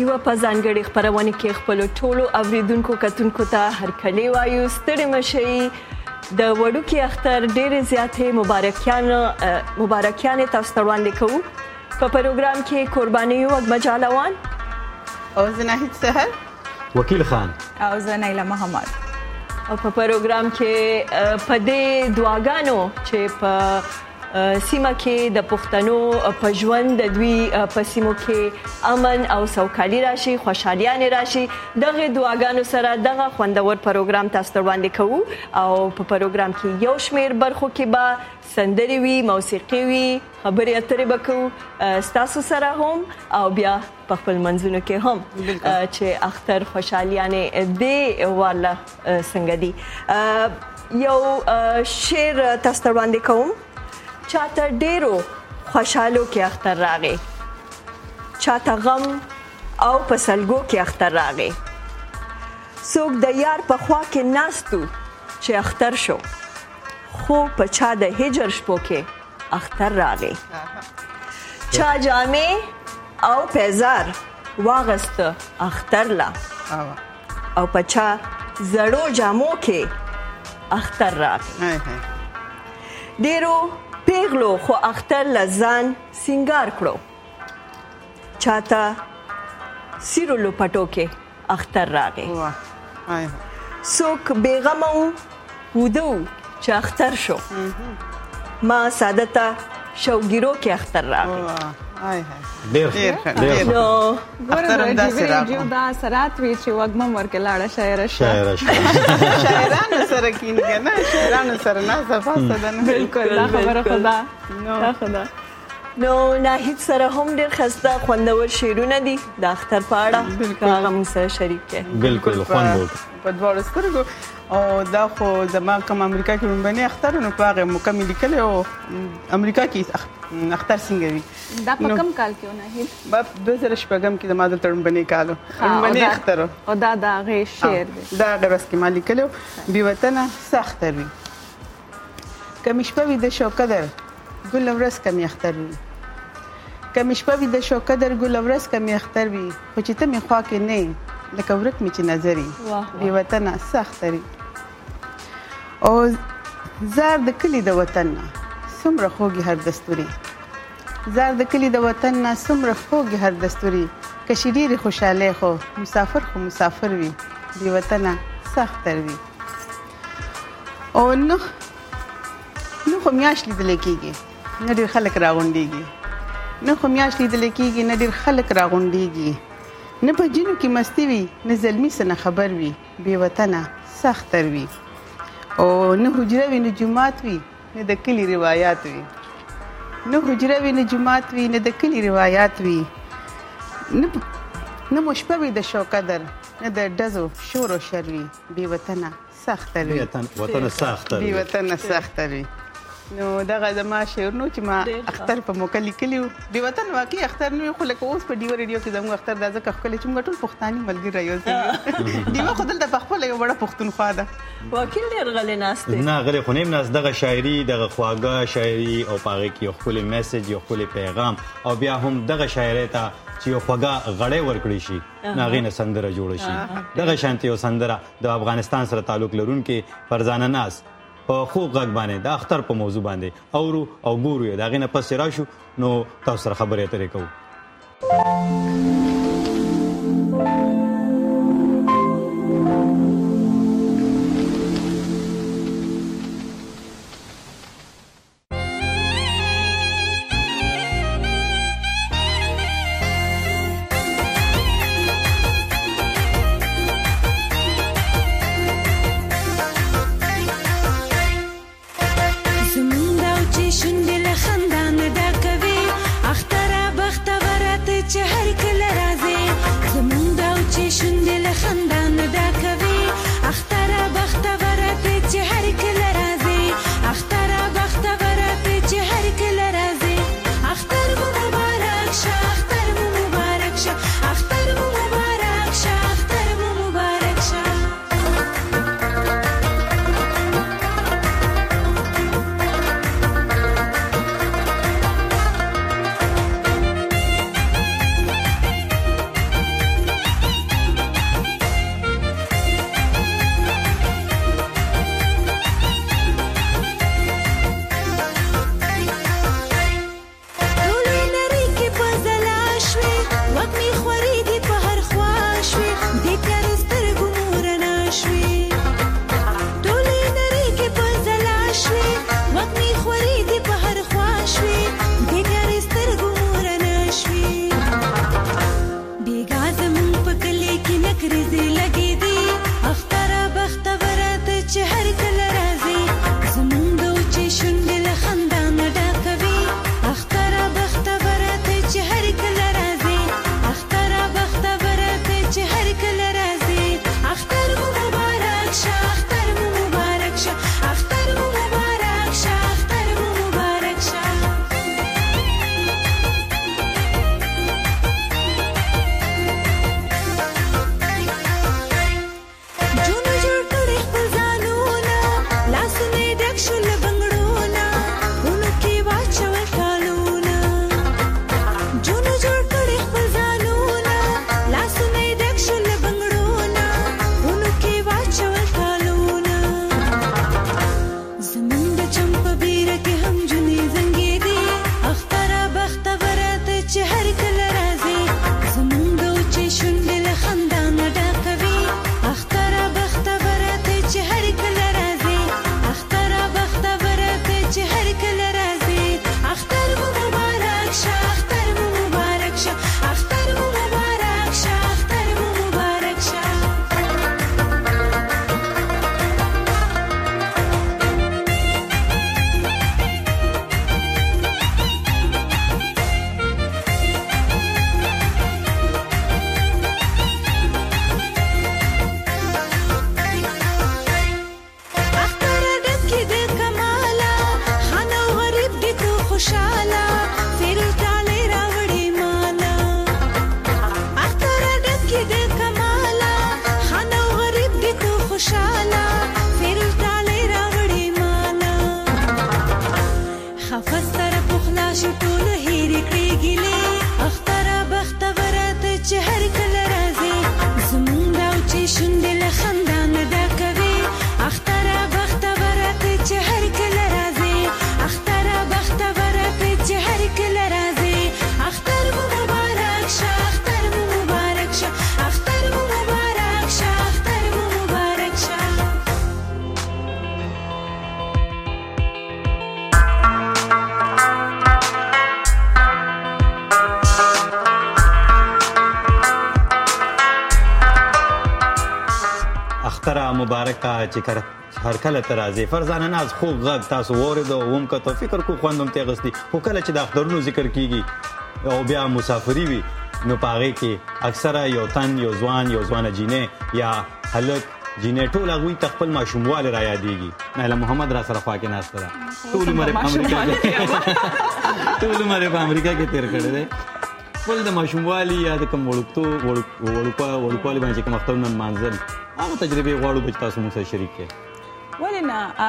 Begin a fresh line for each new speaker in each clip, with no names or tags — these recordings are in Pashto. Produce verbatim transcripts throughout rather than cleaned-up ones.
یوه په ځانګړې خپرونه کې خپلو ټولو اوریدونکو کتونکو ته هرکلی وایو. ستړي مه شئ. د وړوکي اختر ډېرې زیاتې مبارکیانې تاسو ته وړاندې کوو. په پروګرام کې قرباني وږمه جالوان
او زه ناهید سهر،
وکیل خان
او زه نیله محمد.
او په پروګرام کې په دې دعاګانو چې په سیمه کې د پښتنو په ژوند د دوی په سیمو کې امن او سوکالي راشي، خوشحالیانې راشي، دغه دعاګانو سره دغه خوندور پروګرام تاسو ته وړاندې کوو. او په پروګرام کې یو شمېر برخو کې به سندرې وي، موسیقي وي، خبرې اترې به کوو ستاسو سره هم، او بیا په خپل منځونو کې هم چې اختر خوشحالیانې دې واله څنګه دي. یو شعر تاسو ته وړاندې کوم. چاته ډیرو خوشحالو کې اختر راغی، چاته غم او په سلګو کې اختر راغی. څوک د یار په خوا کې ناستو چې اختر شو، خو په چا د هجر شپو کې اختر راغی. چا جامې او پیزار واغسته اختر لا، او په چا زړو جامو کې اختر راغی. ډیرو پیغلو خو اختر لزان سنگار کړو، چاته سیرو لپټو کې اختر راغی. څوک بیغمه ودو چې اختر شو، ما سادته شوګیرو کې اختر راغی.
ډیر ډیر
نو ګوره د جیو دا سرات وی چې وګم ورکه لاړه شاعر
شاعر شاعرانو سره کینګه نه شاعرانو سره نه صفاسته ده.
بالکل دا خبره خدا دا خدا.
نو ناهید سره هم ډیر خسته خوندور شعرونه دي د اختر په اړه، هغه موږ سره شریک کړي.
بالکل خوند
په دواړو سترګو. او دا خو زما کوم امریکا کې لومبني اخترونه په هغه مکمل لیکل او امریکا کې اختر څنګه وي.
دا په کوم کال کې وناهید؟
په دوه زره شپږم کې د ما د لومبني کالو لومبني اختر
او دا د هغه شعر دی.
دا هغه بس کې ما لیکلو بې وطنه سخت وي، کمې شپه وي د شو قدر ګل ورځ کمې اختر وي، کمې شپه وي د شو قدر ګل ورځ کمې اختر وي، خو چې ته مې خوا کې نه لکه ورک مې چې نظري بې وطنه سخت وي. او زار د کلی د وطن نه څومره خوږي هر دستوري، زار د کلی د وطن نه څومره خوږي هر دستوري، که شي ډېرې خوشحالۍ خو مسافر خو مسافر وي، بې وطنه سخت وي. او نو نو خو میاشت لیدلی کېږي نه ډېر خلک راغونډېږي، نه خو میاشت لیدلی کېږي نه ډېر خلک راغونډېږي، نه په جینو کې مستی وي نه زلمي څه نه خبر وي، بې وطنه سخت وي. او نه حجره وي نه جومات وي نه د کلي روایات وي، نه حجره وي نه جومات وي نه د کلي روایات وي، نه مو شپه وي د شو قدر نه د ډزو شور او شر وي، بې وطنه سخت وي.
وطن سخت وي،
بې وطنه سخت وي. نو دغه زما شعر نو چې ما اختر په موقع لیکلی و. بې وطن واقعي اختر نه وي، خو لکه اوس په ډیوه ریډیو کې زموږ اختر دا ځکه ښکلی چې موږ ټول پښتاني ملګري رایوځي. ډیوه خو دلته په خپله یو وړه پښتونخوا ده.
وکیل ډېر غلی ناست دی.
نه غلی خو نه یم ناست، دغه شاعري دغه خواږه شاعري او په هغې کې یو ښکلی میسج یو ښکلی پیغام، او بیا هم دغه شاعرۍ ته چې یو خوږه غړی ورکړی شي نه هغې نه سندره جوړه شي. دغه شانتې یو سندره د افغانستان سره تعلق لرونکې فرزانه ناز په خوږ غږ باندې د اختر په موضوع باندې اورو او ګورو یې، د هغې نه پس چې راشو نو تاسو سره خبرې اترې کوو. اختره مبارکه چې هر کله ته راځې فرضاً ناز خوږ غږ تاسو واورېده وم کته فکر کو خوند هم ترې اخیستي خو کله چې د اخترونو ذکر کېږي او بیا مسافري وي نو په هغې کې اکثره یو تن یو ځوان یو ځوانه جینۍ یا هلک جینۍ ټول هغوی ته خپل ماشوموالی را یادېږي نایله محمد را سره خوا کې ناسته ده ټول عمر یې په امریکا کې ټول عمر یې په امریکا کې تېر کړی دی خپل د ماشوموالي یا د کوم وړوکتوب وړوکوالي باندې چې کوم اخترونه نمانځل هغه تجربې غواړو چې تاسو موږ سره شریک کړئ.
ولې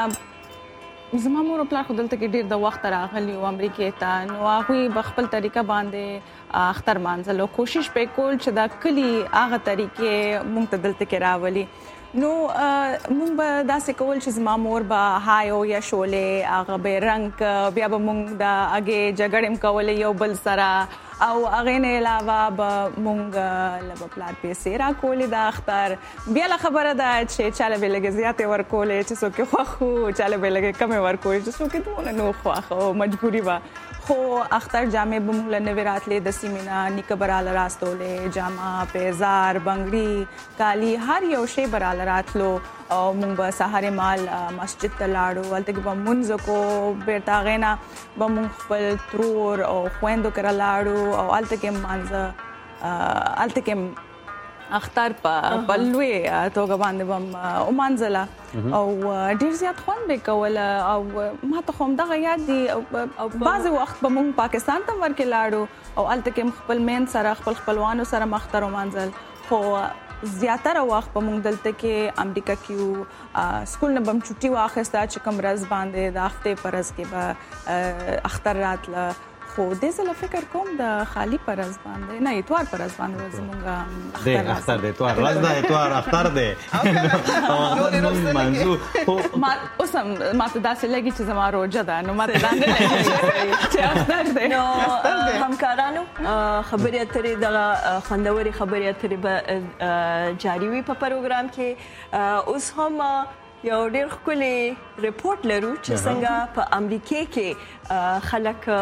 نه زما مور او پلار خو دلته کې ډېر د وخته راغلي وو امریکې ته نو هغوی په خپل طریقه باندې اختر مانځل او کوشش به یې کول چې دا کلي هغه طریقې موږ ته دلته کې راولي نو موږ به داسې کول چې زما مور به هایو یا شولې هغه به رنګ بیا به موږ د هغې جګړې هم کولې یو بل سره او هغې نه علاوه به موږ له به پلار پیسې راکولې د اختر بیا له خبره ده چې چا له به یې لږې زیاتې ورکولې چې څوک یې خوښ وو چا له به یې لږې کمې ورکولې چې څوک یې دونه نه وو خوښ او مجبوري وه خو اختر جامې به موږ له نوې راتلې د سیمې نه نیکه به راله راستولې جامه پیزار بنګړي کالي هر یو شی به راله راتلو او موږ به سهار مال مسجد ته لاړو هلته کې به مونځ وکړو بېرته هغې نه به موږ خپل ترور او خویندو کره لاړو او هلته کې هم مانځه هلته کې هم اختر په لوی توګه باندې به هم ومانځله او ډېر زیات خوند به یې کوله او ما ته خو همدغه یاد دي او بعضې وخت به موږ پاکستان ته هم ورکې لاړو او هلته کې هم خپل میند سره خپل خپلوانو سره اختر ومانځل خو زیاتره وخت به موږ دلته کې امریکا کې وو سکول نه به هم چوټي واخیسته چې کوم ورځ باندې د هفتې په ورځ کې به اختر راتله خو دې زه له فکر کوم د خالي په ورځ باندې نه اتوار په ورځ باندې زموږ
دی اختر دی اتوار ورځ ده اتوار اختر دی او اختر موږ منځو خو
اوس هم ماته داسې لګي چې زما روژه ده نو ماته دا نه لګي چې اختر دی
نو همکارانو خبرې اترې دغه خوندورې خبرې اترې به جاري وي په پروګرام کې اوس هم یو ډېر ښکلی رپورټ لرو چې څنګه په امریکې کې خلک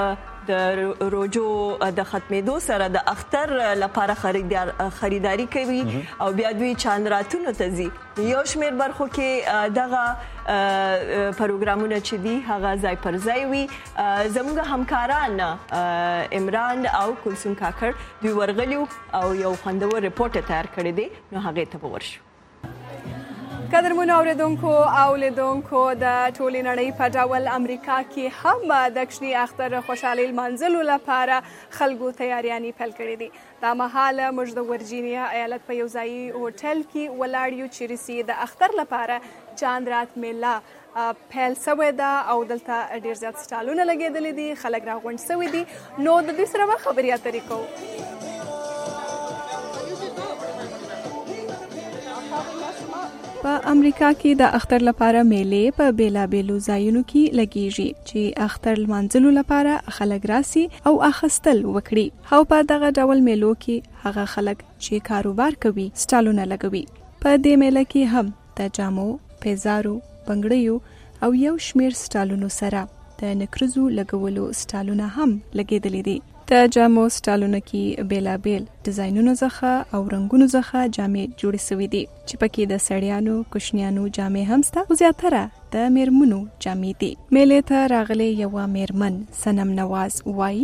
د روجو د ختمېدو سره د اختر لپاره خریدار خریداري کوي او بیا دوی چاندراتونو ته ځي. یو شمېر برخو کې دغه پروګرامونه چې دي هغه ځای پر ځای وي. زموږ همکاران عمران او کلثوم کاکړ دوی ورغلي او یو خوندور رپورټ تیار کړی دی، نو هغې ته به ورشو.
قدرمنو اوریدونکو او لیدونکو د ټولې نړۍ په ډول امریکا کې هم د کشني اختر خوشحالۍ لمانځلو لپاره خلکو تیاریانې پیل کړې دي. دا مهال موږ د ورجینیا ایالت په یو ځایي هوټل کې ولاړ یو چیرې چې د اختر لپاره چاندرات میله پیل سوی ده او دلته ډېر زیات سټالونه لګېدلي دي، خلک راغونډ سوي دي. نو د دوی سره به خبرې اترې کوو. په امریکا کې د اختر لپاره میلې په بیلابیلو ځایونو کې لګیږي چې اختر لمانځلو لپاره خلک راسي او اخیستل وکړي. او په دغه ډول میلو کې هغه خلک چې کاروبار کوي سټالونه لګوي. په دې میله کې هم د جامو، پیزارو، بنګړیو او یو شمیر سټالونو سره د نکرزو لګولو سټالونه هم لګېدلي دي. د جامو سټالونو کې بیلابیل ډیزاینونو څخه او رنگونو څخه جامې جوړې شوې دي چې پکې د سړیانو، کوشنیانو جامې هم شته او زیاتره د میرمنو جامې دي. میلې ته راغلې یوه میرمن سنم نواز وایي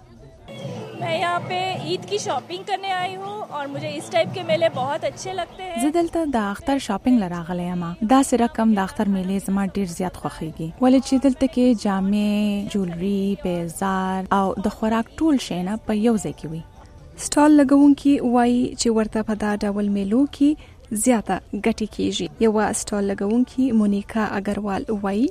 मैं यहाँ पे ईद की शॉपिंग करने आई हूँ और मुझे इस टाइप के मेले बहुत अच्छे लगते हैं.
زه دلته د اختر شاپینګ لراغلی یم. دا سره کم د اختر میلې زما ډیر زیات خوښیږي ولې چې دلته کې جامې، جولري، پیزار او د خوراک ټول شی نه په یو ځای کې وي. سټال لګونکي وایي چې ورته په دا ډول میلو کې زیاته ګټې کیږي. یوه سټال لګونکي مونیکا اگروال وایي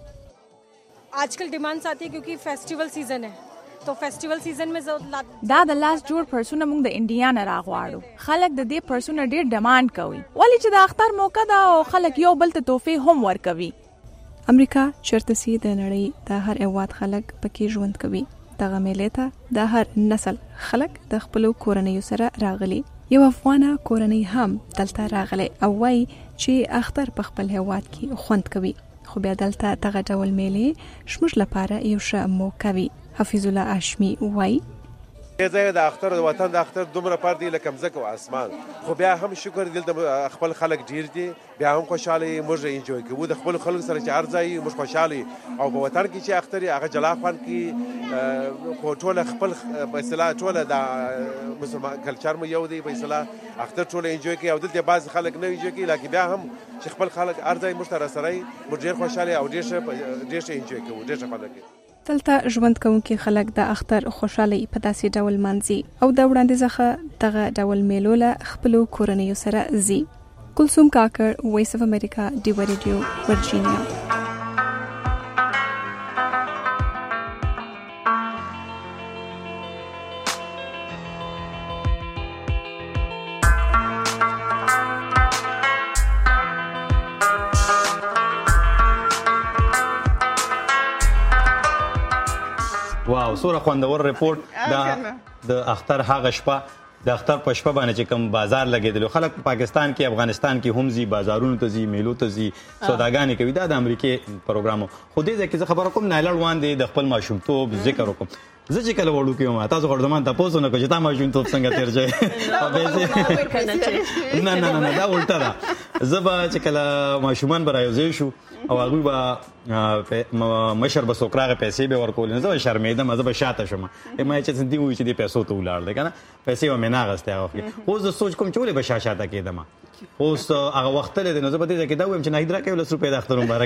आजकल डिमांड्स आती है क्योंकि फेस्टिवल सीजन है तो फेस्टिवल सीजन में
دا د لاس جوړ پرسونه موږ د انډیا نه راغواړو. خلک د دې پرسونه ډیر ډیماند کوي ولې چې د اختر موقع ده او خلک یو بل ته تحفې هم ورکوي. امریکا چیرته سي د نړۍ د هر هېواد خلک پکې ژوند کوي. دغه میلې ته د هر نسل خلک د خپلو کورنیو سره راغلي. یو افغانه کورنۍ هم دلته راغلي او وایي چې اختر په خپل هېواد کې خوند کوي، خو بیا دلته دغه ډول میلې شموږ لپاره یو ښه موقع وي. حفیظ الله هاشمي وایي
ځای د اختر د وطن د اختر دومره پر دی لکه مځکه او اسمان، خو بیا هم شکر دلته خپل خلک ډیر دي، بیا هم خوشحاله موږ انجوای کوو د خپل خلکو سره چې هر ځای موږ خوشحاله او په وطن کې چې اختر هغه جلا خوند کې خو ټول خپل په اصطلاح ټول د مسلمان کلچر مو یو دی په اصطلاح اختر ټول انجوای کوي او دلته بعض خلک نه انجوای کوي، لکه بیا هم چې خپل خلک هر ځای موږ سره سره موږ ډیر خوشحاله او ډیر ډیر انجوای کوو ډیر خوند کوي.
دلته ژوند کوونکي خلک د اختر خوشحالۍ په داسې ډول مانځي او د وړاندې څخه دغه ډول میلو له خپلو کورنیو سره ځي. کلثوم کاکړ، وایس اف امریکا، ډیوا ریډیو، ورجینیا.
واو سوره خوندور رپورټ دا د اختر هغه شپه د اختر په شپه باندې چې کوم بازار لګېدلو خلک په پاکستان کې افغانستان کې هم زی بازارونو ته زی میلو ته زی سوداګانې کوي. دا د امریکې پروګرام خو دې ځکه زه خبره کوم نایلړ وان دی د خپل ماشومتوب ذکر وکم. زه چې کله وړو کې ما تاسو غوړدمان تاسو نه کوم چې تا ماشومتوب څنګه تیر ځای نه نه نه دا الټا ده. زه به چې کله ماشومان به راځي شو او هغه به مشر به سوکراغه پیسې به ورکول نه زه شرمېدم زه به شاته شم ما چې څنګه دی وي چې دې پیسو ته ولاړ دی کنه پیسې و مې نه غسته هغه اوس زه سوچ کوم چې ولې به شاته کېدم اوس هغه وخت له دې نو زه به دې کې دا وایم چې نه درا کې ولس روپې د اختر مبارک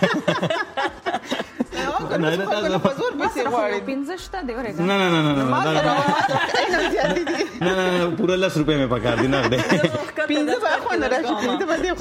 نه نه تاسو په زور به سي غواړي
پنځه شته دی ورګه
نه نه نه نه نه نه پورا لس روپې مې پکار دي نه ده
پنځه به خو نه راځي پنځه به خو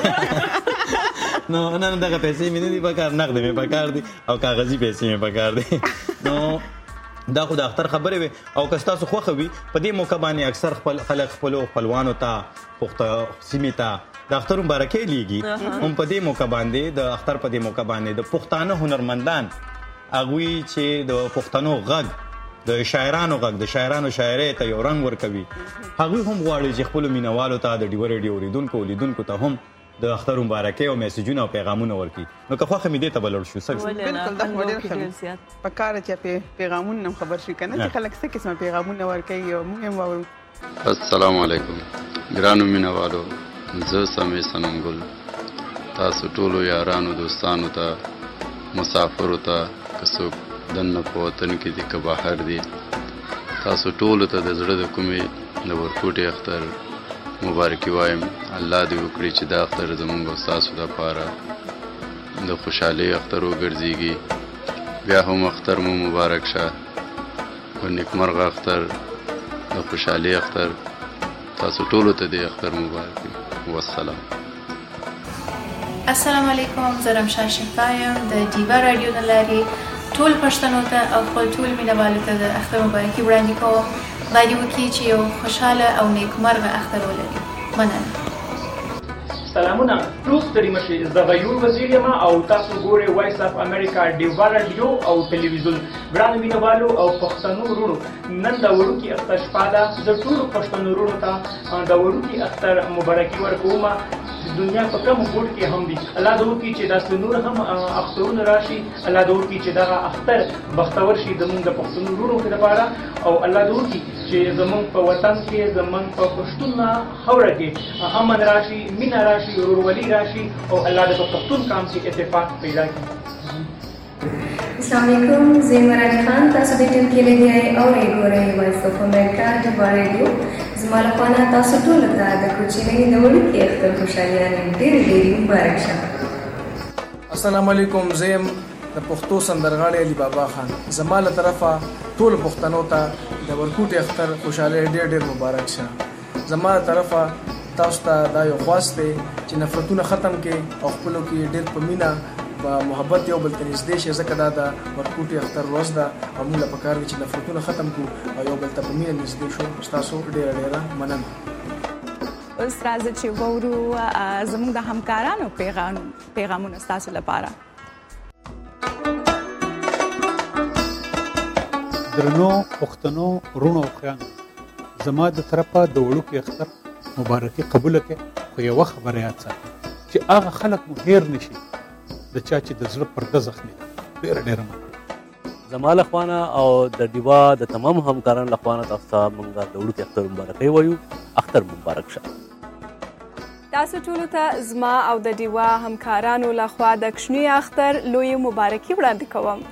نو نه نه دغه پیسې مې نه دي پکار نقد مې پکار دي او کاغذي پیسې مې پکار دي. نو دا خو د اختر خبرې وي او که تاسو خوښه وي په دې موقع باندې اکثر خپل خلک خپل خپلوانو ته پخته سیمې ته د اختر مبارکي لیږي هم په دې موقع باندې د اختر په دې موقع باندې د پښتانه هنرمندان هغوی چې د پښتنو غږ د شاعرانو غږ د شاعرانو شاعرۍ ته یو رنګ ورکوي هغوی هم غواړي چې خپلو مینوالو ته د ډیوا ریډیو اوریدونکو لیدونکو ته هم د اختر مبارکي او میسجونه او پیغامونه ورکي نو که خوښه مې دې ته بلل شو سر
بالکل دا ډېر ښه په کار چې پیغامونه هم خبر شي کنه چې خلک څه قسمه پیغامونه ورکوي او موږ هم واورو.
السلام علیکم ګرانو مینوالو، زه سمې سنمګل تاسو ټولو یارانو دوستانو ته مسافرو ته که څوک دننه په وطن کې دي که بهر دي تاسو ټولو ته د زړه د کومې د ورکوټي اختر مبارکي وایم. الله دې وکړي چې دا اختر زموږ او ستاسو دپاره د خوشحالۍ اختر وګرځېږي. بیا هم اختر مو مبارک شه او نیکمرغه اختر د خوشحالۍ اختر تاسو ټولو ته دې اختر مبارک وي. والسلام.
السلام علیکم، زه رمشا شفا یم د ډیوا راډیو نه لارې ټول پښتنو ته او خپل ټول مینوالو ته د اختر مبارکي وړاندې کوم. خدای دې وکړي چې یو خوشحاله او نیکمرغه اختر ولري. مننه.
سلامونه، ټول ستړي مشئ. زه غیور وزیر یم او تاسو ګورئ وایس اف امریکا ډیوا راډیو او ټلویزیون. ګرانو مینوالو او پښتنو وروڼو، نن د وړوکي اختر شپه ده. زه ټولو پښتنو وروڼو ته د وړوکي اختر مبارکي ورکوم. دنیا په کوم ګوټ کې هم دي. الله دې وکړي چې داسې نور هم اخترونه راشي. الله دې وکړي چې دغه اختر بختور شي زموږ د پښتنو وروڼو لپاره او الله دې وکړي چې زموږ په وطن کې زموږ په پښتون خاوره کې امن راشي، مینه راشي، ورورولي راشي او الله دې په پښتون قام کې اتفاق پیدا کړي.
السلام علیکم، زه عمران خان. تاسو د ټیم کې لګیای او ګورئ وایس اف امریکا ډیوا راډیو. زما له خوا تاسو ټولو ته د کوچنۍ د وړوکي اختر خوشحالیانې ډېرې ډېرې مبارک شه.
السلام علیکم، زه یم د پښتو سندرغاړی علي بابا خان. زما له طرفه ټولو پښتنو ته د ورکوټي اختر خوشحالۍ ډېر ډېر مبارک شه. زما له طرفه تاسو ته دا یو خواست دی چې نفرتونه ختم کړي او خپلو کې ډېر په مینه په محبت یو بل ته نږدې شي، ځکه دا د ورکوټي اختر ورځ ده او موږ له پکار دي چې نفرتونه ختم کړو او یو بل ته په مینه نږدې شو. ستاسو ډېره ډېره مننه.
اوس راځه چې وورو زموږ د همکارانو پیغام پیغامونه ستاسو لپاره.
درنو پښتنو وروڼو او خویانو، زما د طرفه د وړوکي اختر مبارکي قبوله کړئ، خو یوه خبره یاد ساتئ چې هغه خلک مو هیر نشي د چا چې د زړه پرده زخمي ده. ډېره ډېره مننه.
زما له خوا نه او د ډیوا د تمامو همکارانو له خوا نه تاسو ته موږ د وړوکي اختر مبارکي وایو. اختر مبارک شه.
تاسو ټولو ته زما او د ډیوا همکارانو له خوا د کوچني اختر لوی مبارکي وړاندې کوم.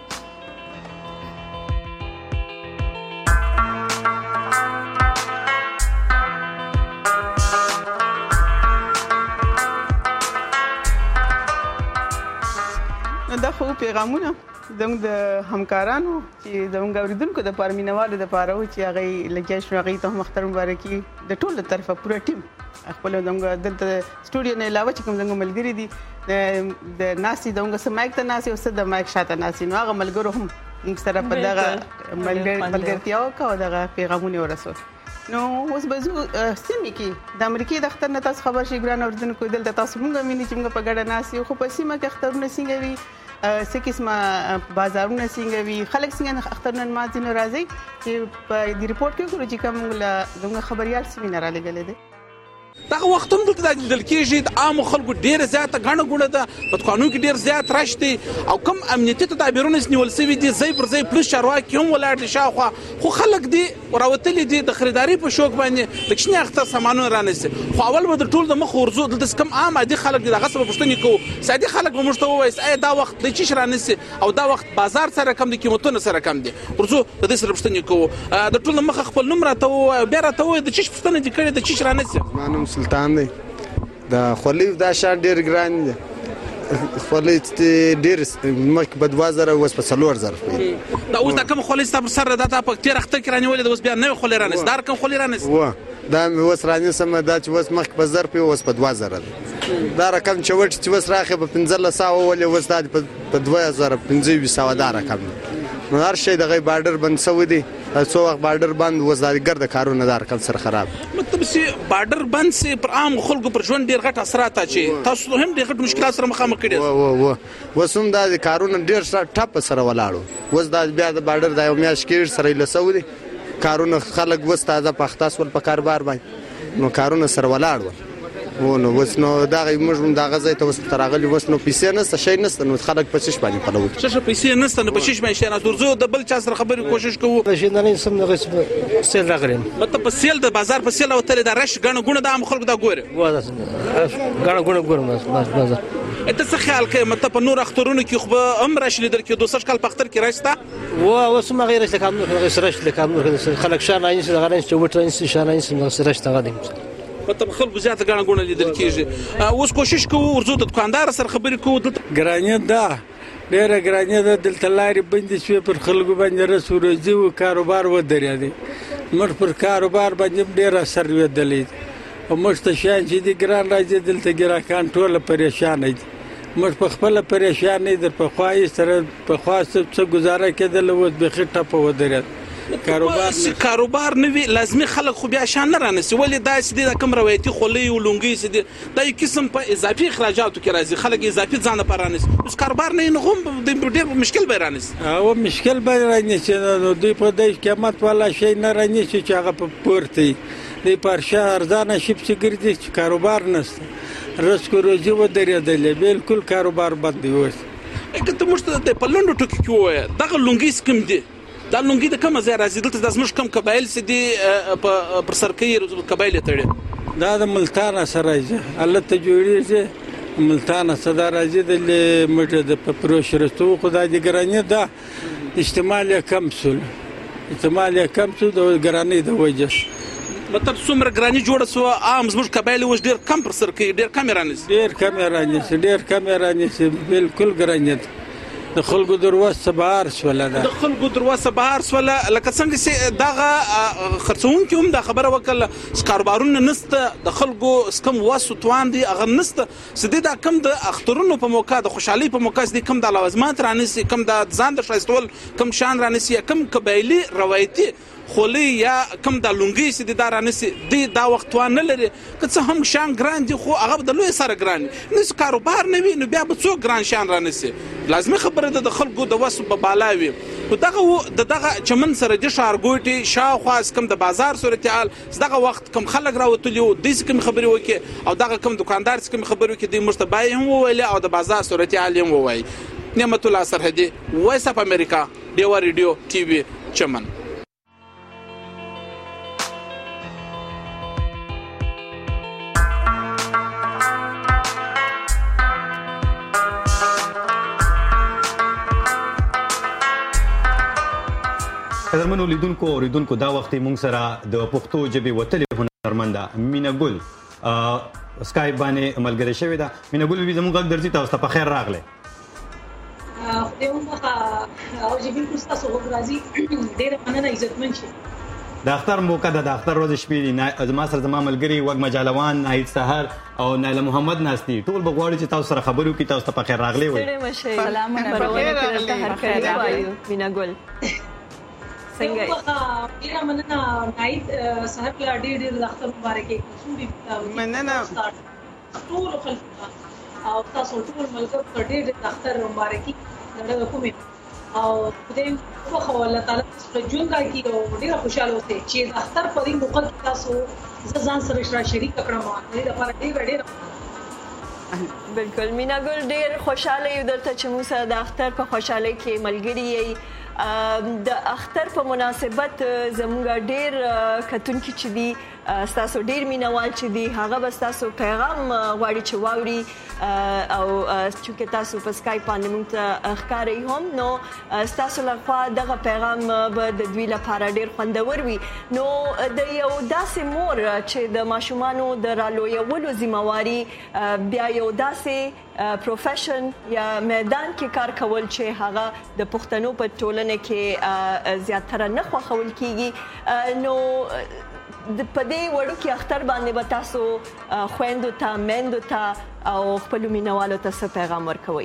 دا خو پیغامونه زموږ د همکارانو چې زموږ اوریدونکو د پاره مینوالو د پاره و چې هغه لګیا شو، هغه ته هم اختر مبارکي د ټولو طرفه پوره ټیم خپل زموږ دلته سټوډیو نه علاوه چې کوم زموږ ملګري دي د ناسي زموږ سمایک ته ناسي او ست د مایک شاته ناسي نو هغه ملګرو هم موږ سره په دغه ملګرتیا وکړه او دغه پیغامونه ورسول. نو اوس به زه سیمې کې د امریکې د اختر نه تاسو خبر شئ ګران اوریدونکو. دلته تاسو موږ وینئ چې موږ په ګډه ناسي خو په سیمه کې اخترونه څنګه وي، څه قسمه بازارونه څنګه وي، خلک څنګه اخترونه نمازونه راځي چې په دې ریپورت کې ګورو چې کوم زموږ خبريال سیمینار را لګلې دي.
دغه وخت هم دلته لیدل کېږي د عامو خلکو ډېره زیاته ګڼه ګوڼه ده، په دکانونو کې ډېر زیات رش دی او کوم امنیتي تدابیرونه نیول سوي دي ځای پر ځای پولیس چارواکي هم ولاړ دي شاوخوا، خو خلک دي راوتلي دي د خریداري په شوق باندې د کوچني اختر سامانونه رانیسي. خو اول به د ټول د مخ ورځو دلته کوم عام عادي خلک دي دغه څه به پوښتنې کوو. سادي خلک به موږ ته ووایي ایا دا وخت د چی رانیسي او دا وخت بازار سره کم دي، قیمتونه سره کم دي. ورځو د دې سره پوښتنې کوو. د ټول مخ خپل نوم راته ووایي، بیا راته ووایي د چی پوښتنه دي کړې، د چی رانیسي.
مانم سلطان دی. دا خولې دا شان ډېر ګران دي، خولې ډېر مخکې په دوه زره اوس په څلور زره.
دا اوس دا کوم خولې ستا پر سر دا ته په تېر اختر کې رانیولې ده، اوس بیا نوې خولې رانیسي. دا رقم خولې رانیسي
و دا مې اوس رانیسم، دا چې اوس مخکې په زر په اوس په دوه زره ده. دا رقم چې وټ چې اوس راخې په پنځلس سوه ولې اوس دا په دوه زره پنځه ویشت سوه دا رقم دی. نو هر شی دغه بارډر بند شوی دی، څو وخت بارډر بند اوس دا ګرده کارونه دا رقم سره خراب.
مطلب چې بارډر بند سي پر عام خلکو پر ژوند ډېر غټ اثرات اچي، تاسو هم ډېر غټ مشکلات سره مخامخ کړي.
و و و اوس هم دا کارونه ډېر ټپ سره ولاړو. اوس دا بیا د بارډر د یو میاشت کې سره لسو دي کارونه، خلک اوس تازه پخته سول په کاروبار باندې، نو کارونه سره ولاړ و. ونه اوس نو دغه موږ هم دغه ځای ته اوس ته راغلي اوس نو پیسې نشته شی نشته نو خلک په څه باندې پلوي
څه څه پیسې نشته نو په شش باندې شي نه درځو د بل چا سره خبرې کوشش کوو
شي نه نه سم نه سیل راغلم
مته په سیل د بازار په سیل او تل د رش غنه غونه د عام خلکو دا ګوره
غنه غونه ګورم بازار
اته څه خیال کوي مته په نور اخترونو کې خو هم رش لیدل کې دوسر کال پختر کې راشته
و اوس ما غیر څه کار نو سرش لکه خلک شان عین څه غره چې وټرین څه شان عین څه سرش تا غدیم
مته خلکو زیاته غنه غونه لیدل کېږي اوس کوشش کوو ورزو د دکاندار سره خبرې کوو
ګرانه ده ډېر ګرانه ده دلته لارې بندې شوې پر خلکو باندې رسورځي او کاروبار ودرېدي موږ پر کاروبار باندې ډېر اثر ودلې او موږ ته شان چې دي ګران راځي دلته ګراکان ټول پریشان دي موږ په خپل پریشان نه در په خوای سره په خاص څه گزاره کېدل او د خټه په ودرېد کاروبار
کاروبار نه وی لازمي خلک خو بیا شان نه رانسي ولې دا سدي د کم روایتي خولي او لونګي سدي دا یو قسم په اضافي اخراجاتو کې راځي خلک اضافي ځان په رانسي اوس کاروبار نه نه هم د ډېر مشکل به رانسي
او مشکل به رانسي نو دوی په دې قیمت والا شي نه رانسي چې هغه په پورتي د پرشه ارزانه شپ چې ګرځي چې کاروبار نشته رزق روزي و درېدل بالکل کاروبار بند دی اوس
اګه ته مشته د پلندو ټکی کوه دغه لونګي سکم دی دا لونګي د کومه ځای راځي دلته د زموږ کم قبایل سدي پر سرکې قبایل تړي
دا د ملتان سره راځي الله ته جوړیږي ملتان سره راځي د مټه د پروشرستو خدای دې ګرانه ده استعمال کم سول استعمال کم سول د ګرانه د وجه
مطلب څومره ګرانی جوړه سو عام زموږ قبایل وش ډیر کم پر سر کې ډیر کم رانیس
ډیر کم رانیس ډیر کم رانیس بالکل ګرانی د خلکو دروازه بهار سوله ده
د خلکو دروازه بهار سوله لکه څنګه چې دغه خرڅون کې هم د خبره وکړه کاروبارونه نسته د خلکو سکم واسو توان دي اغه نسته سدي دا کم د اخترونو په موقع د خوشحالي په موقع دي کم د لوازمات رانیسي کم د ځان د شایستول کم شان رانیسي کم قبایلی روایتي خولي یا کم د لونګي سدي دا رانیسي دي دا وخت وان نه لري که څه هم شان ګران دي خو هغه د لوی سره ګران نس کاروبار نه وي نو بیا به څو ګران شان رانیسي لازمي خبره ده د خلکو د وسو په بالاوي خو دغه دغه چمن سره د شارګوټي شاوخوا کم د بازار صورتحال دغه وخت کم خلک راوتلیو د کم خبري وکي او دغه کم دکاندار کم خبري وکي د مشتبای هم ویل او د بازار صورتحال هم وای نعمت الله سرحدي وایس اف امریکا دیوا ریډیو ټي وي چمن
قدرمنو لیدونکو اوریدونکو دا وخت مونږ سره د پښتو ژبې وتلې هنرمنده مینا ګل سکایپ باندې ملګری شوې ده مینا ګل به زموږ غږ درځي تاسو ته په خیر راغله
خو دې موږ او چې بالکل تاسو وګورئ ډېر مننه عزتمن شي
د اختر موقع د اختر ورځ شپې نه زما سره زما ملګری وګ مجالوان نایت سحر او نایله محمد ناستی ټول بغواړي چې تاسو سره خبرو کې تاسو ته په خیر راغله وي
سلام علیکم هر کله وایو مینا ګل
څنګه ډیر مننه نایت صاحب لا ډیر ډیر اختر مبارکي کوم
مننه
ټول خلک او تاسو ټول ملګرو ډیر ډیر اختر مبارکي درته کوم او دې په خو الله تعالی سره جون کا کی او ډیر خوشاله اوسئ چې اختر په دې موقع کې تاسو ځان سره شریک کړم دې لپاره ډیر ډیر
بالکل مینا ګل ډیر خوشاله یو درته چې موږ سره د اختر په خوشاله کې ملګری یې د اختر په مناسبت زموږ ډیر کتونکي چې دي تاسو ډیر مینوال چې دي هغه به تاسو پیغام غواړي چې واوري او چې تاسو په سکایپ باندې موږ ته ښکاري هم نو تاسو لخوا دغه پیغام به د دوی لپاره ډیر خوندور وي نو د یو داسې مور چې د ماشومانو د رالویولو ذمہواری بیا یو داسې پروفیشن یا میدان کې کار کول چې هغه د پښتنو په ټولنه کې زیاتره نه خوښول کیږي نو په دې وړو کې اختر باندې به تاسو خويندو ته مندو ته او خپل مینوالو ته څه پیغام ورکوي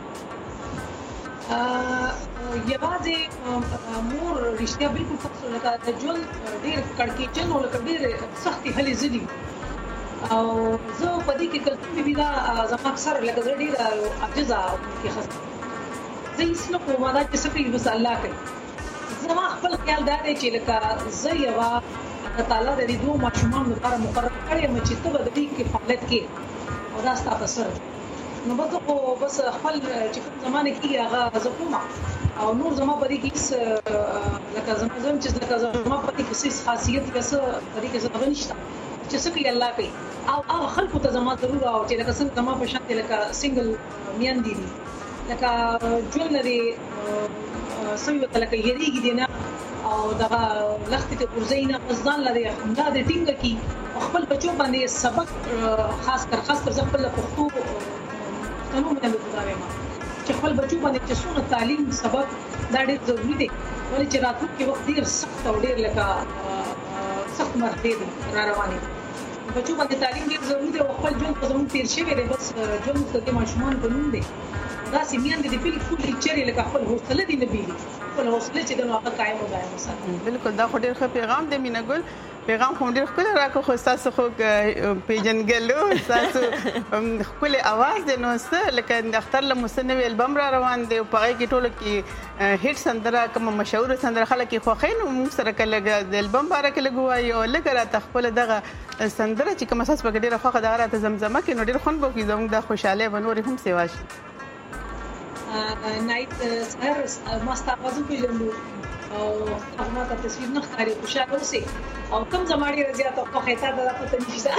یوازې مور رښتیا بالکل تاسو لکه د ژوند ډېر کړکېچن او لکه ډېر سختي هلي ځدي او زه په دې کې کله چې دا زما اکثر لکه زه ډېر عاجزه کې خاص زه هیڅ نه کوم دا چې څه کوي بس الله کوي زما خپل خیال دا دی چې لکه زه یو الله تعالی د دې دوه ماشومان لپاره مقرر کړی یم چې ته به د دې کفالت کې او دا ستا په سر نو بس خو بس خپل چې کوم زمانه کې هغه زه کوم او نور زما په دې کې لکه زما زم چې لکه زما په دې کې څه خاصیت کسه په دې کې څه غنښت چې څه کوي الله کوي او هغه خلکو ته زما ضرور او چې لکه څنګه زما په شان لکه سنگل میان دي لکه ژوند لري سوي وته لکه یریږي دي نه او دا لخت ته ورزینه ځان لري دا د ټینګ کی خپل بچو باندې سبق خاص کر خاص کر خپل پښتو قانون باندې وځاوي ما چې خپل بچو باندې چې څونه تعلیم سبق دا ډېر ضروری دی ولې چې راتلونکي وخت ډېر سخت او ډېر لکه سخت مرحله را روانه بچو باندې تعلیم ډېر ضروری دی او خپل ژوند په زموږ تیر شوی دی بس ژوند د ماشومان په نوم دی دا سیمیان د دې په ټول چیرې لکه خپل حوصله دی نه بیلی خپل حوصله چې د هغه قائم وځي مثلا
بالکل دا خو ډېر ښه پیغام دی مینا ګل پیغام خو ډېر ښکلی راکړو خو ستاسو خو پیژنګلو ستاسو ښکلی اواز دی نو څه لکه د اختر له مو څه نوی البم را روان دی او په هغې کې ټولو کې هیټ سندره کومه مشهوره سندره خلک یې خوښوي نو موږ سره که لږ د البم باره کې لږ ووایي او لږه راته خپله دغه سندره چې کومه ستاسو پکې ډېره خوښه دغه راته زمزمه کړي نو ډېر خوند به وکړي زموږ دا خوشحالۍ به نورې هم سیوا شي
نایت سهر ما ستا اواز وپېژندو او هغه ما ته تصویر نه ښکاري خوشحاله اوسئ او کوم زما ډېره زیاته خوښه تا ته پته نشته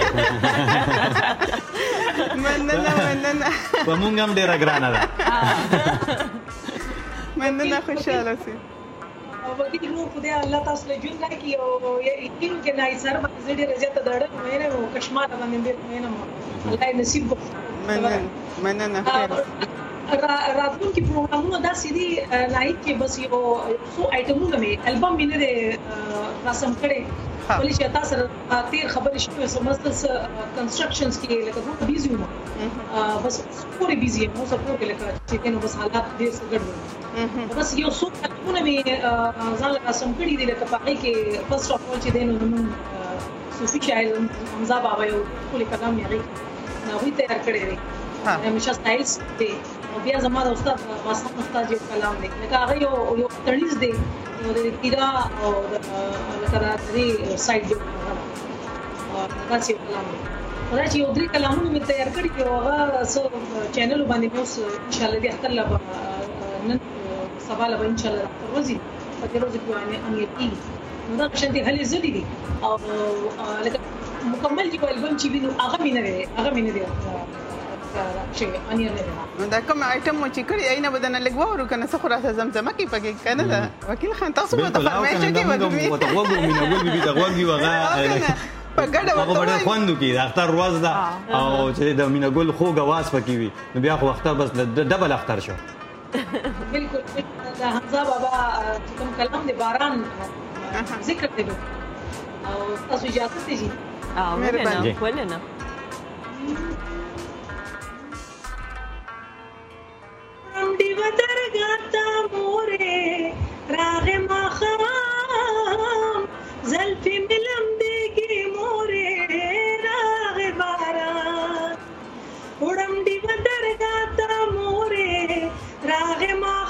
مننه مننه
په موږ هم ډېره ګرانه ده
مننه خوشحاله اوسئ
او وګړي نو خدای الله تاسو له ژوند راکړي او یقین کې نایت سهر باندې زه ډېره زیاته د اړه مینه او کشمار باندې ډېر مینه الله یې نصیب وکړي
مننه مننه خیر
راتلونکي پروګرامونه داسې دي لایک کې بس یو څو آیټمونه مې البم مې نه دی رسم کړی ولې چې تاسو تیر خبرې شوې سمستس کنسټرکشنز کې لکه دوه بیزی وو بس پوره بیزی مو څه پوره لکه چې نو بس حالات ډېر څګړ بس یو څو آیټمونه مې ځان رسم کړی دي لکه پای کې فرست اف اول چې دینو نو صوفي شاعر حمزه بابا یو ټول کلام یې راځي نو وی تیار کړی دی همیشه سټایلز دی او بیا زما د استاد واسطه استاد یو کلام دی لکه هغه یو یو تړیز دی نو د تیرا او لکه دا دی سایډ دی دا چې کلام دی دا چې یو درې کلامونه مې تیار کړی دی هغه څو چینل باندې مې اوس ان شاء الله دې اختر لا نن سبا لا ان شاء الله ورځي په دې ورځ کې باندې انګیتی نو دا شانتي هلي زدي دي او لکه مکمل دی البم چې وینو هغه مې نه دی هغه مې نه دی
نو دا کوم آیټم مو چې کړی اینه بدن لګوا ورو کنه څه خلاصه زمزمه کې پکې کنه دا وکیل خان تاسو مو ته فرمایش کې ودی
مو ته وګورئ مینه ګل بي دا وګي وغه
په ګډه
وته په خوندو کې د اختر ورځ ده او چې د مینه ګل خو غواز پکې وي نو بیا خو اختر بس ډبل اختر شو
بالکل دا حمزه بابا کوم کلام دی باران ذکر دی او تاسو اجازه دي
او مهرباني ولنه
دیو درگاتا مورے راغ ماخام زلفی ملم دیگی مورے راغ باران اڑم دیو درگاتا مورے راغ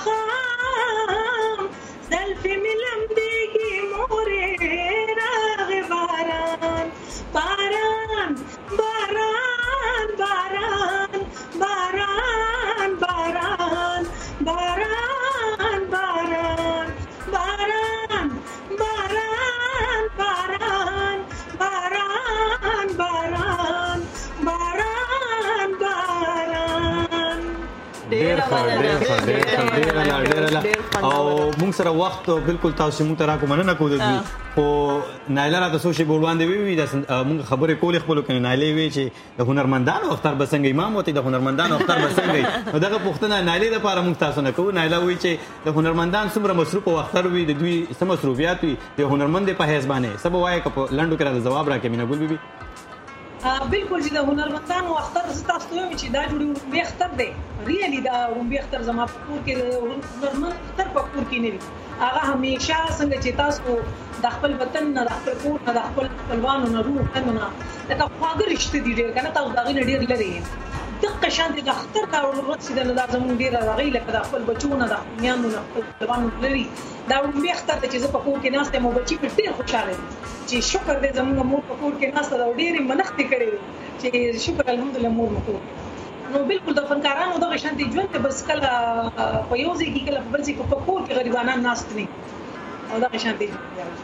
ماخام زلفی ملم دیگی مورے راغ باران باران باران باران باران باران باران باران باران باران باران باران باران باران باران
ډېر ښه ډېر ښه ډېر ښه ډېر لا ډېر لا او موږ سره وخت بالکل تاسو موږ ته راکو مننه کوو خو نایله راته څو شی وړاندې وی دا موږ خبرې کولې خپلو کې نایلې وی چې د هنرمندانو اختر به څنګه امام وتی د هنرمندانو اختر به څنګه نو دغه پوښتنه نایلې لپاره موږ تاسو نه کوو نایله وی چې د هنرمندان څومره مصروف او اختر وي د دوی سم مصروفیات وي د هنرمند په حیث باندې سبا وایي که په لنډو کې راته جواب راکې مینه ګل بیبي
بالکل چې د هنرمندانو اختر تاسو ته وایي چې دا جوړي وړومبي اختر دی ریالي دا وړومبي اختر زما په کور کې هنرمند اختر په کور کې نه وي هغه همیشه څنګه چې تاسو د خپل وطن نه د خپل کور نه د خپل خپلوانو نه روح نه لکه خواږه رشته دي ډېر کنه تاسو دا غي ډېر لري دغه شان د اختر دا ورځ چې د لازم ډیر راغی لکه د خپل بچونه د میانو نه خپلوانو لري دا ورمبه اختر چې زه په کور کې ناسته مو بچی په ډیر خوشاله چې شکر دې زموږ مور په کور کې ناسته دا ډیر منښت کړي چې شکر الحمدلله مور مو نو بالکل د فنکارانو دغه شان دي ژوند ته بس کله په یو ځای کې کله په بل ځای کې په کور کې غریبانان ناست دي او دغه شان دي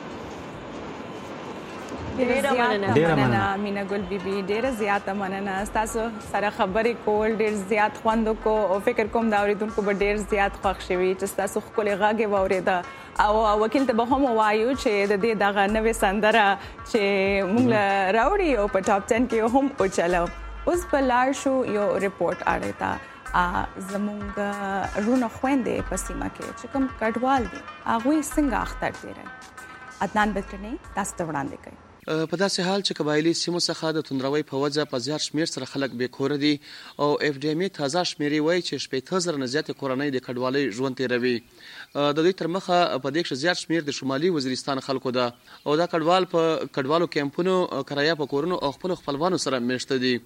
ډیره مننه مینا ګل بیبي ډیره زیاته مننه تاسو سره خبرې کول ډیر زیات خوند کو او فکر کوم دا اوریدونکو به ډیر زیات خوښ شوي چې تاسو خپل غاګه واوریده او وکیل ته به هم وایو چې د دې دغه نوې سندره چې موږ راوړي او په ټاپ ټن کې هم اوچلو اوس په لار شو یو ریپورت اړه تا زمونږ رونه خويندې په سیمه کې چې کوم کډوال دي هغه څنګه اختر دي رہی عدنان بټنی تاسو ته وړاندې کوي
په داسې حال چې قبایلی سیمو څخه د توندروي په وجه په زیات شمیر سره خلک بې کور دي او اف ډي ام تازه شمیرې وایي چې شپږ هزار نه زیات کورنۍ د کډوالۍ ژوند تیروي د دوی تر مخه په دې کې زیات شمیر د شمالي وزیرستان خلکو ده او دا کډوال په کډوالو کیمپونو کرایه په کورونو او خپل خپلوانو سره میشته دي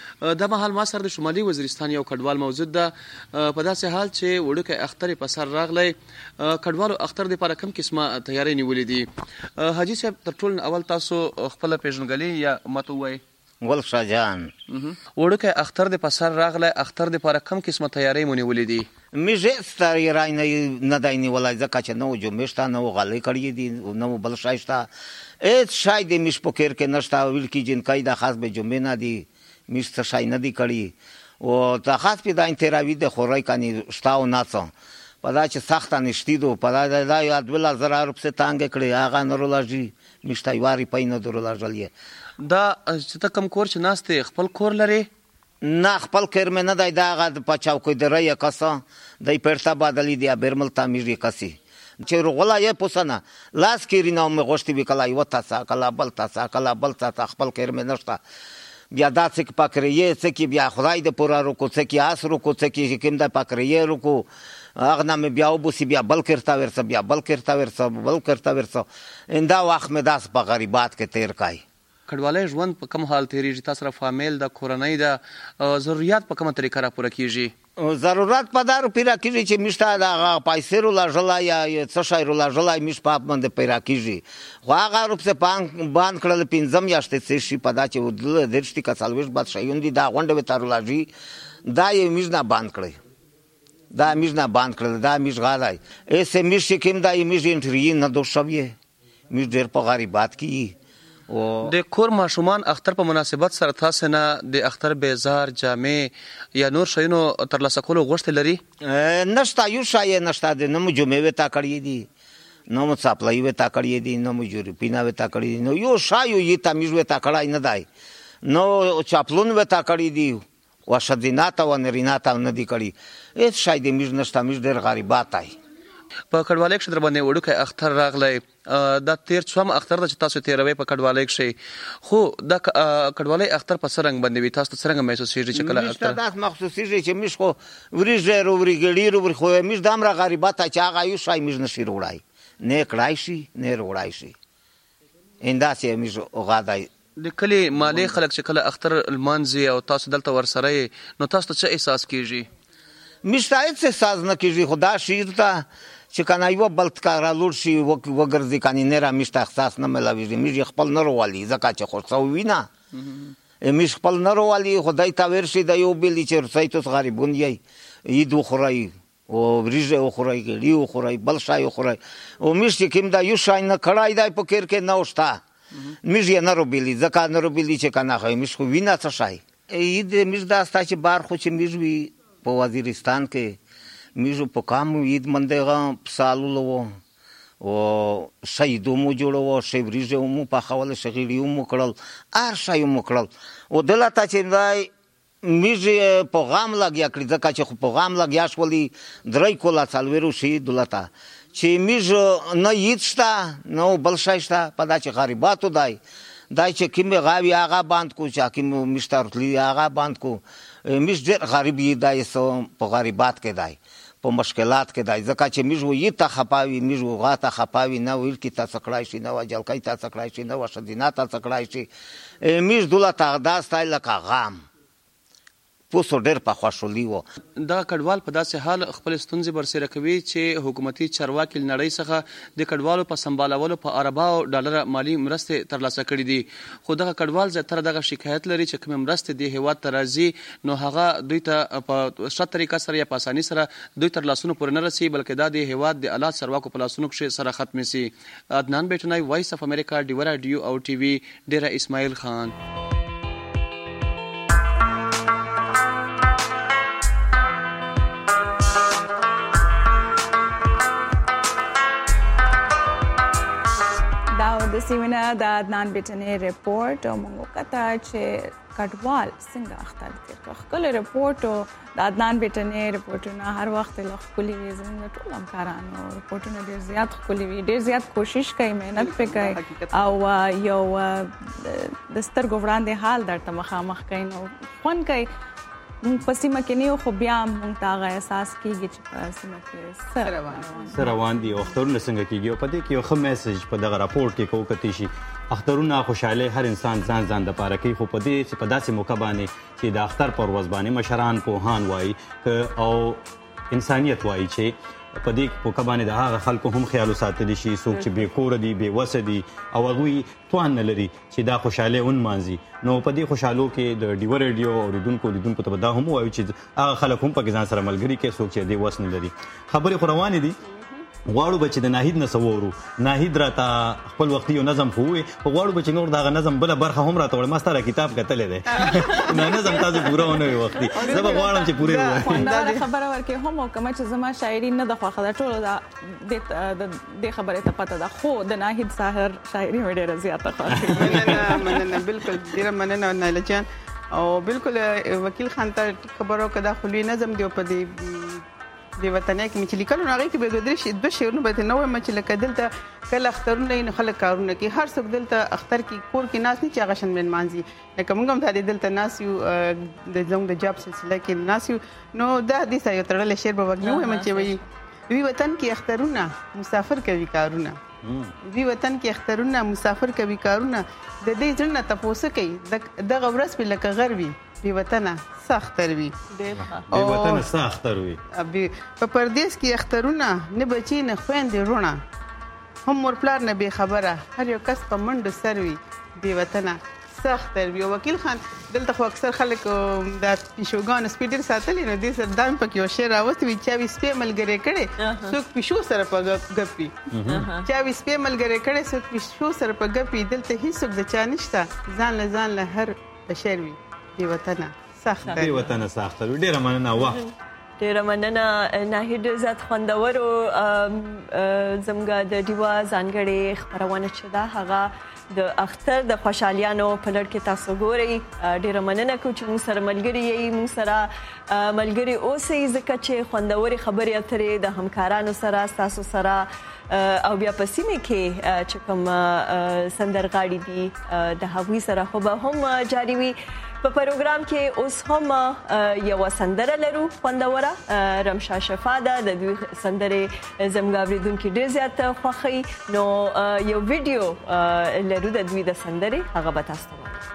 د مهال ما سره د شمالي وزیرستان یو کډوال موجود ده په داسې حال چې وړوکی اختر په سر راغلی کډوالو اختر د لپاره کوم قسمه تیاری نیولې دي حاجي صاحب تر ټولو اول تاسو خپل پیژنګلې یا ماته وایي
ول شاجان
وړوکی اختر د په سر راغلی اختر د لپاره کوم قسمه تیاری مو نیولې دي
میږه ستاري نه نه دای نیولای ځکه چې نو جمعشته نو غلې کړې دي نو بل شایسته اې شای د مش پوکر کې نشتا ویل کی جن کای د خاص به جمعه نه دي میشته شای نه دی کړی او تا خاص په داین تیراوی د خورای کني شتاو ناڅو پدا چې سخت نشتی دو پدا د یاد ول زرا روپسه تانګ کړی هغه نورولوژي میشته یواري پاینو درولوژلې
دا چې ته کم کور چې ناشته خپل کور لري
نه خپل کور مې نه دی دا غد پچاو کوي درې کسا دای پرتا بدلی دی برمل تعمیر کسي چې رغلا یې پوسنه لاس کې رینو مې غوښتي وکلا یو تاسو کلا بل تاسو کلا بل تاسو خپل کور مې نشته بیا دا څه پکریه څه کې بیا خدای د پورا رو کو څه کې اس رو کو څه کې کوم د پکریه رو کو هغه نام بیا وبوسی بیا بل کرتا ورسه بیا بل کرتا ورسه بل کرتا ورسه اندا وخت مې داس په غریبات کې تیر کای
کډوالۍ ژوند په کوم حال تیریږي تاسو سره فامیل د کورنۍ د ضرورت په کومه طریقه را پوره کیږي
ضرورت په دارو پیرا کیږي چې مشته د پیسې رو لا جلا یا څه شای رو لا جلا مش په باندې پیرا کیږي خو هغه روپ څه پان باند کړل پینځم یاشته څه شي پدا چې ودل درشتي کسالوش باد شایوندي دا غونډه وتارولږي دا یې میژنا باند کړی دا میژنا باند کړل دا میژ غالای ایسه میژ کوم دا یې میژ انټری نه دوشوي میژ ډیر په غریبات کې
د کور ماشومان اختر په مناسبت سره تاسو نه د اختر بیزار جامې یا نور شینو تر لاسه کولو غوښتل لري
نشتا یو شای نشتا د نمو جمعې وتا کړی دي نو مو صاحب لای وتا کړی دي نو مو جوړ پینا وتا کړی دي نو یو شای یو تمیز وتا کړای نه دی نو چاپلون وتا کړی دي واشدینات او نرینات نه دی کړی هیڅ شای د میز نشتا میز ډیر غریبات آی
په کډوالۍ کې در باندې وړوکی اختر راغلی دا تیر څوم اختر د چې تاسو تیروي په کډوالۍ کې خو دا کډوالۍ اختر په سرنګ باندې وي تاسو څنګه محسوسیږي چې کله
اختر دا محسوسیږي چې مش خو وريجه وريګړي ور خو مش دامره غریبات چې هغه یو شای مش نشي وړای نه کړای شي نه وړای شي انداسه مش غادای
د کلی مالی خلک چې کله اختر المانزي او تاسو دلته ورسره نو تاسو څه احساس کیږي
مش تاسو احساس نه کیږي خدا شیرته چې کنه یو بلت کار لور شي وګرځي کني نه را مشته احساس نه ملاوي مې خپل نه روالي ځکه چې خو وینا مې خپل نه روالي خدای تا ورشي د یو بلی چې سایتوس غریبون یې یدو خورای او ریجه خورای ګړي خورای بل شای خورای او مې کوم دا یو شای نه کړای دای په کېر کې نه وشتا مې نه روبلی ځکه نه روبلی چې کنه مې خو وینا څه شای ای دې مې دا ستا چې بار خو چې مې وی په وزیرستان کې میجو په کام عید منډه سالو او شهیدو مو جوړو شیبریجه مو په خواله شغیریو مو کړل ار شایو مو کړل او دلته چې دای میجه په غام لګیا کړی ځکه چې په غام لګیا شولي درې کولا څلورو شي دلته چې میجه نه یتشتا نو بل شایستا په داسې غریباتو دای دای چې کیمه غاوی هغه باند کو چې کیمه مشترلی هغه باند کو میش ډېر غریبی دای سو په غریبات کې دای په مشکلات کې دای ځکه چې میجو یې ته خپاوي میجو غاته خپاوي نه ویل کې تاسو کړای شي نه وجل کوي تاسو کړای شي نه وشدینات تاسو کړای شي میج دوله تغداس تای لکه غام پوسو ډېر په خوشحالي و.
دغه کډوال په داسې حال خپل ستونزې برسېره کوي چې حکومتي چارواکي له نړۍ څخه د کډوالو په سمبالولو په ارباو ډالره مالي مرستې ترلاسه کړي دي. خو دغه کډوال زیاتره دغه شکایت لري چې کومې مرستې دې هېواد ته راځي نو هغه دوی ته په ښه طریقه سره یا په اساني سره دوی تر لاسونو پورې نه رسي، بلکې دا د هېواد د اعلی چارواکو په لاسونو کښې سره ختمې سي. عدنان بیټنی، وایس اف امریکا، ډیوه راډیو او ټي وي، ډیره اسماعیل خان.
د سیمینه د عدنان بیټنی ریپورټ او موږ وکتل چې کډوال څنګه اخته تیر کړ. ښکلی ریپورټ او د عدنان بیټنی ریپورټونه هر وخت له ښکلي وي. زموږ ټول همکارانو ریپورټونه ډېر زیات ښکلي وي، ډېر زیات کوشش کوي، محنت پرې کوي او یو د سترګو وړاندې حال درته مخامخ کوي نو خوند کوي. موږ په سیمه کې نه یو خو بیا موږ ته هغه احساس کېږي چې په سیمه کې څه
روان دي او اخترونه څنګه کېږي. او په دې کې یو ښه میسج په دغه راپورټ کې که وکتلی شي، اخترونه خوشحالۍ هر انسان ځان ځان دپاره کوي، خو په دې چې په داسې موقع باندې چې د اختر پر ورځ باندې مشران پوهان وایي او انسانیت وایي چې په دې موقع باندې د هغه خلکو هم خیال وساتلی شي څوک چې بې کوره دي، بې وسه دي او هغوی توان نه لري چې دا خوشحالۍ ونمانځي. نو په دې خوشحالو کې د ډیوه ریډیو اورېدونکو لیدونکو ته به دا هم ووایو چې هغه خلک هم پکې ځان سره ملګري کوي څوک چې دې وس نه لري. خبرې خو روانې دي، غواړو به چې د ناهید نه څه وورو. ناهید راته خپل وختي یو نظم خو ووایي، خو غواړو به چې نور د هغه نظم بله برخه هم راته وړي. ما ستا را کتاب کتلی دی نو نظم تاسو پوره ونه وي وختي، زه به غواړم چې پوره ووایي.
خوندوره خبره ورکړې هم وکړمه چې زما شاعري نه ده خوښه ده، ټولو دې خبرې ته پته ده، خو د ناهید ساحر شاعري مې ډېره زیاته خوښه.
مننه مننه، بالکل ډېره مننه نایله جان. او بالکل وکیل خان ته خبرو که دا خو لوی نظم دی په دې د وطنۍ کې مې چې لیکلو نو هغې کې به دوه درې دوه شعرونه به درته نه وایم چې لکه دلته کله اخترونه وي نو خلک کارونه کوي. هر څوک دلته اختر کې کور کې ناست نه چې هغه شن لمانځي. لکه موږ هم دا دلته ناست یو د زموږ د جاب سلسله کې ناست یو نو دا دې سره یو تړلی شعر به وکړو وایم چې وایي وی وطن کې اخترونه مسافر کوي کارونه، وی وطن کې اخترونه مسافر کوي کارونه، د دې زړه نه تپوسه کوي دغه ورځ پې لکه غر وي بې وطنه څه اختر وي.
بې وطنه څه اختر وي.
په پردیس کې اخترونه نه بچي نه خویندې رونه، هم مور پلار نه بې خبره، هر یو کس په منډو سر وي بې وطنه څه اختر وي. وکیل خان دلته خو اکثر خلک د پیشوګانو سپي ډېر ساتلي نو دې سره دا هم پکې یو شعر راوستی وي چا وي سپی ملګری کړی څوک پیشو سره په ګپ وي، چا وي سپی ملګری کړی څوک پیشو سره په ګپ وي. دلته هېڅوک د چا نشته، ځان له ځان له هر بشر وي بې وطنه څه اختر وي.
بې وطنه څه اختر وي. ډېره مننه. واه
ډېره مننه ناهید، زیات خوندورو زموږ د ډیوه ځانګړې خپرونه چې ده هغه د اختر د خوشحالیانو په لړ کې تاسو ګورئ. ډېره مننه کوو چې موږ سره ملګري یئ، موږ سره ملګري اوسئ ځکه چې خوندورې خبرې اترې د همکارانو سره ستاسو سره او بیا په سیمې کې چې کوم سندرغاړي دي د هغوی سره خو به هم جاري وي. په پروګرام کې اوس هم یوه سندره لرو خوندوره، رمشا شفا ده، د دوی سندرې زموږ اورېدونکي ډېر زیات خوښوي نو یو ویډیو لرو د دوی د سندرې، هغه به تاسو ته وایو.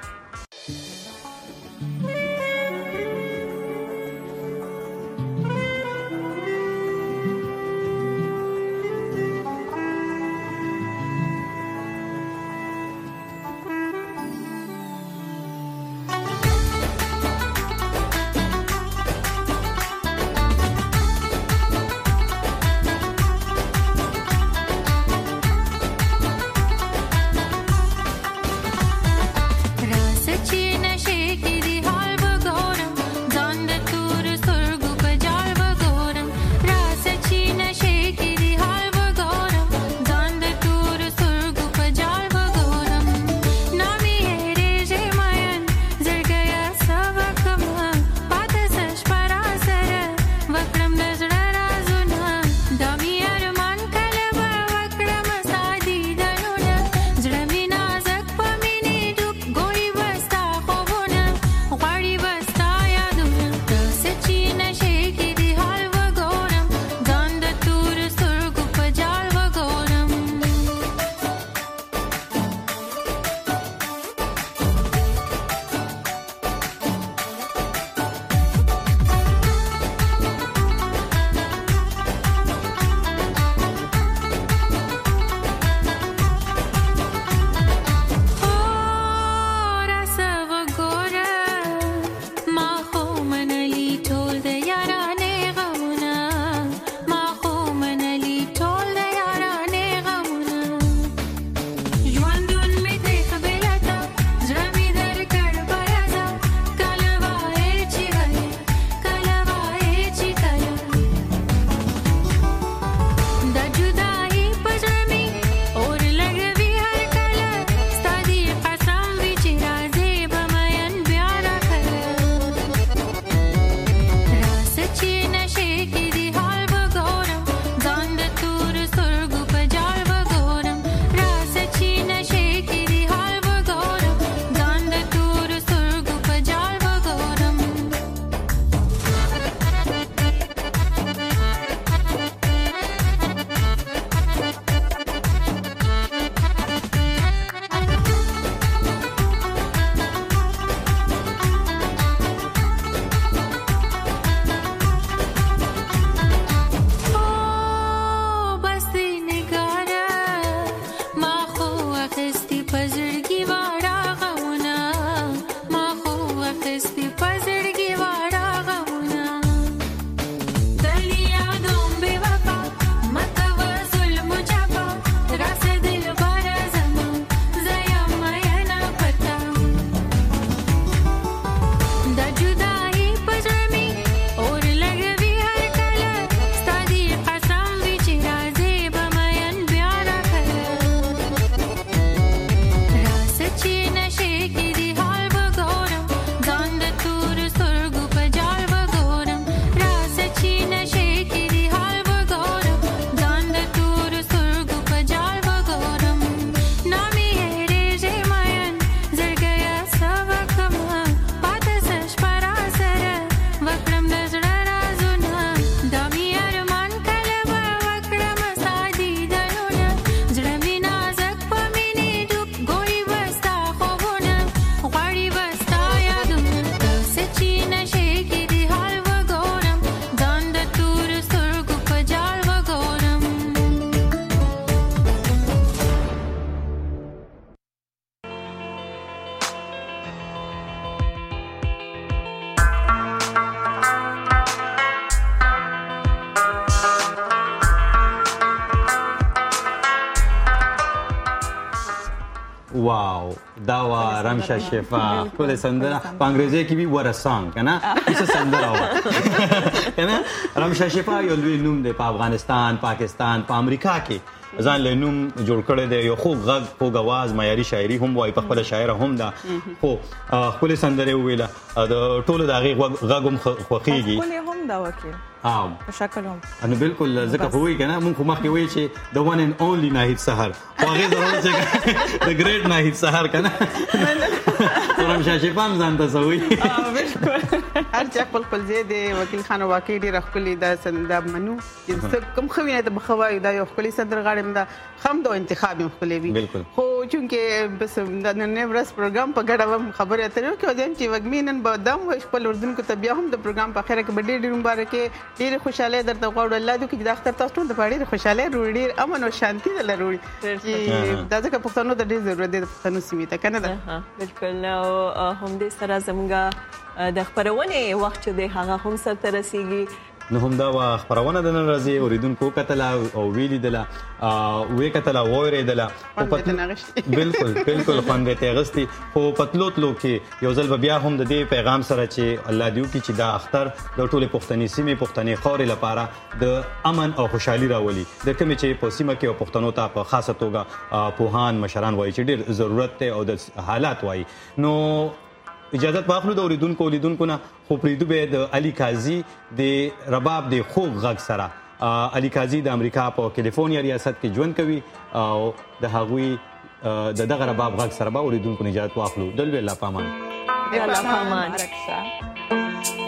واو دا وا رمشه شفا کول سندره په انګریزي کې وی ور سانګ کنه څه سندره و کنه رمشه شفا یو لوی نوم دی په افغانستان پاکستان په امریکا کې ځان له نوم جوړ کړی دی یو خوږ غږ خوږ اواز معیاري شاعري هم وایي په خپله شاعره هم ده خو ښکلې سندرې وویله د ټولو د هغې غږ هم خوښېږي
ښکلې هم ده وکیل
او
په شکل هم
نو بالکل ځکه خو وایي که نه مونږ خو مخکې وایي چې د ون اینډ اونلی ناهید سحر خو هغې ضرورت چې د ګریټ ناهید سحر که نه رمشه شفا هم ځان ته څه وایي
هر چا خپل خپل ځای دی وکیل خان واقعي ډېره ښکلې دا منو چې کوم ښه وینه ته به ښه وایو دا یو ښکلې سندرغاړې هم ده هم د انتخاب هم ښکلې وي خو چونکې بس د نننۍ ورځ پروګرام په ګډه به هم خبرې اترې وکړو او چې وږمې نن به دا هم وایي خپل اردونکو ته بیا هم د پروګرام په اخره کې به ډېر ډېر مبارکې ډېرې خوشحالۍ درته غواړو الله دې وکړي چې دا اختر تاسو ټول دپاره ډېرې خوشحالۍ راوړي ډېر امن او شانتي دله راوړي چې دا ځکه پښتنو ته ډېر ضرورت دی د پښتنو سیمې ته که نه ده
بلکل او همدې سره زموږ د خپرونې وخت چې دی هغه هم سرته رسیږي
نو هم دا وه خپرونه د نن ورځې اورېدونکو وکتله او ویلیدله ویې کتله واورېدله بلکل بلکل خوند یې ترې اخیستي خو په تلو تلو کې یو ځل به بیا هم د دې پیغام سره چې الله دې وکړي چې دا اختر د ټولې پښتني سیمې پښتنې خاورې لپاره د امن او خوشحالي راولي د کومې چې په سیمه کې او پښتنو ته په خاصه توګه پوهان مشران وایي چې ډېر ضرورت دی او د حالات وایي نو اجازت واخلو د اوریدونکو اولیدونکو نه خو پرېږدو به د علي قاضي د رباب د خوږ غږ سره علي قاضي د امریکا په کیلیفورنیا ریاست کې ژوند کوي او د هغوی د دغه رباب غږ سره به اوریدونکو نه اجازت واخلو دلوي الله پامان
الله پامان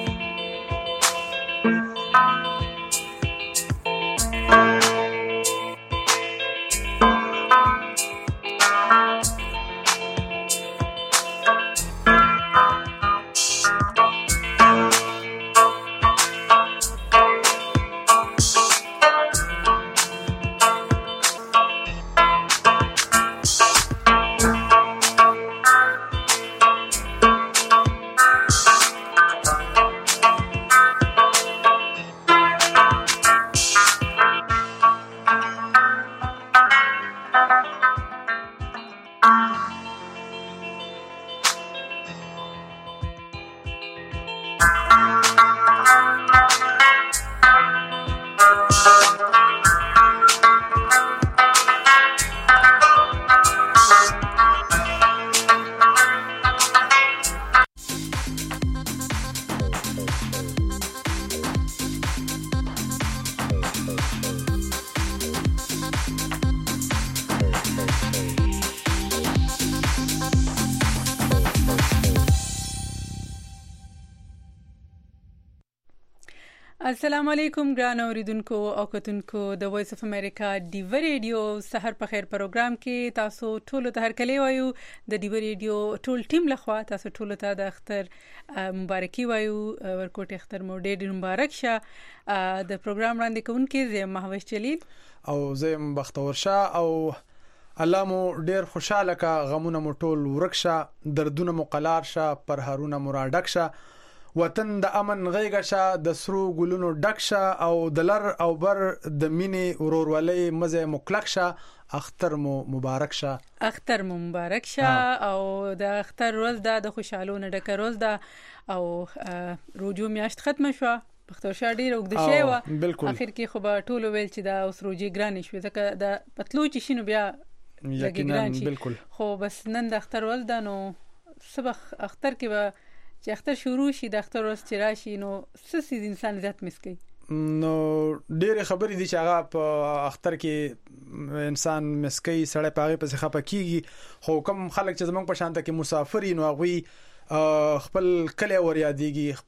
السلام علیکم ګران اوریدونکو او کتونکو د وایس اف امریکا ډیو ریډیو سحر په خیر پروګرام کې تاسو ټول ته هرکلی وایو د ډیو ریډیو ټول ټیم لخوا تاسو ټول ته د اختر مبارکي وایو ورکوټ اختر مو ډېر مبارک شه د پروګرام وړاندې کوونکې زه مهوش جلیل
او زه بختور شاه او الله مو ډېر خوشاله کا غمونه مو ټول ورکشه دردونه مو قلار شه پر هارونه مرادک شه وطن د امن غیږه شه د سرو ګلونو ډک شه او د لر او بر د مینې ورورولۍ مزه مکلک شه اختر مو مبارک شه
اختر مو مبارک شه او د اختر ورځ ده د خوشحالو نه ډکه ورځ ده او روجو میاشت ختمه شوه پختور شاه ډېر اوږده شوې وه اخر کې خو به ټولو ویل چې دا اوس روجې ګرانې شوې ځکه د پتلو چې شي نو بیا لږې ګران شي خو بس نن د اختر ورځ ده نو څه به اختر کې به چې اختر شروع شي د اختر ورځ چې راشي نو څه څیز انسان زیات مس کوي
نو ډېرې خبرې دي چې هغه په اختر کې انسان مس کوي سړی په هغې پسې خفه کېږي خو کوم خلک چې زموږ په شانته کې مسافر وي نو هغوی خپل کلی ور یادېږي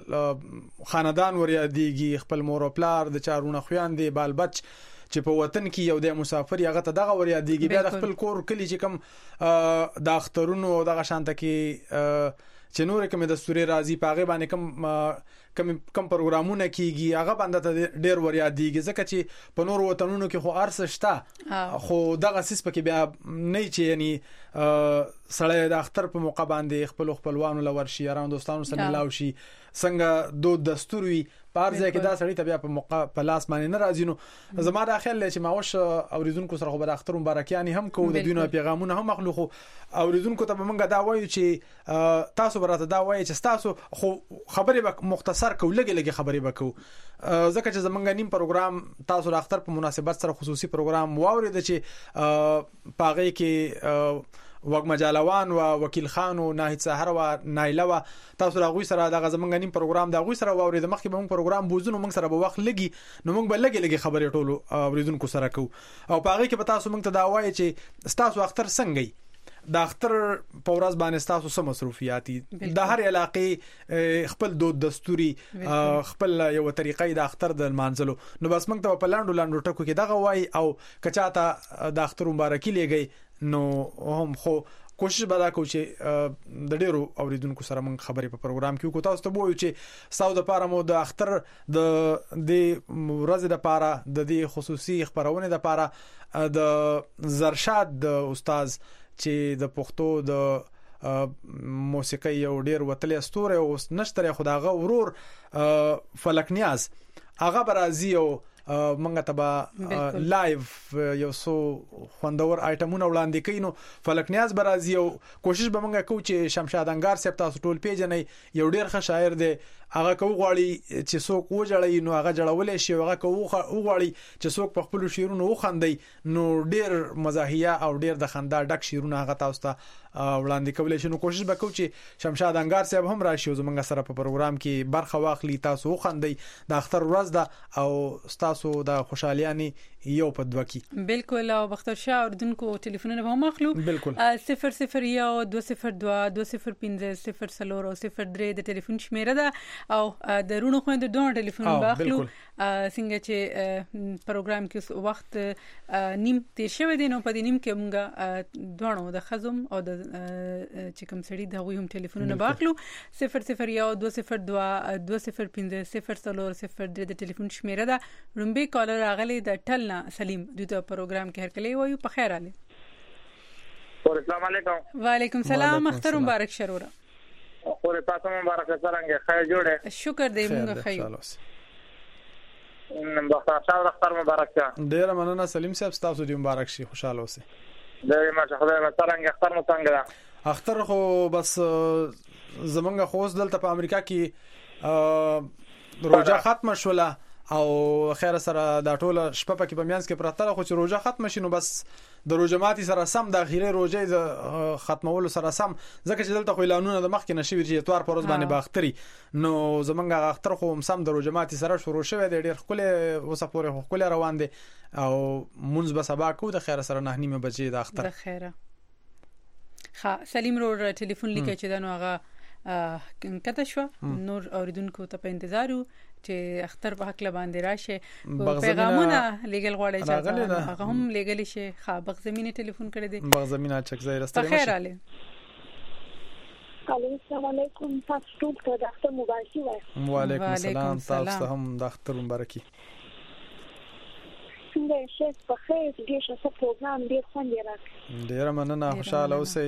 خپل خاندان ور یادېږي خپل مور او پلار د چا رونه خویندې بال بچ چې په وطن کې یو د مسافر هغه ته دغه ور یادېږي بیا د خپل کور کلی چې کوم د اخترونو او دغه شانته کې چې نور کوم د سوري راضي پاغه باندې کم کم کم پروګرامونه کیږي هغه باندې ته ډیر ور یادېږي ځکه چې په نور وطنونو کې خو ارس شته خو دغه سیس پکې بیا نه چې یعنی
سړی د اختر په موقع باندې خپل خپلوانو لور شي یارانو دوستانو سره ملاو شي څنګه دود دستور وي پارځه کې دا سړی ته بیا په موقع په لاس باندې نه راځي نو زما د خیال چې ماوش اوریدونکو سره خو به اختر مبارکیانی هم کوو د دوی پیغامونه هم مخلوق اوریدونکو ته موږ دا وایو چې تاسو براته دا وایي چې تاسو خو خبرې به مختصر کو لګي لګي خبرې وکړو ځکه چې زمونږ نیم پروګرام تاسو د اختر په مناسبت سره خصوصي پروګرام واورید چې پاغي کې وګ مجالوان او وکیل خان او ناهید سحر او نایله و تاسو راغوي سره د غزمنګ نیم پروګرام دا غوي سره واورید مخکې به موږ پروګرام بوزونو موږ سره به وخت لګي نو موږ به لګي لګي خبرې ټولو اوریدونکو سره کو او پاغي کې به تاسو موږ ته دا وایي چې تاسو اختر څنګه د اختر په ورځ باندې تاسو سم مصروفیاتي د هر علاقې خپل دود دستوري خپل یو طریقې د اختر د منځلو نو بس موږ ته په لاندو لاندو ټکو کې دغه وایي او کچاته د اختر مبارکي لګي نو هم خو کوشش به کوو چې د ډیرو اوریدونکو سره موږ خبرې په پروګرام کې وکړو تاسو ته وایو چې ساو د پاره مو د اختر د د ورځې د پاره د دې خصوصي خبرونه د پاره د زرشاد د استاد چې د پښتو د موسیقي یو ډیر وتلې استوره او نشتره خداغه ورور فلک نیاز هغه برازي او منګه تبا لایف یو سو خوندور آیټمونه وړاندې کینو فلک نیاز برازي او کوشش به منګه کوو چې شمشاد انګار صاحب تاسو ټول پیژنې یو ډیر ښه شاعر دی هغه کو غواړي چې څوک وجړی نو هغه جوړولې شي هغه کو غواړي چې څوک په خپل شیرونو وخندي نو ډیر مزاحیه او ډیر د خندا ډک شیرونه هغه تاسو ته وړاندې کولای شي نو کوشش وکړو چې شمشاد انګار صاحب هم راشي زمونږ سره په پروګرام کې برخه واخلي تاسو وخندي د اختر ورځ ده او تاسو د خوشحالياني یو په دوکي
بالکل او بختور شاه اردوونکو ټلیفونونه به مخلو
بالکل
صفر صفر یو دو صفر دو دو صفر پنځه صفر سلور او صفر درې د ټلیفون شمیره ده او د رونو خويند دوه ټلیفون باخلو څنګه چې پروګرام کې وخت نیم تیر شوی دی نو په دې نیم کې موږ دوه د خزم او د چې کوم سړي د غوي هم ټلیفونونه باخلو صفر صفر یو دو صفر دو دو صفر پنځه صفر سلور صفر درې د ټلیفون شمیره ده رومبي کالر اغلی د ټلنا سلیم دغه پروګرام کې هر کله وایو په خیر علي
السلام علیکم
وعلیکم السلام اختر مبارک شروره
اور تاسو مبارک څنګه خیر جوړه
شکر دی موږ خیر
نن بختور شاه اختر مبارک شه
ډیر مننه سلیم صاحب تاسو دې مبارک شي خوشاله اوسئ
ډیر ماشه خدای مې څنګه اختر مو څنګه
اختر خو بس زمونږ خوست دلته په امریکا کې روزه ختم شوله او خیر سره د ټوله شپه پکې په میانس کې پرته خو چې روزه ختم شي نو بس د روزه ماتي سره سم د اخیری روزه د ختمولو سره سم ځکه چې دلته خو اعلانونه د مخ کې نشي ورچې اتوار پر ورځ باندې باختري نو زمونږ اختر خو سم د روزه ماتي سره شروع شوه د ډیر خپل وسه پورې خپل روان دي او مونږ به سبا کو د خیر سره نه نیمه بجې د اختر
د خیره ها سلیم رو ټلیفون لیکه چې دنو هغه کته شو نور اوریدونکو ته په انتظار چې اختر په حق باندې راشه پیغامونه لګل غواړي چې هغه هم لګل شي خابق زمينه ټلیفون کړی دی
بغ زمينه چک ځای راستل
خیر علي
السلام علیکم تاسو ټول ته د اختر مبارکي وایم
وعلیکم السلام تاسو هم د اختر مبارکي
څنګه شې په خیر دې شته پروګرام ډیر خوند راک
ډیر مننه خوشاله اوسئ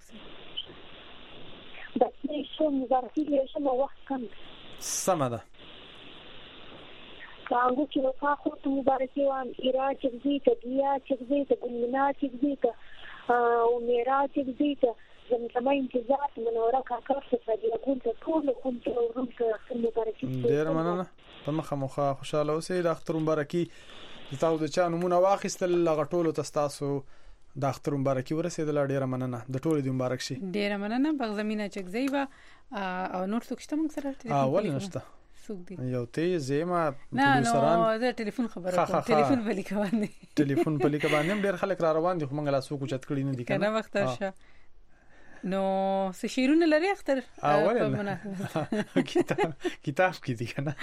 د دې شو مبارکي دې شمه وخت کم
سمه ده
کانګو چې نو خو ته مبارکي وایم ایرا چې زی ته دیا چې زی ته ګلنا چې زی ته او میرا چې زی ته زموږه انتظار منوره کاکا څخه دی ګول ته ټول کوم ته ورته مبارکي
ډیر مننه په مخه مخه خوشاله اوسئ د اختر مبارکي تاسو د چا نمونه واخیستل لغټولو تاسو د اختر مبارکي ورسېدل ډیر مننه د ټولو د مبارک شي
ډیر مننه بغ زمينه چک زیبا او نور څوک شته موږ سره
اول نشته یو ته زما
نه نو زه ټلیفون خبره کوم ټلیفون په لیک باندې
ټلیفون په لیک باندې ډیر خلک را روان دي خو موږ لا سوق چت کړی نه دي
کنه وخت شه نو سشیرونه لري اختر
په مناسبت کتاب کتاب کې دي کنه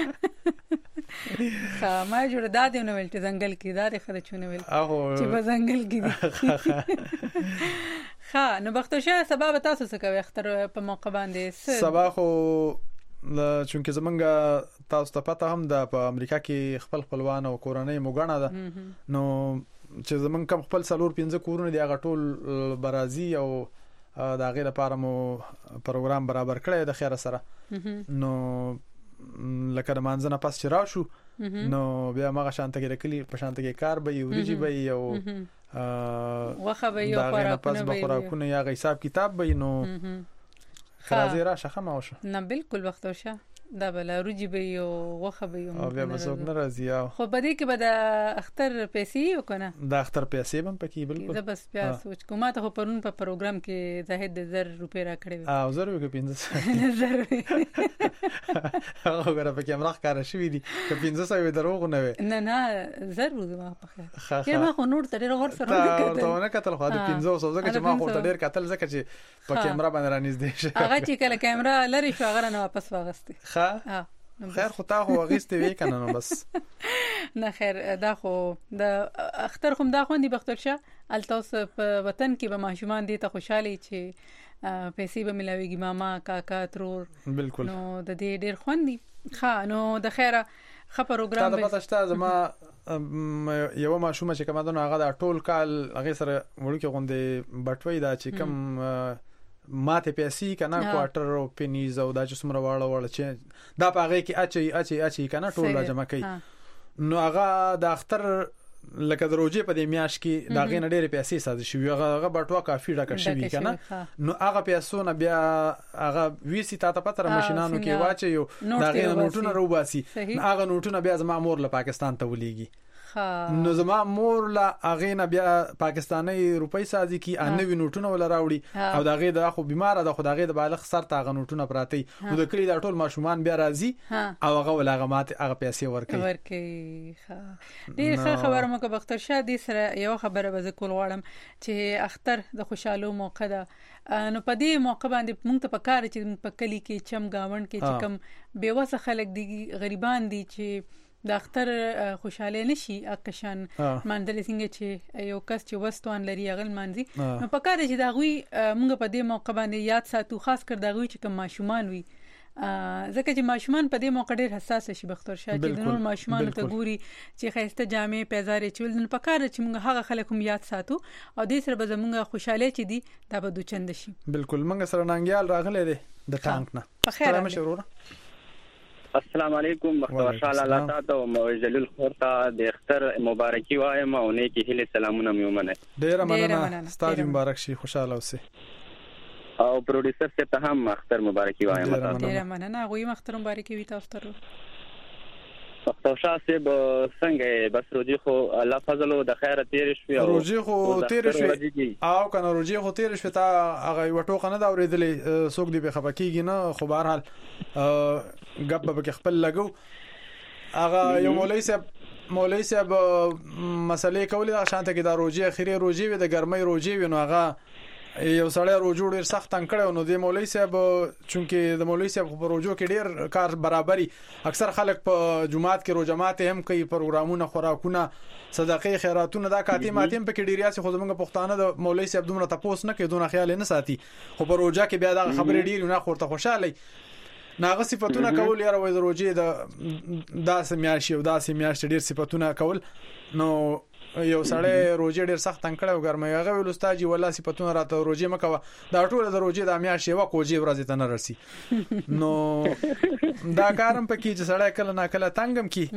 خا ما جوړ دادې نو ولټ ځنګل کې داري خره چونه ول چې په ځنګل کې دي خا نو بختوشه سبب تاسو څه کوي اختر په موقع باندې
سبا خو چونکه زمونږ تاسو ته پته هم د په امریکا کې خپل خپلوان او کورنۍ موګنه ده نو چې زمونږ کم خپل سلور پنځه کورونه دی هغه ټول برازي او دا غیر لپاره مو پروګرام برابر کړی د خیر سره نو لکه د مانځنه پس چې راشو نو بیا مغه شانته کې کلی په شانته کې کار به یوريجي به یو
واخه به یو
خوراکونه به خوراکونه یا حساب کتاب به نو خلاصې را شخه ما وشه
نه بالکل وخت وشه دا بل روجي به یو واخه به یو
او بیا بسوک ناراضي
خو بده کې به د اختر پیسې وکنه
د اختر پیسې هم پکې بالکل
زه بس بیا سوچ کوم ته پرون په پروګرام کې زاهد زر روپے را کړې
او زر روپے پنځه
زر
هغه غره پکې امرخ کار شوې دي که پنځه سوه دروغ نه وي
نه نه زر روزه په خیر کې ما خو نور تر غور سره
کتل ته نه کتل خو د پنځه سوه ځکه چې ما خو ډېر کتل ځکه چې په کیمرا باندې رانیږدې شي
هغه چې کله کیمرا لري شو هغه نه واپس واغستې
ها خیر خو تا خو غیستې وی کنه نو بس
نه خیر دا خو د اختر خو دا خوندې بختور شه التاس په وطن کې به ماشومان دي ته خوشحالي چې پیسې به ملاويږي ماما کاکا ترور
بالکل
نو د دې ډېر خوندې ښه نو د خیره ښه پروګرام
به تاسو ته زما یو ماشومه چې کومه دنه هغه د ټول کال هغه سره وړوکی غوندې بټوي دا چې کم ماته پیسې کنه کوارټر او پینیز او دا چې څومره واړه واړه چې دا پاغه کې اچي اچي اچي کنه ټول را جمع کوي نو هغه د اختر لکه دروځي په دې میاش کې دا غي نډېر پیسې ساده شي هغه بټوا کافي ډکه شي کنه نو هغه پیسونه بیا هغه ویسي تا ته پتر ماشينانو کې واچي یو دا غي نوټونه روباسي هغه نوټونه بیا زما مور له پاکستان ته ولېږي نو زما مور لا اغه نه بیا پاکستاني روپۍ سازي کی انوي نوټونه ولا راوړي او دا غي د خو بیمار ده خدای د بالغ سر ته غ نوټونه پراتی او د کلی د ټول ماشومان بیا راضي او هغه ولا غمات هغه پیسې ورکي
ورکي ښه ډیر ښه خبره مو کو بختر شه دي سره یو خبره به ذکر غواړم چې اختر د خوشاله موقع ده نو په دې موقع باندې موږ ته پکاره چې په کلی کې چم گاوند کې چې کم بیوسه خلک دي غریبان دي چې د اختر خوشاله نشي اکشان ماندل څنګه چې یو کس چې وستوان لري غل مانځي نو پکاره چې دا غوي موږ په دې موقع باندې یاد ساتو خاص کر دا غوي چې کوم ماشومان وي ځکه چې ماشومان په دې موقع ډېر حساس شي بختور شه چې د نور ماشومان ته ګوري چې خسته جامې پیزارې چول نو پکاره چې موږ هغه خلک هم یاد ساتو او دې سره به زموږ خوشاله چې دي دا به دوچند شي
بالکل موږ سره ننګیال راغله دي د ټانک نه
په خیر
مشوره
السلام علیکم بختور شاه الله تعالی او موجل خورتا د اختر مبارکي وایم او نیکی هله سلامونه میومنه
ډیر مننه ستاسو مبارک شي خوشاله اوسئ
او پروډوسر ته ته هم اختر مبارکي وایم
ډیر مننه غوي اختر مبارکي وي تاسو ته
بختور شاه صاحب څنګه بس روجي خو الله فضل او د خیره تیر شوي
او روجي خو تیر شوي او کنه روجي خو تیر شوي تا هغه وټو کنه دا ورېدلې سوق دی به خپکیږي نه خو بهر حال غب به خپل لګو هغه یو مولوی صاحب مولوی صاحب مسلې کولې شانته کې دا روجي اخیری روجي وي د ګرمۍ روجي وي نو هغه یو سړی روجو ډیر سخت انکړو نو د مولوی صاحب چونکه د مولوی صاحب په روجو کې ډیر کار برابرۍ اکثر خلک په جمعات کې روجمات هم کوي پروګرامونه خوراکونه صدقې خیراتونه دا کاتی ماتیم په کې ډیریا سي خو زمونږ پښتانه د مولوی صاحب دومره تاسو نه کوي دونه خیال نه ساتي خو په روجا کې بیا دا خبرې ډیر نه خورته خوشاله ناغه صفاتونه کول یاره وای د روجي د داسې میاشي او داسې میاشت ډیر صفاتونه کول نو یو سړی روجي ډیر سخت انکړ او ګرمه هغه ویل استاد جی والله صفاتونه راته روجي مکوه دا ټول د روجي د میاشي وا کوجي ورځ ته نه رسی نو دا کارم پکې چې سړی کله نا کله تنگم کی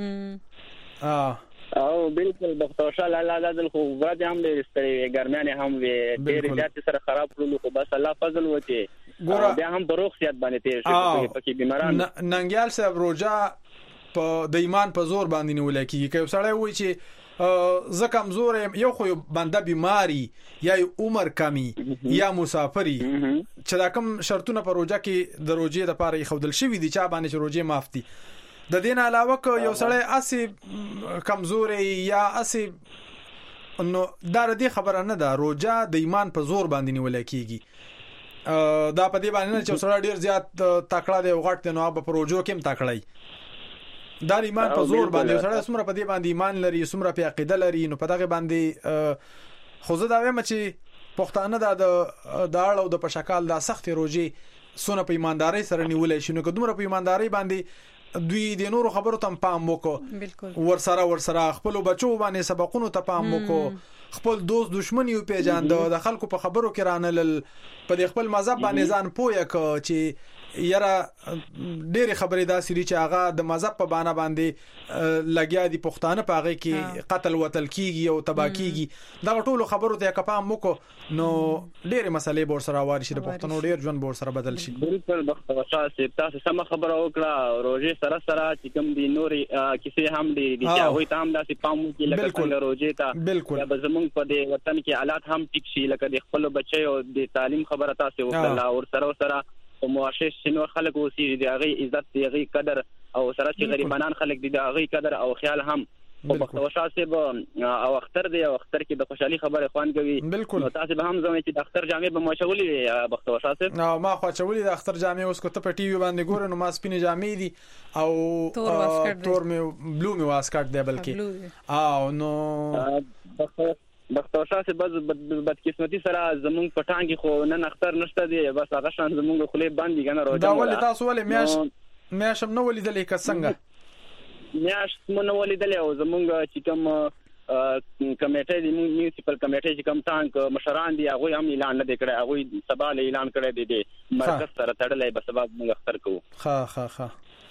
اه او بالکل ډاکټر شاه الله تعالی خو ورته هم ډیر ستړي ګرمانه هم وي ډیر زیات سره خراب کړلو خو بس الله فضل وته ګوره بیا هم بروخیات باندې تیر شي پکې بیماران
ننګیال صاحب روجا په د ایمان په زور باندې نیول کیږي که سړی وای چې زه کمزور یم یو خو بنده بیماری یا عمر کمی یا مسافری چې دا کوم شرطونه په روجا کې د روجې لپاره خودل شوی دي چا باندې چې روجې مافتي د دین علاوه که یو سړی اسی کمزور یا اسی نو دا ردی خبره نه ده روجا د ایمان په زور باندې نیول کیږي دا په دې باندې چې سړی ډیر زیات تکړه دی او غټ دی نو په پروژو کې هم تکړه دا ایمان په زور باندې سره سمره په دې باندې ایمان لري سمره په عقیده لري نو په دغه باندې خو زه دا وایم چې پښتانه د داړو د پشکال د سخت روزي سونه په ایمانداري سره نیولې شنو که دومره په ایمانداري باندې دوی د نورو خبرو ته پام وکړو ور سره ور سره خپل بچو باندې سبقونو ته پام وکړو خپل دوست دشمن یو پیژاند د خلکو په خبرو کې رانل په خپل مذهب باندې ځان پوهه ک چې یاره ډېری خبرې داسې دي چې هغه د مذهب په بانه باندې لګیا دي پښتانه په هغه کې قتل وتل کیږي او تباہ کیږي دا ټول خبرو ته کپام مکو نو ډېری مسلې بور سره واري شي د پښتنو ډېر ژوند بور سره بدل شي.
بالکل بختوشا تاسو سم خبره وکړه روزي سره سره چې کوم دي نوري کیسې هم دي چې هغه ته هم داسې پام وکړي لکه څنګه روزي ته یا زمونږ په دې وطن کې حالات هم ټیک شي لکه د خپل بچي او د تعلیم خبره تاسو وکړه او سره سره او معاشش شنو خلک اوسې دی هغه عزت دی هغه قدر او سره چې غریبانان خلک دي هغه قدر او خیال هم او بختوشا صاحب او اختر دی او اختر کې د خوشحالي خبره خوان کوي نو تاسو به هم زموږ چې د اختر جامې به مشغولې بختوشا صاحب
نو ما خو چولې د اختر جامې اوس کو ته په ټي وي باندې ګورې نو ما سپینې جامې دي او تور مې بلو مې واسکټ دی بلکې او نو
بختوشا سے بس بدقسمتی سره زمونږ پټانګي خو نن اختر نشته دی بس هغه شان زمونږ خلې باندې کنه روزه
دا ولې تاسو ولې میاش میاش نو ولیدلې که څنګه
میاش مونږ ولیدلې او زمونږ چې کوم کمیټه دی میونسپل کمیټه چې کوم ټانک مشران دي هغه هم اعلان نه کړی هغه سبا اعلان کړی دی مرکز سره تړلې بس سبا موږ اختر کوو
ها ها ها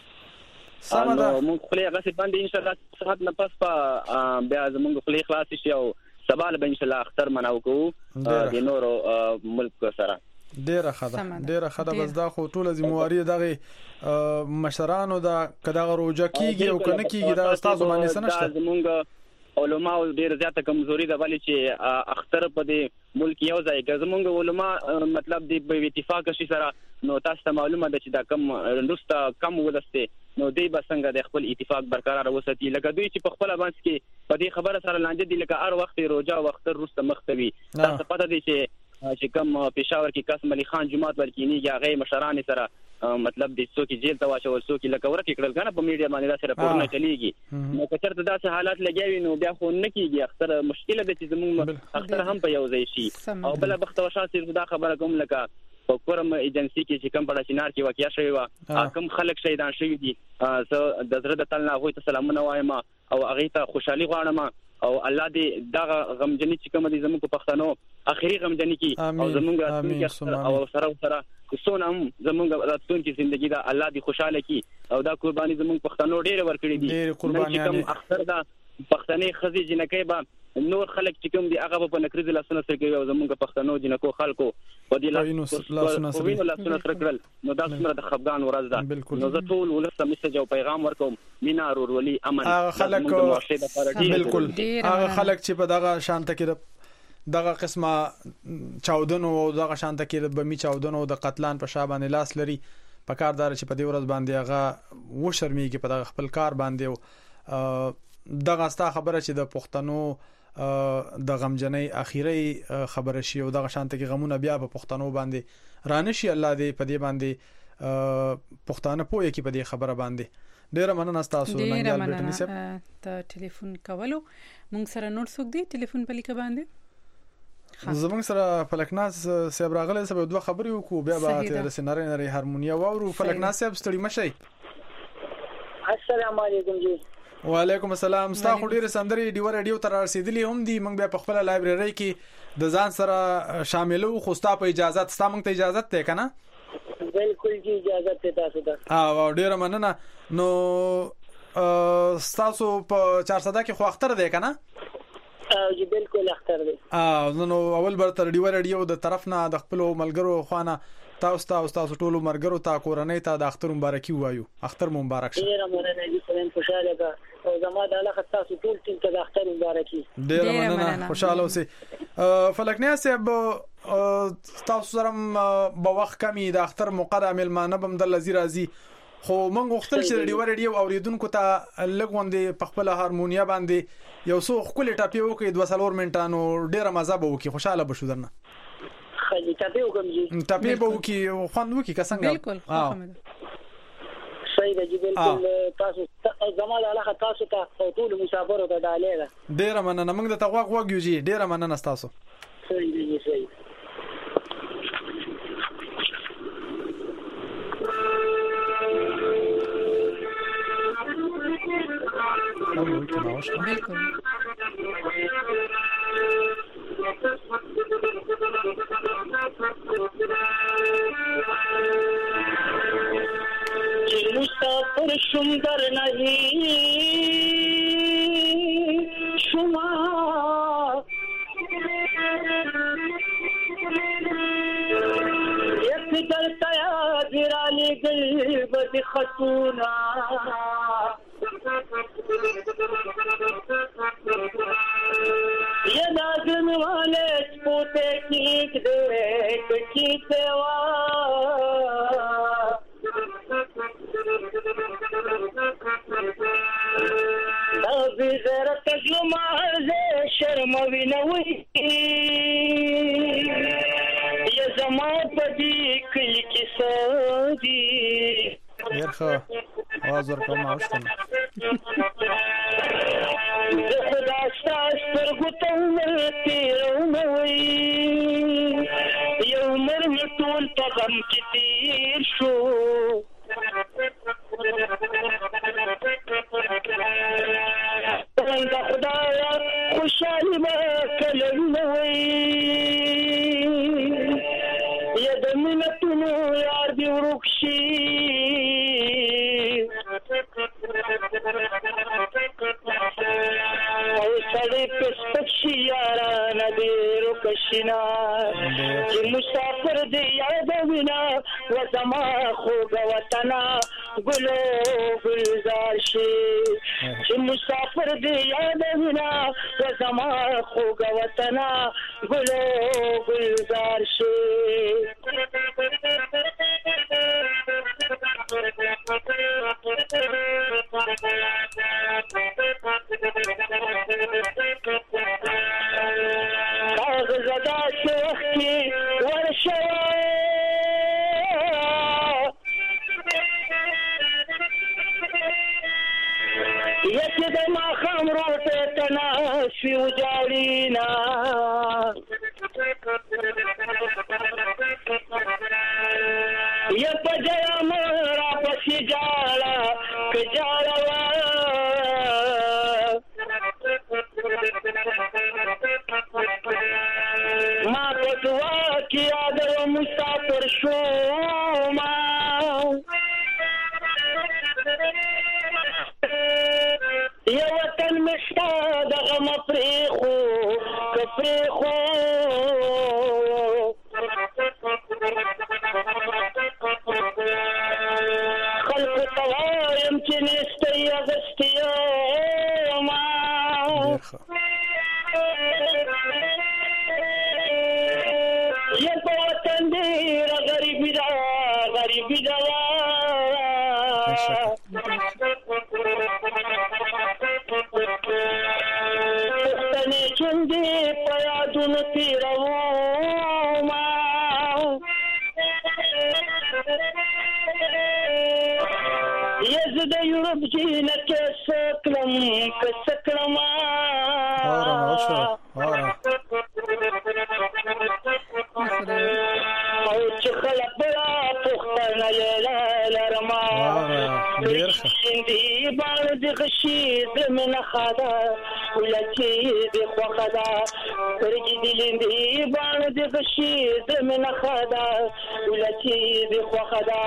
سمدا موږ خپل هغه څه باندې ان شاء الله ساعت نه پس په بیا زمونږ خپل خلاص شي او سبال به ان شاء الله اختر مناو کوو د نورو ملک سره
ډیره خده ډیره خده بس دا خو ټول ذمہواری دغه مشرانو دا کداغه روجه کیږي او کنه کیږي دا استاد باندې سنشته
زمونږ علماء ډیر زیاته کمزوري ده ولې چې اختر په دې ملک یو ځای کې زمونږ علماء مطلب دی په اتفاق شي سره نو تاسو ته معلومه ده چې دا کم لسته کم ولسته نو دوی به څنګه د خپل اتفاق برقرار وساتي لکه دوی چې په خپل باندې کې په دې خبره سره لاندې دي لکه هر وخت روزه او اختر روسته مختوي تاسو پته دي چې چې کوم پېښور کې قاسم علي خان جماعت ورکینی هغه مشران سره مطلب د څوک جیل ته واچول څوک لکه ورته کړل کنه په میډیا باندې دا سره پورنه چلیږي نو کچرته داسې حالات لګیوي نو بیا خو نه کیږي اختر مشکله ده چې زموږ اختر هم په یو ځای شي او بل بختوشا صرف دا خبره کوم لکه په کورم ایجنسی کې چې کوم په شینار کې واقعیا شوی و کوم خلک شهیدان شوی دي زه د زړه د تل نه غوښته سلامونه وایم او هغه ته خوشحالي غواړم او الله دې دا غمجنی چې کوم دي زموږ په پښتنو اخیری غمجنی کې او زموږ او سره سره کوڅون هم زموږ راتلونکي ژوندۍ دا الله دې خوشاله کړي او دا قرباني زموږ پښتنو ډېر ورکړي دي
ډېر قرباني
کوم اختر دا پښتنې خزي جنکې به نور خلک چې کوم دي هغه په نکریز لاسونه سره کوي او زموږ پښتنو جنکو خلکو په دې لاسونه سره کړل نو دا څومره د خفقان ورځ ده نو زه ټول ولسته میسج او پیغام ورکوم مینا ورولي امن
هغه خلک بالکل هغه خلک چې په دغه شانته کې دغه قسمه چاودنو او دغه شانته کې به می چاودنو د قتلان په شابه لاس لري په کار دار چې په دې ورځ باندې هغه و شرمېږي په دغه خپل کار باندې او دغه ستا خبره چې د پښتنو د غمجنۍ اخیری خبره شي او دغه شانته کې غمونه بیا په پښتنو باندې رانشي الله دې په دې باندې پښتانه پوهه کې په دې خبره باندې ډیره مننه تاسو
ننګال بیٹنی صاحب ته ټلیفون کولو مونږ سره نور څوک دی ټلیفون په لیکه باندې
زمونږ سره فلکناز صاحب راغلی سبب دوه خبرې وکړو بیا به تر سنره نری هارمونیا واورو فلکناز صاحب ستړي مشي
السلام علیکم جی
وعلیکم السلام ستا خو ډیره سندري ډیو رادیو تر رسیدلی هم دي موږ بیا په خپل لایبرری کې د ځان سره شاملو خو ستا په اجازه ستا موږ ته اجازه ته کنه
بالکل جی اجازه ته تاسو ته
ها ډیره مننه نو تاسو په چار صدا کې خو اختر دی کنه
او جی بالکل اختر دی
ا نو اول بر تر ډیو رادیو د طرف نه د خپل ملګرو خوانه تاسو تاسو تاسو ټول مرګرو تا کورنۍ ته د اختر مبارکي وایو اختر مبارک شه
ډیره مننه دي سلام خوشاله ده او زما د الله تاسو ټول ټیم ته د اختر مبارکي
ډیره مننه خوشاله اوسئ فلکنیا صاحب تاسو سره په وخت کمی د اختر مقدم المانه بم د لذي راضي خو مونږ وختل چې ډیو ریډیو اوریدونکو ته لګوندې په خپل هارمونیا باندې یو څو خپل ټاپي وکي دوه سلور منټانو ډیره مزه به وکي خوشاله بشو درنه
خالي ټاپي وکم جی
ټاپي به وکي خوند وکي که څنګه
بالکل
خامد صحیح دی بالکل تاسو زمال علاقه تاسو ته ټول مسافر ته ډالېږي
ډیره مننه موږ د تغواغ وګیو جی ډیره مننه تاسو
صحیح دی صحیح
بالکل
مسافر شم در نهی شما یک در تیاد رالی گل بد خطونا ये नाज़न वाले पोते ठीक दे की सेवा अभी जरा तजुमा से शर्म भी न हुई ये जमा पदी कल की सदी
يرخى آزر کم آشتن
خدا ستر گتم تیرونوی یو مرم طول پغم کی تیر شو دا خدایا خوشحالی با کلنوی یا دمینتونو یار دی ورکشی سڑی پسپکشی یارانا دیرو کشینا جی مسافر دی یاد وینا وزما خوگ وطنا گلو گلزار شی جی مسافر دی یاد وینا وزما خوگ وطنا گلو گلزار شی زدا شوخی ورشا یکی دما خمرو تیتنا شیو جالینا یا پجیا مرا پسی جالا کجالا ما بدوا کیا در مسافر شوما یا وطن مشتا دغم افریخو کفریخو خلق طوایم چنستی اغستیوما ये तो तंदीर गरीबी दा गरीबी दा तने चुंदी पया दुन तीरवो मा ये ज़द यूरोप जी न के सकलम के सकलमा
औरा औरा औरा
خلق بلا پختنا یلا لرما دی بار دی غشید من خدا ولکی دی خوخدا ورگی دی بار دی غشید من خدا ولکی دی خوخدا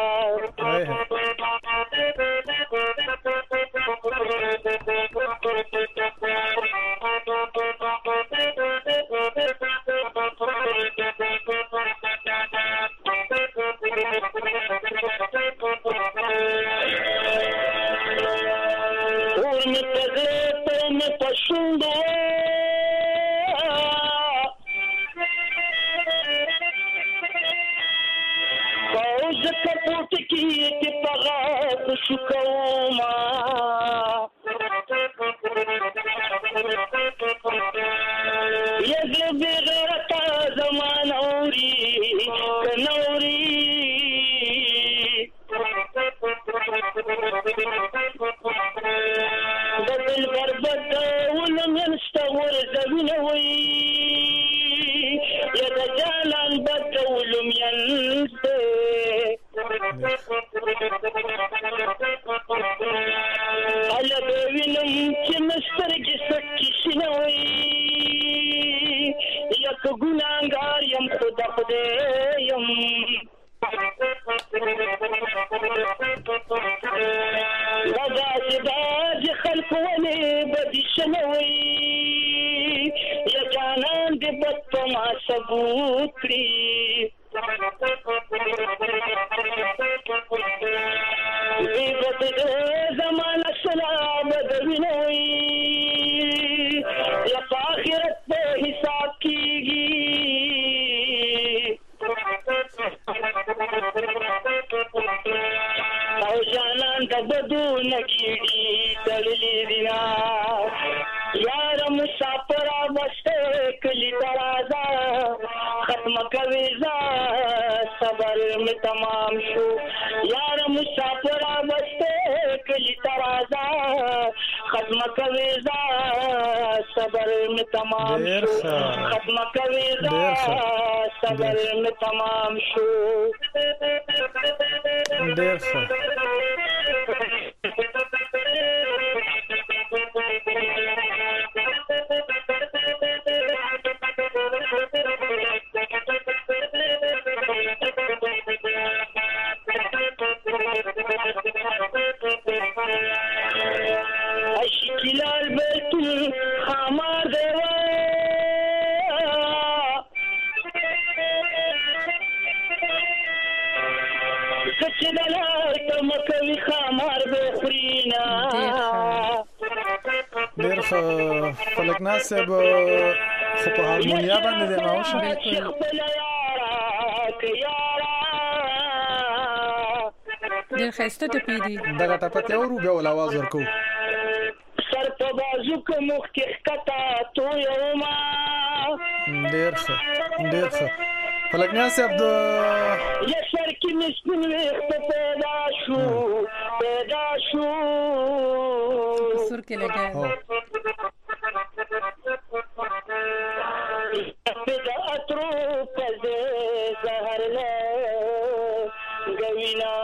کولی بدی شنوي یا جانان دې بد په ما ثبوت کړي دې بد زمانه سلام بدوینوي یا په آخرت په حساب کیږي او جانان د بدو نکیږي تللی دینا یار مسافر واسطه کلی درازا ختم کوي زا صبر می تمام شو یار مسافر واسطه کلی درازا ختم کوي زا صبر می تمام شو ختم کوي زا صبر می تمام شو
ډېر ښه
اشکلال بیتون خامار دیوا کچی دلار تمکوی خامار بخورینا
ډېر ښه فلکناز صاحب خو په هارمونیا باندې دی ناوشه
ډېر ښایسته ټپې دي
دغه ټپه ته اورو بیا ول اواز ورکو
سر په بازو که مخکې ښکته تویوما
ډېر ښه ډېر ښه فلکناز صاحب د
یا سر کې مې سپین ویښته پیدا شو پیدا شو
سر کې لګا
پیدا اترو پزه زهر له ګوینا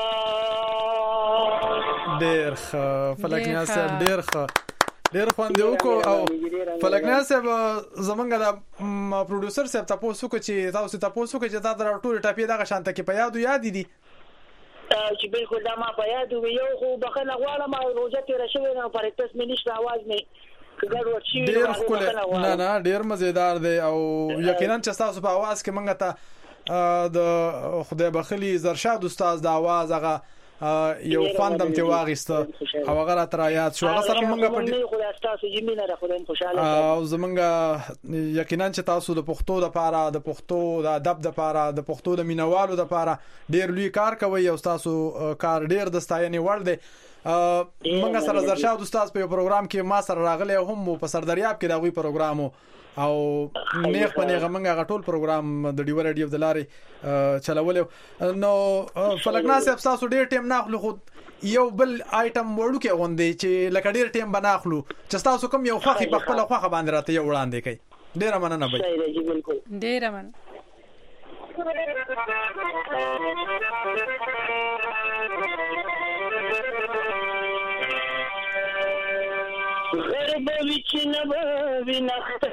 ډېر ښه فلکناز صاحب ډېر ښه ډېر خوند وکړو او فلکناز صاحب زمونږ د پروډوسر صاحب تاسو کو چې تاسو تاسو کو چې تاسو ټول ټاپي دغه شانته کې په یادو یاد دي
چې بالکل دا ما په یاد یو خو بخنه غواړم او روزه تیر شوی نه پر تاسو مې نشته आवाज نه
ډېر ښکلی نه نه ډېر مزیدار دی او یقینا چې تاسو په आवाज کې مونږ ته د خدای بخلی زرشاد استاد د आवाज هغه یو فاندم ته واغسته او هغه را تر یاد شو هغه سره مونږ په او زمونږ یقینا چې تاسو د پښتو د پاره د پښتو د ادب د پاره د پښتو د مینوالو د پاره ډېر لوی کار کوي او تاسو کار ډېر د ستاینې وړ دی مونږ سره زرشاد استاد په پروګرام کې ما سره راغلی هم په سردریاب کې دا غوي پروګرامو او نیغ په نیغه مونږ غټول پروګرام د ډیو ریډیو د لارې چلول نو فلکناز صاحب تاسو ډېر ټیم نه اخلو خو یو بل آیټم وړو کې غونډې چې لکه ډېر ټیم بنا اخلو چې تاسو کوم یو خوخي په خپل خوخه باندې راته یو وړاندې کوي ډېر مننه بھائی
ډېر مننه
غرب وچ نبوی نختر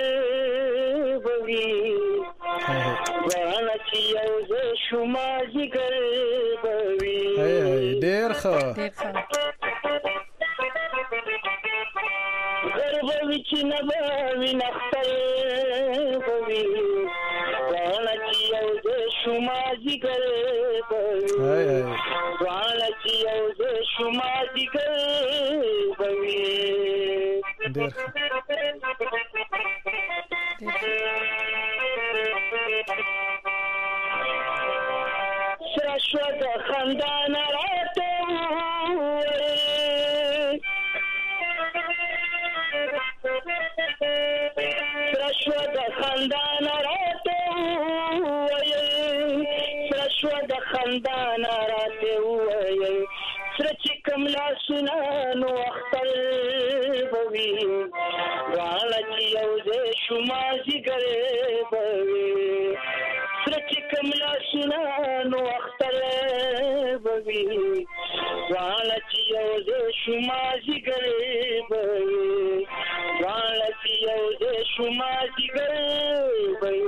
بوی وانا چی یوز شما زگر بوی
دیر خوا
غرب وچ نبوی نختر بوی وانا چی یوز شما زگر بوی وانا چی یوز شما زگر بوی
ډېر
شرشوت خندان راته شرشوت خندان راته شرشوت خندان راته سرچ کملا سنا نو اختر بوی وانا چی یوزه شما زگر بوی سرچ کملا سنا نو اختر بوی وانا چی یوزه شما زگر بوی وانا چی یوزه شما زگر بوی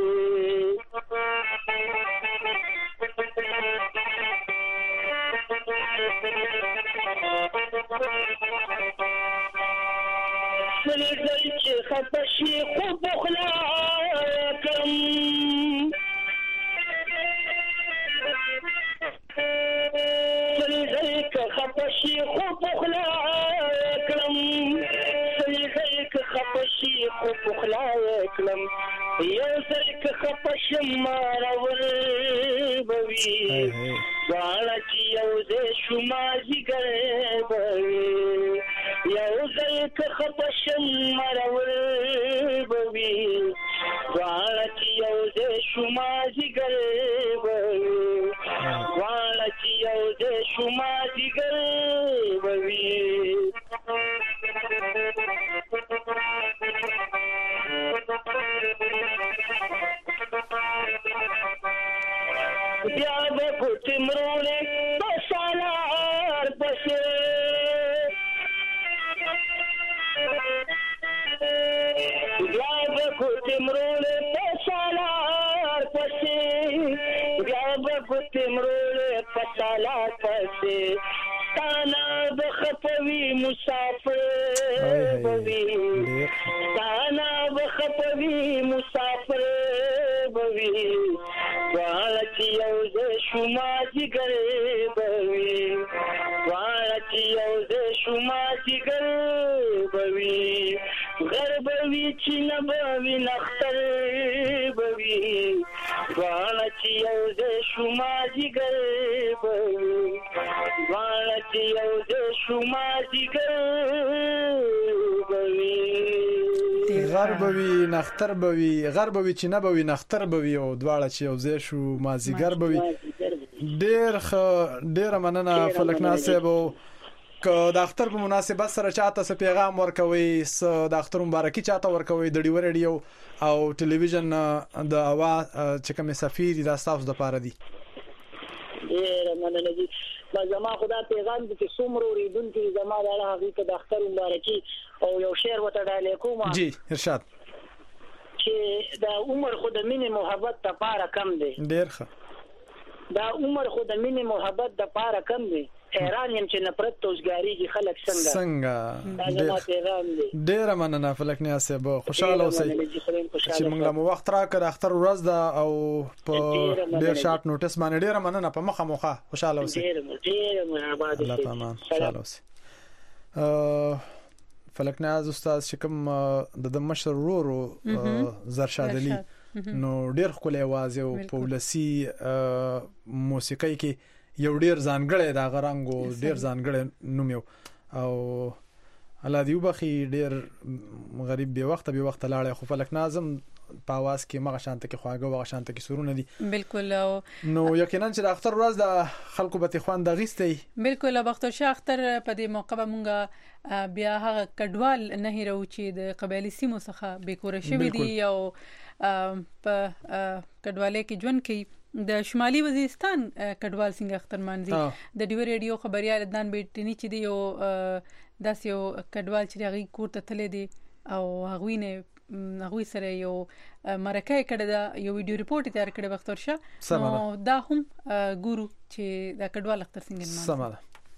سلیزی چې خپشي خو بخلا کړم سلیزی که خپشي خو بخلا کړم سلیزی که خپشي خو بخلا کړم یو ځل که خپشم مارول بوي واړه چې یو ځای شو مازدیګر بوي یو ځل که خپشم مارول بوي واړه چې یو ځای شو مازدیګر بوي واړه چې یو ځای شو مازدیګر بوي بیا به ګوتې مرولې په سالار پسې بیا به ګوتې مرولې په سالار پسې بیا به ګوتې مرولې په سالار پسې ستانه به خپوي مسافر بوي ستانه به خپوي مسافر بوي واړه چې یو ځای شو مازدیګر بوي واړه چې یو ځای شو مازدیګر بوي غر بوي چې نه بوي نختر بوي واړه چې یو ځای شو مازدیګر بوي واړه چې یو ځای شو مازدیګر بوي
غربوي نختر بوي غربوي چې نه بوي نختر بوي او دواړه چې یو ځای شو مازیګر بوي ډېر ډېر مننه فلکناز صاحب که د اختر په مناسبت سره چاته څه پیغام ورکوي څه د اختر مبارکي چاته ورکوي د ډیو ریډیو او ټلویزیون د اوا چې کوم سفیر د تاسو د پاره دي
ډېر مننه دي زما خدا پیغام دي چې څومره ریډونکو زما د هغه د اختر مبارکي او یو شعر وته ډالې کوم
جی ارشاد
چې دا عمر خو د مینې محبت د پاره کم دی
ډېر ښه
دا عمر خو د مینې محبت د پاره کم دی حیران یم چې نفرت توسګاریږي خلک څنګه
څنګه
دا زما پیغام دی
ډېر مننه فلکناز صاحب خوشاله اوسئ چې موږ له وخت راکړه اختر ورځ ده او په ډېر شارټ نوټس باندې ډېر مننه په مخه مخه خوشاله اوسئ
ډېر ډېر آباد
الله تمام خوشاله اوسئ فلکناز استاد چې کوم د مشر ورو زرشاد علي نو ډېر خپل आवाज او پولسي موسیقي کې یو ډیر ځانګړی دا غرانګو ډیر ځانګړی نوم یو او الله دی وبخي ډیر غریب به وخت به وخت لاړې خو فلک ناظم په आवाज کې مغه شانته کې خواږه وغه شانته کې سرونه دي
بالکل
نو یقینا چې د اختر ورځ د خلکو به خوان د غیستي
بالکل بختور شاه اختر په دې موقع به مونږه بیا هغه کډوال نه هیرو چې د قبایلی سیمو څخه بیکوره شوی دي او په کډوالۍ کې ژوند کوي د شمالي وزیرستان کډوال څنګه اختر مانځي د ډیو ریډیو خبريال عدنان بیٹنی چې دی یو داس یو کډوال چې هغه کور ته تللی دی او هغه نه هغه سره یو مرکه کړه دا یو ویډیو ریپورت تیار کړی بختور شاه نو دا هم ګورو چې دا کډوال اختر څنګه مانځي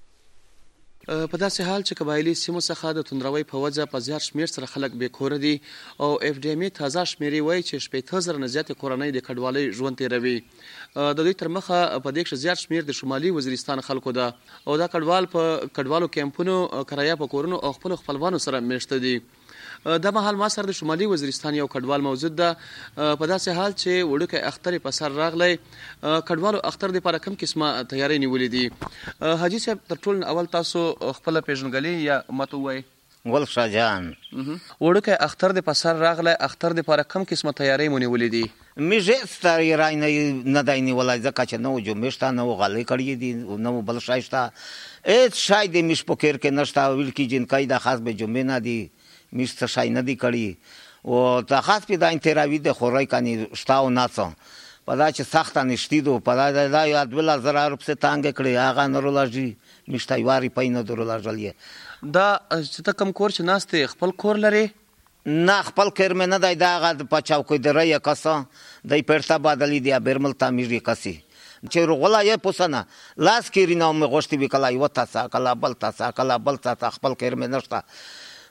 په داسې حال چې قبایلی سیمو څخه د توندروي په وجه په زیات شمیر سره خلک بې کور دي او اف ډي ام تازه شمیرې وایي چې شپږ هزار نه زیات کورنۍ د کډوالۍ ژوند تیروي د دوی تر مخه په دې کې زیات شمیر د شمالي وزیرستان خلکو ده او دا کډوال په کډوالو کیمپونو کرایه په کورونو او خپل خپلوانو سره میشته دي د مهال ما سره د شمالي وزیرستان یو کډوال موجود ده په داسې حال چې وړوکی اختر په سر راغلی کډوالو اختر د لپاره کوم قسمه تیاری نیولې دي حاجی صاحب تر ټولو اول تاسو خپل پیژنګلې یا ماته وای
ول شاجان
وړوکی اختر د په سر راغلی اختر د لپاره کوم قسمه تیاری مونږ ولې دي
میږه ستاري راي نه نه دایني ولای ځکه چې نو جو مشتا نو غلې کړی دي نو بل شایسته اې شاید مش پوکر کې نشتا ویل کی جن قاعده خاص به جمعه نه دي میسته شای نه دی کړی او ته خاص په دا انتراوی د خورای کني شتاو ناڅو پدا چې سخت نشتی دو پدا دا یاد ول زر روپسه تانګ کړی هغه نورولوژي مشتای واری پاینه درولوژي
دا چې ته کم کور چې ناشته خپل کور لري
نه خپل کور مې نه دی دا غد پچاو کوي درې کسه دای پرتا بدلی دی برمل تعمیر کسي چې رغلا یې پوسنه لاس کې رینو مې غوښتي وکړای و تاسو کلا بل تاسو کلا بل تاسو خپل کور مې نشته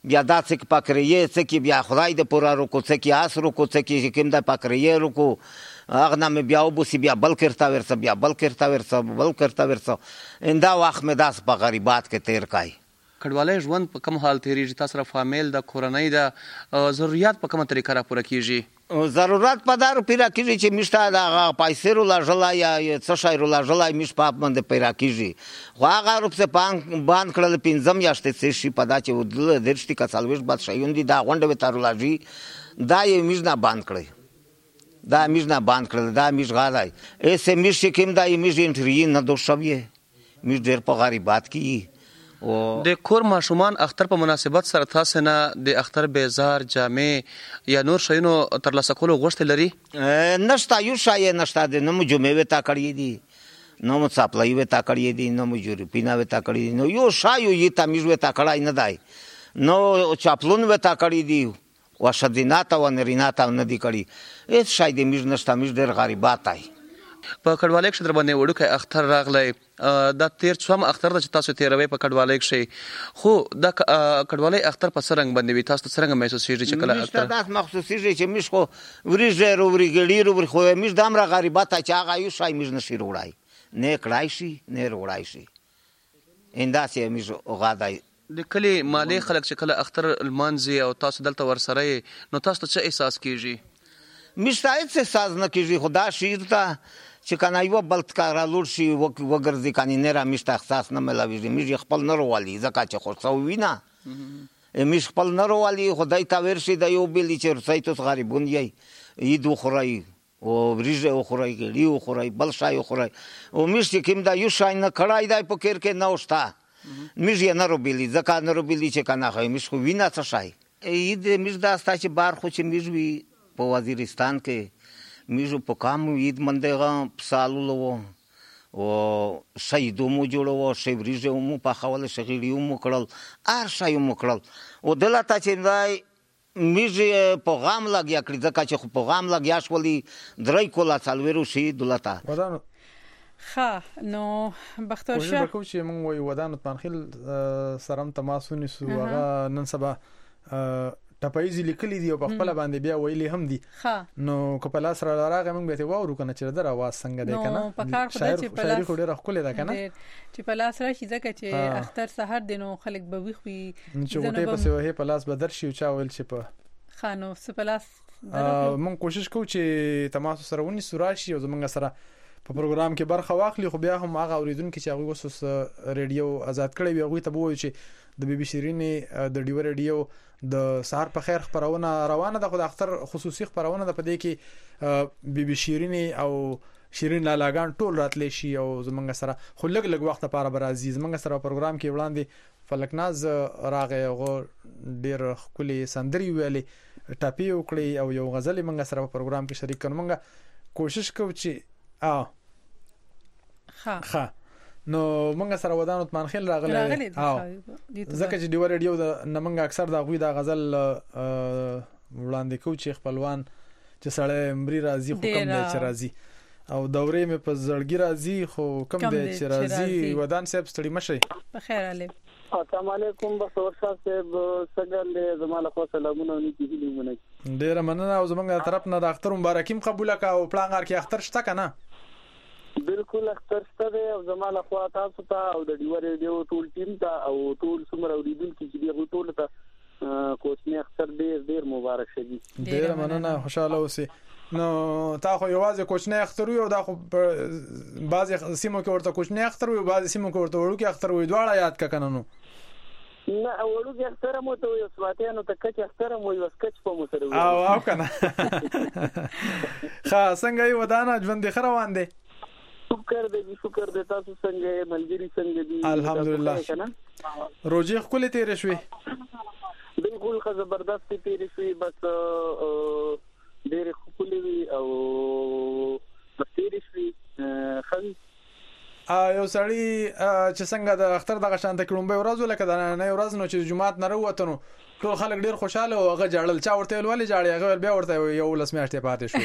بیا دا څه پکریه څه کې بیا خدای د پورا رکو څه کې اسرو کو څه کې کوم د پکریه رکو هغه نامه بیا وبوسی بیا بل کرتا ورسه بیا بل کرتا ورسه بل کرتا ورسه اندا وخت مې داس په غریبات کې تیر کای
کډوالۍ ژوند په کوم حال تیریږي؟ تاسو سره فامیل د کورنۍ د ضرورت په کومه طریقه را پوره کیږي؟
ضرورت په دارو پیرا کیږي چې مشته د پیسې رو لاجلا یا څه شای رو لاجلا مش په باندې پیرا کیږي خو هغه روپ څه پان باندې کړل پینځم یاشته څه شي پدا چې ودل درشتي کڅالويش باد شایوندي دا غونډه به تارو لاجی دا یې میژنا باندې کړی دا میژنا باندې کړل دا میژ غالای ایسه میژ کوم دا میژ انټری نه دوشوي میژ ډېر په غریبات کې
د کور ماشومان اختر په مناسبت سره تاسو نه د اختر بیزار جامې یا نور شیونو ترلاسه کولو غوښتل لري؟
نشته یو شای نشته د نو جمعې وتا کړی دي نو مصاپلای وتا کړی دي نو مجوري پینا وتا کړی دي نو یو شای یو تمیز وتا کړای نه دی نو چاپلون وتا کړی دي واشدینات او نرینات نه دی کړی هیڅ شای د میز نشته میز ډېر غریبات دی
په کډوالۍ کې در باندې وړوکی اختر راغلی دا تیر څوم اختر ده چې تاسو تیروي په کډوالۍ کې خو دا کډوالۍ اختر په څه رنګ باندې وي تاسو ته څنګه محسوسېږي چې کله اختر
داس محسوسېږي چې موږ خو وریجې رو وریګړي رو خو موږ د امره غریبات چې هغه یو شای موږ نشي وړای نه کړای شي نه وړای شي انداسې موږ غاډای
د کلی مالی خلک چې کله اختر المانځي او تاسو دلته ورسره نو تاسو ته څه احساس کیږي؟
موږ ته هیڅ احساس نه کیږي خدا شیر ته چې کنه یو بلت کار لور شي وګرځي کني نه را مشته احساس نه ملاوي مې خپل نه روالي ځکه چې خو څو وینا مې خپل نه روالي خدای تا ورشي د یو بلی چې ورسای ته غریبون یې یدو خورای او ریجه خورای ګړي خورای بل شای خورای او مې کوم دا یو شای نه کړای دی په کېر کې نه وشتا مې نه روبلی ځکه نه روبلی چې کنه خو مې خو وینا څه شای اې مې دا ستا چې بار خو چې مې وی په وزیرستان کې میجو په کام عید منډه سالو او شهیدو مو جوړو شیبریجه مو په خواله شغیړیو مو کړل ار شایو مو کړل او دلته چې دای میجه په غام لګیا کړی ځکه چې په غام لګیا شولي درې کولا څلورو شي دلته
ودان ښه نو بختور شه
کوم چې موږ وای ودان تمنخیل سرم تماسونی سو هغه نن سبا ټپایزي لیکلي دي او په خپل باندې بیا ویلي هم دي نو کو په لاس را راغی موږ به ته وورو کنه چې در आवाज څنګه دی کنه
نو په کار خدای چې په لاس
ډېر خپل ده کنه
چې په لاس راشي ځکه چې اختر سحر دینو خلک به وي خو
چې وټه په سوه په لاس بدر شي او چا ویل چې په
خانو سپلاس
مونږ کوشش کوو چې تماسو سره ونی سوراشي او زمونږ سره په پروګرام کې برخه واخلي خو بیا هم هغه اوریدونکو چې هغه وسوس ریډیو آزاد کړی وي هغه ته وایي چې د بي بي شيرینې د ډیو ریډیو د سهار په خیر خبرونه روانه ده خو د اختر خصوصي خبرونه ده په دې کې بي بي شيرینې او شیرین لالاګان ټول راتلی شي او زمونږ سره خو لګ لګ وخت لپاره بر عزیز زمونږ سره پروګرام کې وړاندې فلکناز راغی او ډیر خولي سندري ویلې ټاپي وکړي او یو غزل منګ سره په پروګرام کې شریک کړو منګ کوشش کوو چې ا
ها
ها نو منګ سره ودانو تمنخیل راغلی ځکه چې ډیو ریډیو د نمنګ اکثر دا غوي دا غزل وړاندې کوي چې خپلوان چې سړی مری راضي حکم دی چې راضي او دورې مې په زړګي راضي خو کم دی چې راضي ودان صاحب ستړي مشي
په خیر علي
السلام علیکم بخور صاحب څنګه زماله خو سلامونه نیکی دي مونږ
ډیر مننه او زمونږ طرف نه د اختر مبارکیم قبول کا او پلان غار کې اختر شته کنه
بالکل اختر شته او زماله خو تاسو ته او د ډیو ریډیو ټول ټیم ته او ټول څومره اوریدونکو چې دی ټول ته کوچنی اختر ډیر ډیر مبارک شه
ډیر مننه خوشاله اوسئ نو تا خو یوازې کوچنی اختر یو دا خو بعضی سیمو کې ورته کوچنی اختر یو بعضی سیمو کې ورته وړو کې اختر وي دواړه یاد کا کنه نو
نه وړو کې اختر مو ته یو سواتانو ته کچ اختر مو یو سکچ په مو سره
او او کنه خا څنګه یو ودانه ژوند خره روان دي
شکر دې شکر دې تاسو څنګه ملګری څنګه دي
الحمدلله روزي خپل تیر شوي
بالکل خو زبردست تیر شوي بس ډېر خپل وی او تیر شوي خل
یو سړی چې څنګه د اختر دغه شانت کړم به ورځو لکه د نه ورځ نو چې جمعات نه وروته نو ټول خلک ډیر خوشاله او هغه جړل چا ورته ولې جاړي هغه بیا ورته یو لس میاشتې پاتې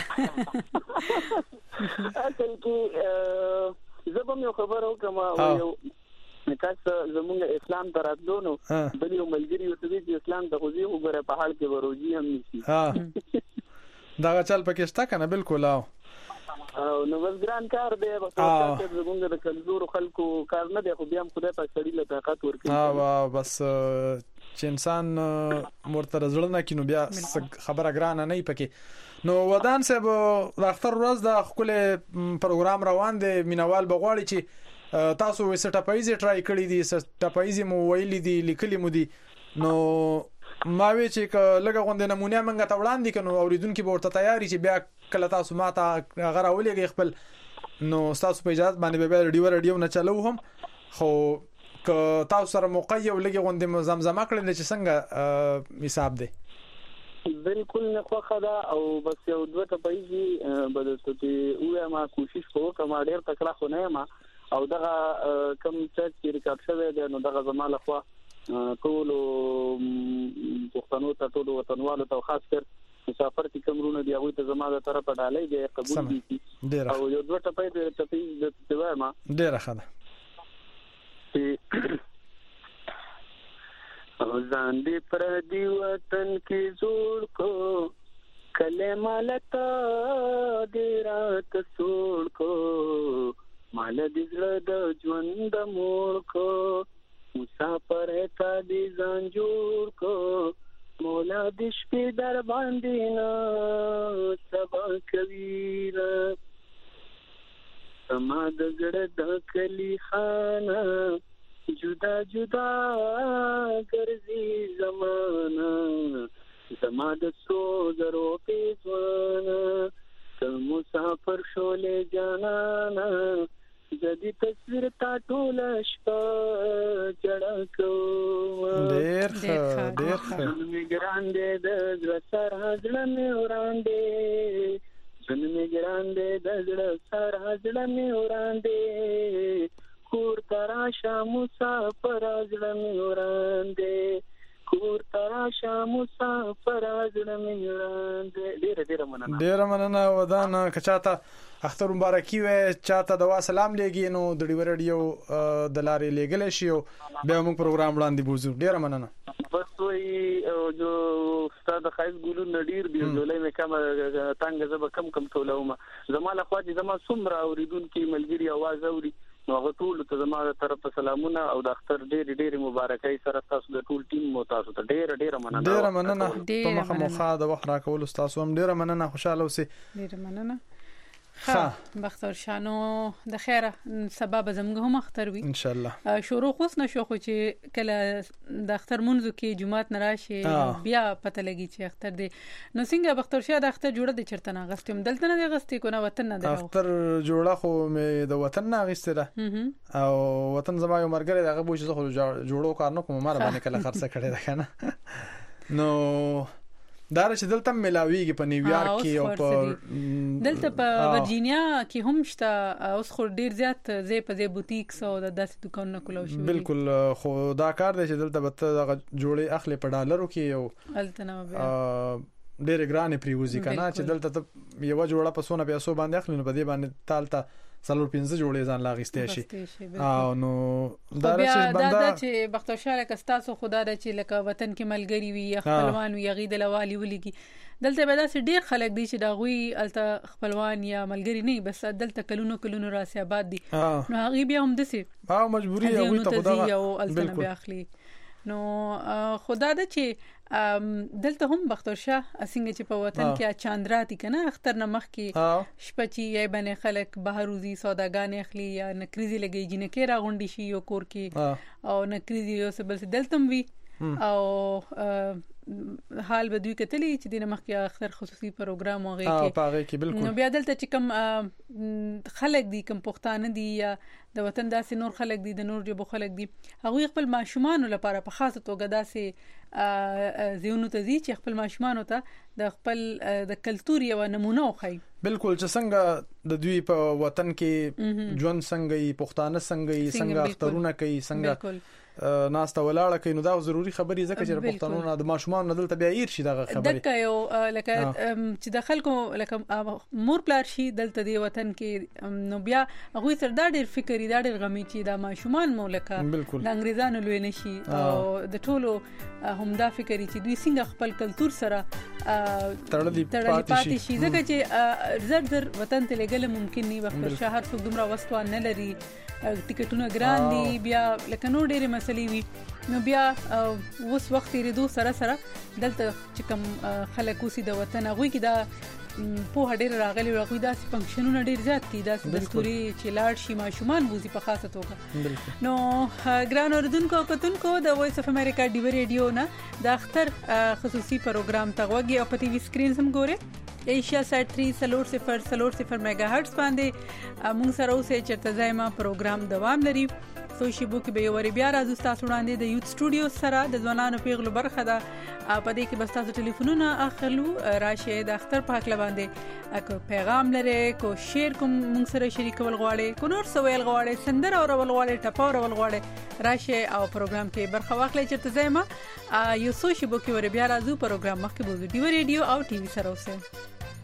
شو
اصل کې زبم یو خبر او کما یو تاسو زموږ اسلام تراتلو نو بل یو ملګری یو چې اسلام د خوځي وګره په حال کې وروجي هم نشي
ها دا چل پکې شته کنه بالکل او
نو بس ګران کار دی په تاسو زموږ د کمزور خلکو کار نه دی خو بیا هم خدای په سړی له طاقت ورکړي
ها بس چې انسان مرتر زړه کینو بیا خبره ګران نه پکې نو ودان صاحب د اختر ورځ د خپل پروګرام روان دی مینوال بغواړي چې تاسو وسه ټاپایزي ټرای کړی دي ټاپایزي مو ویلې دي لیکلي مو دي نو ما وی چې لګه غونډه نمونه منګه ته وړاندې کنو اوریدونکو به ورته تیاری چې بیا کله تاسو ماته غره ولېږي خپل نو تاسو په اجازه باندې به رادیو رادیو نه چلو هم خو ک تاسو سره موقع یو لګه غونډه زمزمه کړل چې څنګه حساب دی
بالکل نه خوخه دا او بس یو دوه ټاپایزي بدلته چې وې ما کوشش کوم ما ډېر تکړه خو نه ما او دغه کم چې ریکارډ شوی دی نو دغه زماله خو ټول پښتنو ته ټول وطنوالو ته خاص کر مسافر چې کومرونه دی هغه ته زماده طرفه ډالۍ دی قبول دي او یو دوه ټپې د ټپې د تیوما
ډیره ښه
او ځان دې پر دی وطن کې زوړ کو کلمه لتا دې رات سوړ کو مال دې زړه د ژوند مور کو مسافر تا دې ځان جوړ کو مولا دې شپې در باندې نه سبا کوي را سما د زړه د کلی خانه جدا جدا ګرځي زمانہ زما د سوزرو پیزوانا ته مسافر شولې جانانا جدي تصویر تا ټول شپه جړه کوم
ډېر ښه ډېر ښه
میګران دې د زړه سره زړه مې وړاندې جن میګران دې د زړه سره زړه مې وړاندې کور تراشا مسافر زړه مې وړاندې کور تراشا مسافر زړه مې وړاندې ډېر ډېر مننه
ډېر مننه ودان کچاته اختر مبارکي وې چاته دوا سلام لګي نو د ډیو رادیو د لارې لګل شي به موږ پروګرام وړاندې بوزو ډیر مننه
بس وي جو استاد خایز ګولو نډیر دی جولای مې کوم تانګ زب کم کم تولوم زماله خو دې زما سمرا اوریدون کې ملګری आवाज اوري نو هغه ټول ته زما طرف سلامونه او د اختر ډیر ډیر مبارکي سره تاسو د ټول ټیم مو تاسو ته ډیر ډیر مننه
ډیر مننه په مخه مخه د وخت راکول تاسو هم ډیر مننه خوشاله اوسئ
ډیر مننه ها بختور شانو د خیره سبب زمغه هم اختر وي
ان شاء الله
شروع خوس نشو خو چې کله د اختر منځو کې جمعات نراشي بیا پته لګي چې اختر دی نو څنګه بختور شه د اختر جوړه د چرته نه غستم دلته نه غستې کو نه وطن نه
د اختر جوړه خو مې د وطن نه غستره او وطن زما یو مرګره دغه بوج زه خو جوړو کار نه کوم مار باندې کله خرڅه کړی ده کنه نو دا چې دلته ملاویږي په نیویارک کې او په
دلته په ورجینیا کې هم شته اوس خو ډیر زیات زی په زی بوتیکس او د داسې دکانونو کولو شي
بالکل خو دا کار دی چې دلته به ته جوړې اخلي په ډالرو کې او
التنه بیا
ډیر ګرانې پریوزي کنه چې دلته یو جوړه په سونه پیسو باندې اخلي نو په دې باندې تالته څلور پنځه جوړې ځان لاغستې شي او نو
دا چې بنده چې بختوشاله کستاسو خدا د چې لکه وطن کې ملګری وي خپلوان وي غید لوالي ولګي دلته به داسې ډیر خلک دي چې دا غوي الته خپلوان یا ملګری نه بس دلته کلونو کلونو راسي آباد دي نو هغه بیا هم دسي
ها مجبوري هغه ته خدا
او الته بیا اخلي نو خدا د چې دلته هم بختور شه اسنګ چې په وطن کې چاندراتی کنه اختر نه مخ کې شپچی یې باندې خلک بهروزی سوداګان اخلي یا نکریزي لګي جنکه را غونډي شي یو کور کې او نکریزي یو څه بل څه دلته وي او حال بدوی کتلی چې دینه مخ کې اختر خصوصي پروګرام وغه کې نو بیا دلته چې کم خلک دي کم پښتانه دي یا د وطن داسې نور خلک دي د نور جبو خلک دي هغه خپل ماشومان لپاره په خاصه توګه داسې زیونو ته دي چې خپل ماشومان ته د خپل د کلچر یو نمونه وخی
بالکل چې څنګه د دوی په وطن کې ژوند څنګه یې پښتانه څنګه یې څنګه اخترونه کوي څنګه ناسته ولاړه کینو دا ضروری خبري ځکه چې پښتنو د ماشومان دلته بیا ایر شي دغه خبري
دغه یو لکه چې د خلکو لکه مور پلار شي دلته دی وطن کې نو بیا هغه سره دا ډېر فکر دا ډېر غمی چې دا ماشومان مولکه د انګريزانو لوي نشي او د ټولو همدا فکر چې دوی څنګه خپل کلچر سره تړلې پاتې شي ځکه چې زر زر وطن ته لګل ممکن نه وخت شهر څو دومره وسوان نه لري ټیکټونه ګران دي بیا لکه نو ډېرې مسلې وي نو بیا اوس وخت لري سره سره دلته چې کوم خلک اوسې د وطن هغوی کې دا په ډېر راغلي راغوي دا فنکشنونه ډېر زیات دي دا دستوري چې لاړ شي ماشومان بوزي په خاصه توګه نو ګران اوردونکو کتونکو د وایس اف امریکا ډیو ریډیو نه د اختر خصوصي پروګرام ته وګورئ او په ټي وي سکرین هم ګورئ ایشیا سات تری سلور صفر سلور صفر میگا هرتز باندې موږ سره اوسه چرته ځایما پروګرام دوام لري سوشي بو کې به ور بیا راځو تاسو وړاندې د یوت سټوډیو سره د ځوانانو پیغلو برخه ده په دې کې بس تاسو ټلیفونونه اخلو راشه د اختر په حق باندې اكو پیغام لري کو شیر کوم موږ سره شریکول غواړي کو نور سوال غواړي سندر او ول غواړي ټپاو ول غواړي راشه او پروګرام کې برخه واخلئ چرته ځایما یو سوشي بو کې ور بیا راځو پروګرام مخکې بوزو ډیو ریډیو او ټي وي سره اوسه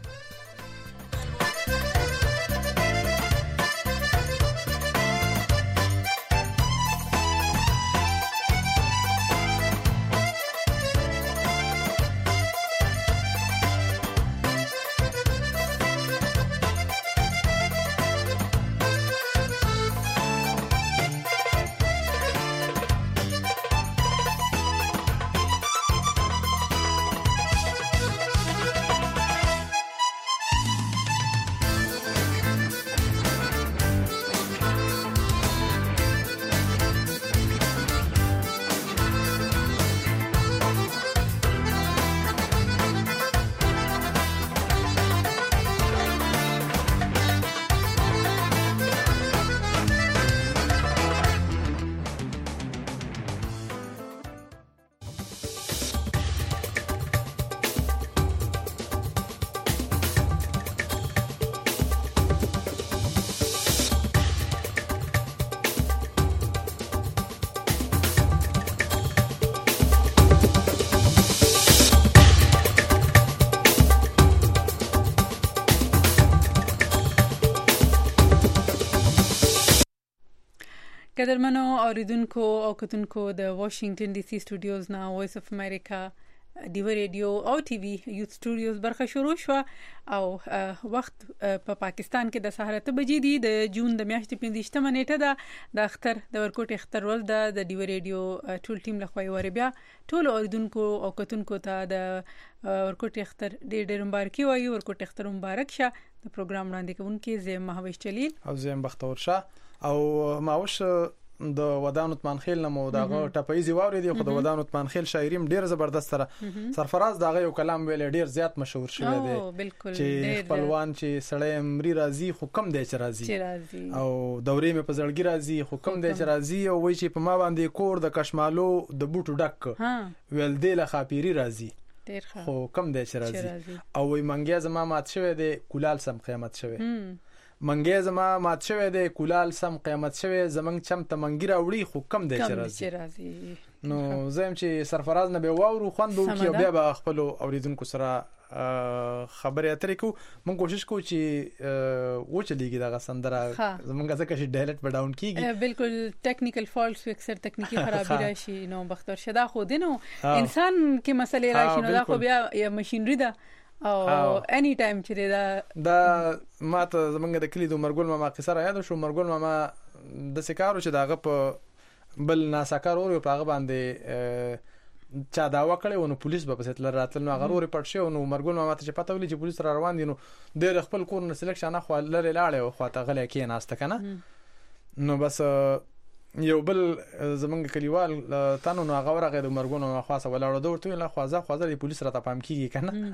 قدرمنو اوریدونکو او کتونکو د واشنگټن ډي سي سټوډیوز نه وایس اف امریکا ډیو ریډیو او ټي وي یوت سټوډیوز برخه شروع شو او وخت په پاکستان کې د سهار ته بجې دي د جون د میاشتې پنځه نیټه ده د اختر د ورکوټ اختر ول د ډیو ریډیو ټول ټیم له خوي ور بیا ټول اوریدونکو او کتونکو ته د ورکوټ اختر ډېر ډېر مبارکي وایي ورکوټ اختر مبارک شه د پروګرام وړاندې کوونکی زم مهوش جلیل او زم بختور شه او ماوش د ودانو تمنخیل نمو دغه ټپایزي واوري دی خو د ودانو تمنخیل شاعریم ډیر زبردست سره سرفراز دغه یو کلام ویل ډیر زیات مشهور شوی دی چې خپلوان چې سړی مری راضي خو کم دی چې راضي او دورې مې په زړګي راضي خو کم دی چې راضي او وای چې په ما باندې کور د کشمالو د بوټو ډک ویل دی له خاپيري راضي خو کم دی چې راضي او وای منګیا زما مات شوی دی کولال سم قیامت شوی منګي زما مات شوی دی کولال سم قیامت شوی زمنګ چم ته منګي راوړي خو کم دی چې راځي نو زم چې سرفراز نه به واورو خوندو کې بیا به خپل اوریدونکو سره خبرې اترې کو مونږ کوشش کوو چې و چلیږي دا سندره زمونږ ځکه چې ډایلټ ډاون کیږي بالکل ټیکنیکل فالټس اکثر تکنیکی خرابې راشي نو بختور شدا خو دینو انسان کې مسلې راشي نو دا خو بیا ماشينري ده او اني ټایم چې دا دا ماته زمونږ د کلی د مرګول ماما قصره یاد شو مرګول ماما د سکارو چې داغه په بل ناسکار اور په هغه باندې چا دا وکړي نو پولیس به پسې تل راتل نو هغه ریپورت شو نو مرګول ماما ته پته ولې چې پولیس را روان دي نو د خپل کور نه سلیکشن خو لری لاړې او خواته غلې کې ناشته کنه نو بس یو بل زمونږ کلیوال تانو نو هغه ورغه د مرګونو خاصه ولاړ دورته لا خوازه خوازه د پولیس را ته پام کیږي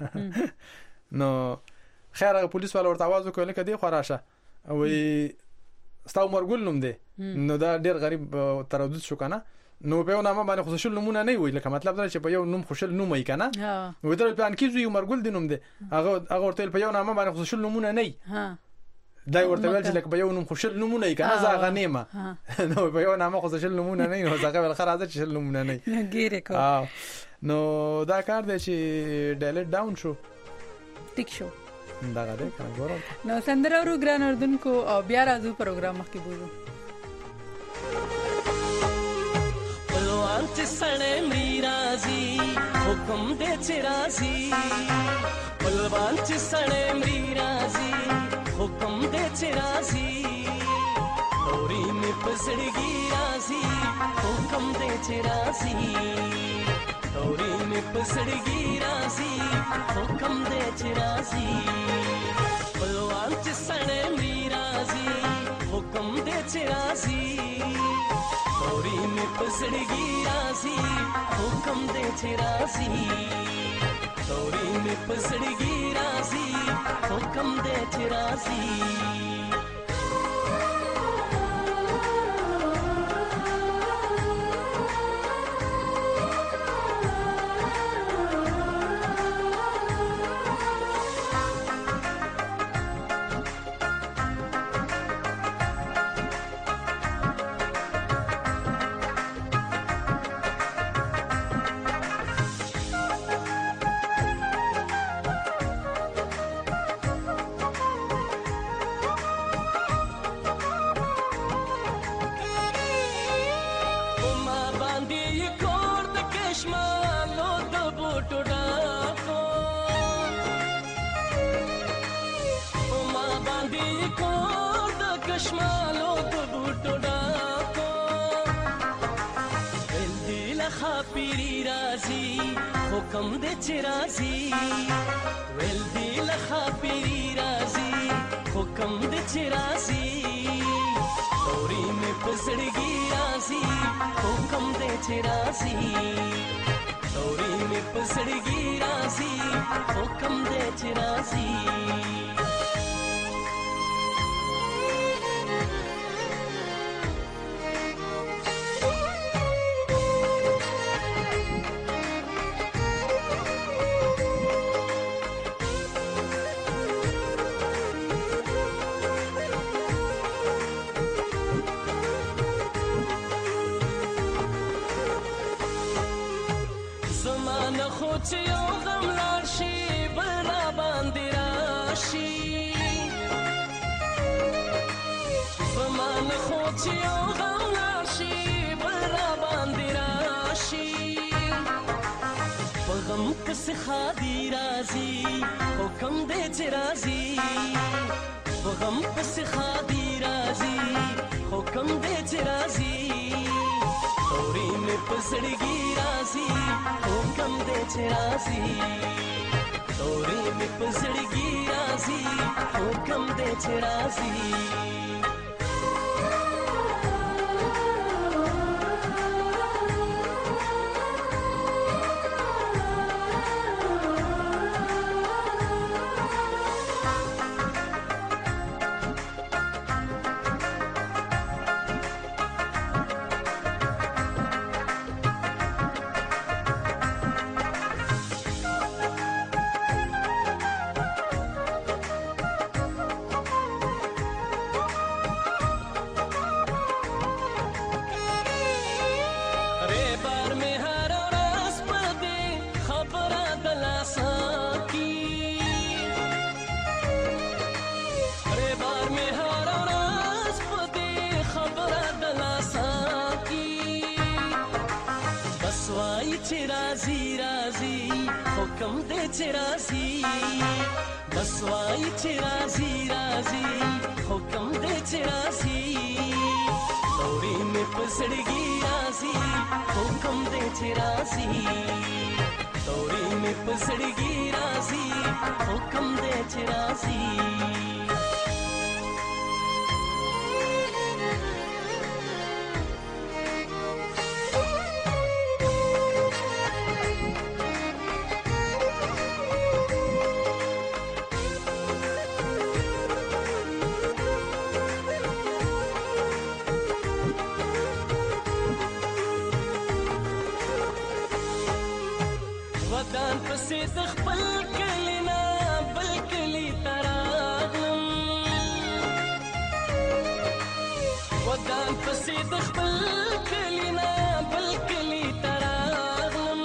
کنه نو خیر پولیس ولا ورته आवाज وکړ لکه دی خو راشه وي ستاو مرګول نوم دی نو دا ډیر غریب تردد شو کنه نو په نامه باندې خوشل نمونه نه وي لکه مطلب دا چې په یو نوم خوشل نوم وي کنه وي در پلان کیږي مرګول دی نوم دی هغه هغه ورته په یو نامه باندې خوشل نمونه نه
دا ورته ویل چې لکه په یو نوم خو شل نومونه یې کنه زه غنیمه نو په یو نامه خو شل نومونه نه نو ځکه ول خراځه چې شل نومونه نه
ګیره کو
نو دا کار دی چې ډایلټ ډاون شو
ټیک شو
دا غاډه کنه ګورم
نو سندره ورو ګران اردوونکو او بیا راځو پروګرام مخکې بوزو
پلوان چې سړی مری راځي حکم دې چې راځي پلوان چې سړی مری راځي حکم دې چې راځي اوري مې پسړګي راځي حکم دې چې راځي اوري مې پسړګي راځي حکم دې چې راځي پلوان چې سړی مری راځي حکم دې چې راځي اوري مې پسړګي راځي حکم دې چې راځي اوري مې پسړګي راځي حکم دې چې راځي حکم دې چې راځي ویل دی لخوا پیری راځي حکم دې چې راځي اوري مې پسړګي راځي حکم دې چې راځي اوري مې پسړګي راځي حکم دې چې راځي چې یو غم لاړ شي بل را باندې راشي زمانه خو چې یو غم لاړ شي بل را باندې راشي په غم پسې ښادي راځي حکم دې چې راځي په غم پسې ښادي راځي حکم دې چې راځي اوري مې پسړګي راځي حکم دې چې راځي اوري مې پسړګي راځي حکم دې چې راځي حکم دې چې راځي بس وای چې راځي راځي حکم دې چې راځي اوري مې پسړګي راځي حکم دې چې راځي اوري مې پسړګي راځي حکم دې چې راځي ودان پسې د خپل کلی نه بل کلی ته راغلم ځان پسې د خپل کلی نه بل کلی ته راغلم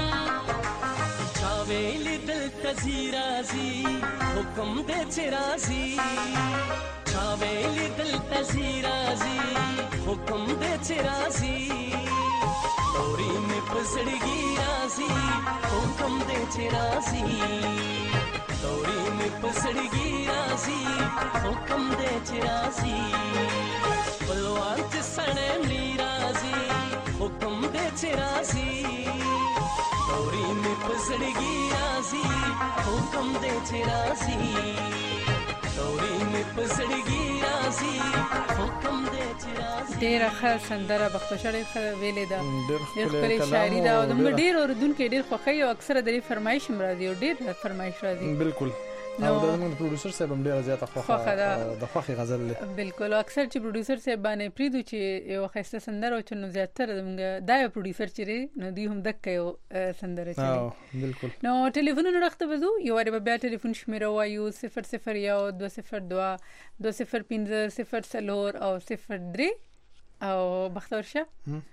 چا ویلي دلته ځي راځي حکم دی چې راځي چا ویلي دلته ځي راځي حکم دی چې راځي ډوري مې په زړګي راځي حکم دی چې راځي ډوري مې په زړګي راځي حکم دی چې راځي خپلوان چې سړی مړي راځي حکم دی چې راځي ډوري مې په زړګي راځي حکم دی چې راځي ډوري مې په زړګي راځي حکم دی چې راځي.
ډېره ښه سندره بختوشه ډېر ښه ویلې ده ډېر ښکلې شاعري ده او زموږ ډېر اورېدونکي ډېر خوښوي او اکثره د دې فرمایش هم راځي او ډېر فرمایش راځي.
بالکل او د زموږ پروډوسر صاحب هم ډېره زیاته خوښه ده د خوښې غزل ده.
بالکل اکثر چې پروډوسر صاحب باندې پریدو چې یو ښایسته سندره او چې نو زیاتره زموږ دا یو پروډوسر چې نو دوی هم دقه یو سندره چلی.
بالکل
نو ټلیفونونه راخته وځو یو واری به بیا ټلیفون شمیره وایو صفر صفر یو دو صفر دوه دو صفر پنځه صفر څلور او صفر درې او بختور شه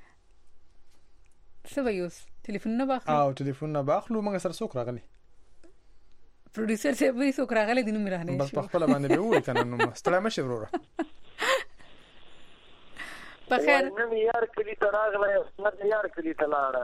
څه وایو ټلیفونونه باخلو
او ټلیفونونه باخلو موږ سره څوک راغلی
پروډوسر صاحب وی څوک راغلی دینو مې راغلی
بس په خپل باندې به وای کنه نو ستړی مشه وروره
په خیر نن یار کلی ته راغلی نن یار کلی ته لاړه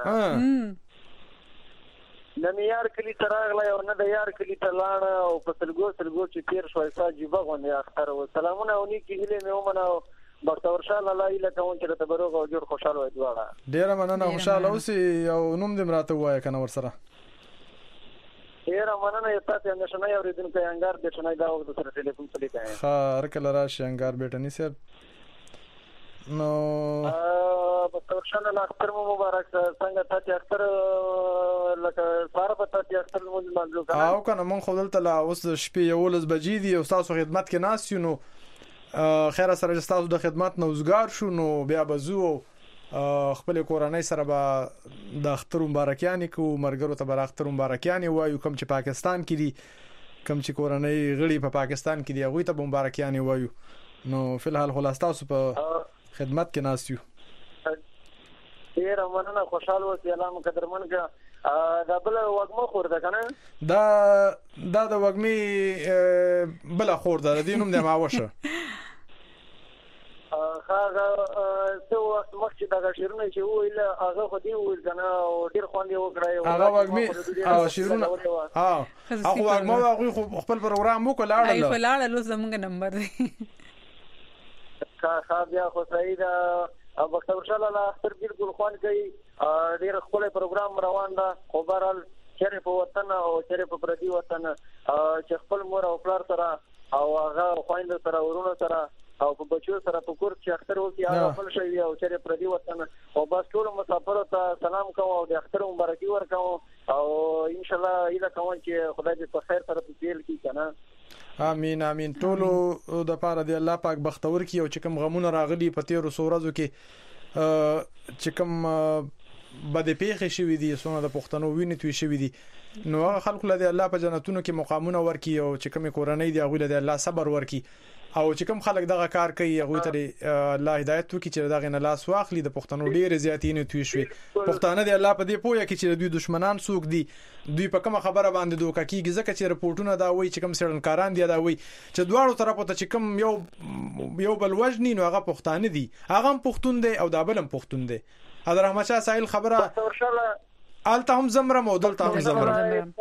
نن یار کلی ته راغلی او نه د یار کلی ته لاړه او په سلګو سلګو چې تیر شوی سا جيبه غونې اختر و سلامونه او نیکی هیله مې ومنه بختور شاه الله اله کوم چې ته بروغ او جوړ خوشاله وای دواړه
ډیره مننه خوشاله اوسې او نوم دې مراته وای کنه ور سره
ډیره مننه تاسو هم نشنه اوریدونکو انګار د شنای دا وخت سره ټلیفون پلی کوي
ها هر کله راشي انګار بیٹنی صاحب نو
بختور شاه الله اختر مبارک څنګه تاسو اختر لکه ساره په تاسو اختر مونږ مانځو کنه
او کنه مونږ خپل ته اوس شپې یولس بجې دي او تاسو خدمت کې ناس یو نو خیر سره تاسو د خدمت نوزګار شو نو بیا بزو خپل کورنۍ سره به د اختر مبارکیان کو مرګرو ته به اختر مبارکیان وایو کوم چې پاکستان کې دي کوم چې کورنۍ غړي په پاکستان کې دي هغه ته مبارکیان وایو نو فلحال خلاص تاسو په خدمت کې ناسیو
ډیر مننه خوشاله اوسئ الله مقدرمن کا دا بل وګمو خور ده کنه
دا دا د وګمي بل خور ده دینوم د ماوشه
هغه څو وخت مخکې دا شیرونه چې ویل هغه خو دی ویل کنه او ډیر خوندې وکړای
هغه وګمي او شیرونه ها هغه وګمو هغه خپل پروګرام وکړ لاړل
ای فلاړه لو زمونږ نمبر دی
کا بیا خو سعید او بختور شاه الله اختر بالکل خوان کوي ډیر خپل پروګرام روان ده خو بهرال چیرې په وطن او چیرې په پردي وطن چې خپل مور او پلار سره او هغه خويند سره ورونه سره او په بچو سره په کور چې اختر وکي هغه خپل شي او چیرې پردي وطن او بس ټول مسافر ته سلام کوم او د اختر مبارکي ورکوم او ان شاء الله اله کوم چې خدای دې په خیر سره تبديل کړي کنه
امين امين ټولو د پاره دی الله پاک بختور کی او چې کوم غمونه راغلي په تیر سورزو کې چې کوم بده پیښه شوې دي سونه د پښتنو ویني توي شوې دي نو هغه خلکو له الله په جنتونو کې مقامونه ورکي او چې کوم کورنۍ دی هغه له الله صبر ورکي او چې کوم خلک دغه کار کوي هغه ته الله هدایت وکړي چې دغه نه لاس واخلي د پښتنو ډېر زیاتین توي شوي پښتانه دی الله په دې پوهه کې چې دوی دشمنان سوق دي دوی په کومه خبره باندې دوکه کیږي ځکه چې رپورټونه دا وایي چې کوم سړنکاران دی دا وایي چې دواړو طرفو ته چې کوم یو یو بل وجنی نو هغه پښتانه دي هغه پښتون دی او دا بلم پښتون دی حضرت احمد شاه سایل خبره آلته هم زمره مودل ته هم زمره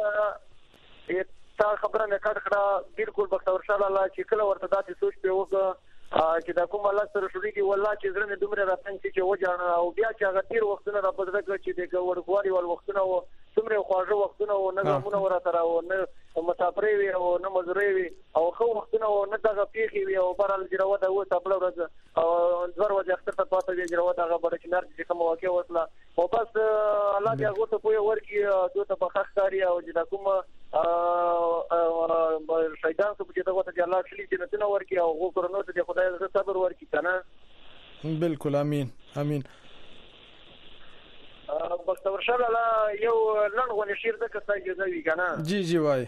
تا خبره نه کړ کړه بالکل بختور شاه الله چې کله ورته داسې سوچ په وکړه چې دا کوم الله سره شوري کې والله چې زړه دومره راځي چې وځانه او بیا چې هغه تیر وختونه را بدل کړ چې د ورغواري ول وختونه و څومره خواږه وختونه و نه غمونه ورته او نه مسافرې وي او نه مزورې وي او خو وختونه و نه دغه پیخي وي او برال جوړه دا و تبل ورځ او ځور وځه اختر ته پاتې جوړه دا غبره چې نار چې کوم واقع وصله او بس الله دې هغه ته پوي ورکی دوی ته بخښ کاری او چې دا کوم شیطان څخه چې دغه ته الله شلی چې نتنه ورکی او غو کورنو ته خدای دې صبر ورکی کنه
بالکل امين امين
بختور شاه الله یو لنغونی شیر د کسای جزوی کنه
جی جی وای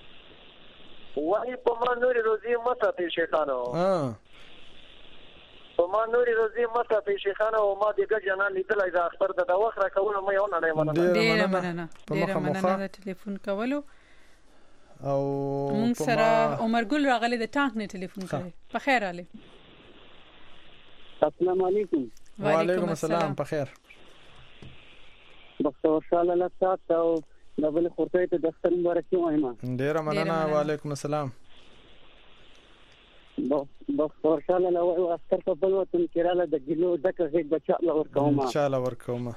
وای په ما نور روزي مته ته شیطانو
ها
ما نوري روزي مته په شيخانه او ما دغه جنان لیدلای دا اختر د وخت را کوله مې ونه نه مننه
ډیر مننه ډیر مننه د ټلیفون کولو
او
مونږ سره عمر ګل راغلی د ټانک نه ټلیفون کوي په خیر علي
السلام علیکم
وعلیکم السلام په خیر
بختور شاله لاسات او دبل خورته ته د اختر مبارکي وایم
ډیر مننه وعلیکم السلام
بختور شاله له او اختر په بل وطن کې رااله د ګلو دغه غږ بچا لور کومه
ان شاء الله ورکومه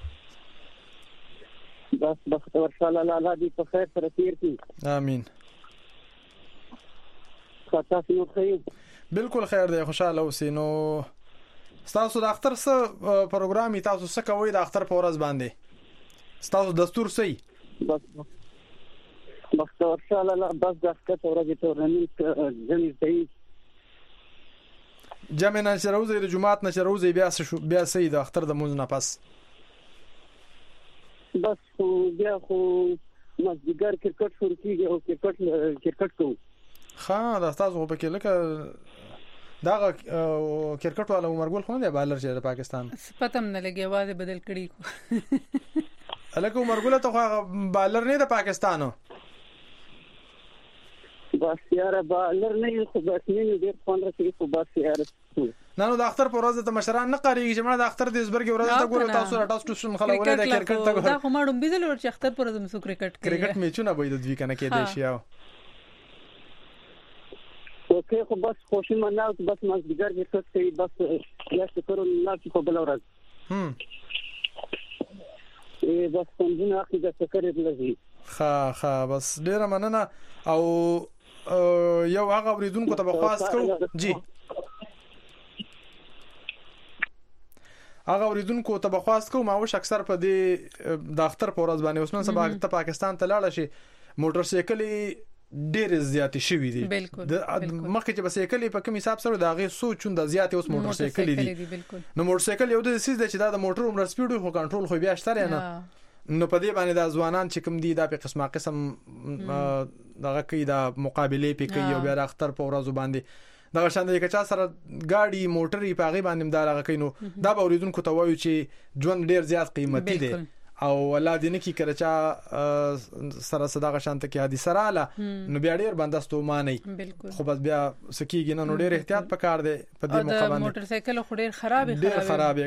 بس بختور شاله الله دې په خیر سره تیر کړي
امين
تاسو نو خیر
بالکل خیر دی خوشاله اوسئ نو تاسو د اختر څه پروګرام تاسو څه کوئ د اختر په ورځ باندې تاسو دستور سي
بس بختور شاله الله بس د اختر په ورځ ته ورني ځنی سي
جمع نشروزي د جمعات نشروزي بیا شو بیا سي د اختر د مونږ نه پس
بس خو بیا خو مازدیګر کرکټ شروع کیږي او کرکټ کرکټ کوو
ها دا تاسو په کې لکه دا کرکټ والا عمر ګل خو نه بالر چې د پاکستان
پتم نه لګي आवाज بدل کړي کو
الکه عمر ګل ته خو بالر نه د پاکستانو
بس یار بالر نه خو بس نه ډیر خوند راځي خو بس یار
نه نو د اختر په ورځ ته مشران نه قریږي چې مړه د اختر د زبرګي ورځ ته ګوره تاسو راټاس ټوشن خلولې د کرکټ ته
دا خو ماډم بيزل ور چې اختر پر ورځ مسو کرکټ کوي
کرکټ میچونه به د دوی کنه کې دی شیاو
اوکې خو بس خوشي مناو بس ما دیګر کې څه کوي بس یا شکر الله چې په بل ورځ
هم
ای بس څنګه اخی د شکر لږی
ها ها بس ډیر مننه او یو هغه وریدونکو ته بخواست کو جی هغه وریدونکو ته بخواست کو ما وش اکثر په دې د اختر په ورځ باندې اوسمن سبا ته پاکستان ته لاړ شي موټر سایکل ډیر زیات شوی دي مخکې چې بس سایکل په کوم حساب سره دا غي سوچون د زیات اوس موټر سایکل دي نو موټر سایکل یو د سیس د چې دا د موټر عمر سپیډ خو کنټرول خو بیا شته نه نو په دې باندې د ځوانان چې کوم دي دا په قسمه قسم دغه کوي د مقابله پې کوي او بیا د اختر په ورځ باندې دغه شان د کچا سره گاډي موټري په غي باندې دا لغه کینو دا به اوریدونکو ته وایو چې ژوند ډیر زیات قیمتي دی او الله دې نه کی کرچا سره صدقه شانت کې حدیث رااله نو بیا ډیر بندستو مانی خو بس بیا سکیږي نو ډیر احتیاط پکار دی په دې موقع باندې
موټر سایکل خو ډیر خراب
ډیر خراب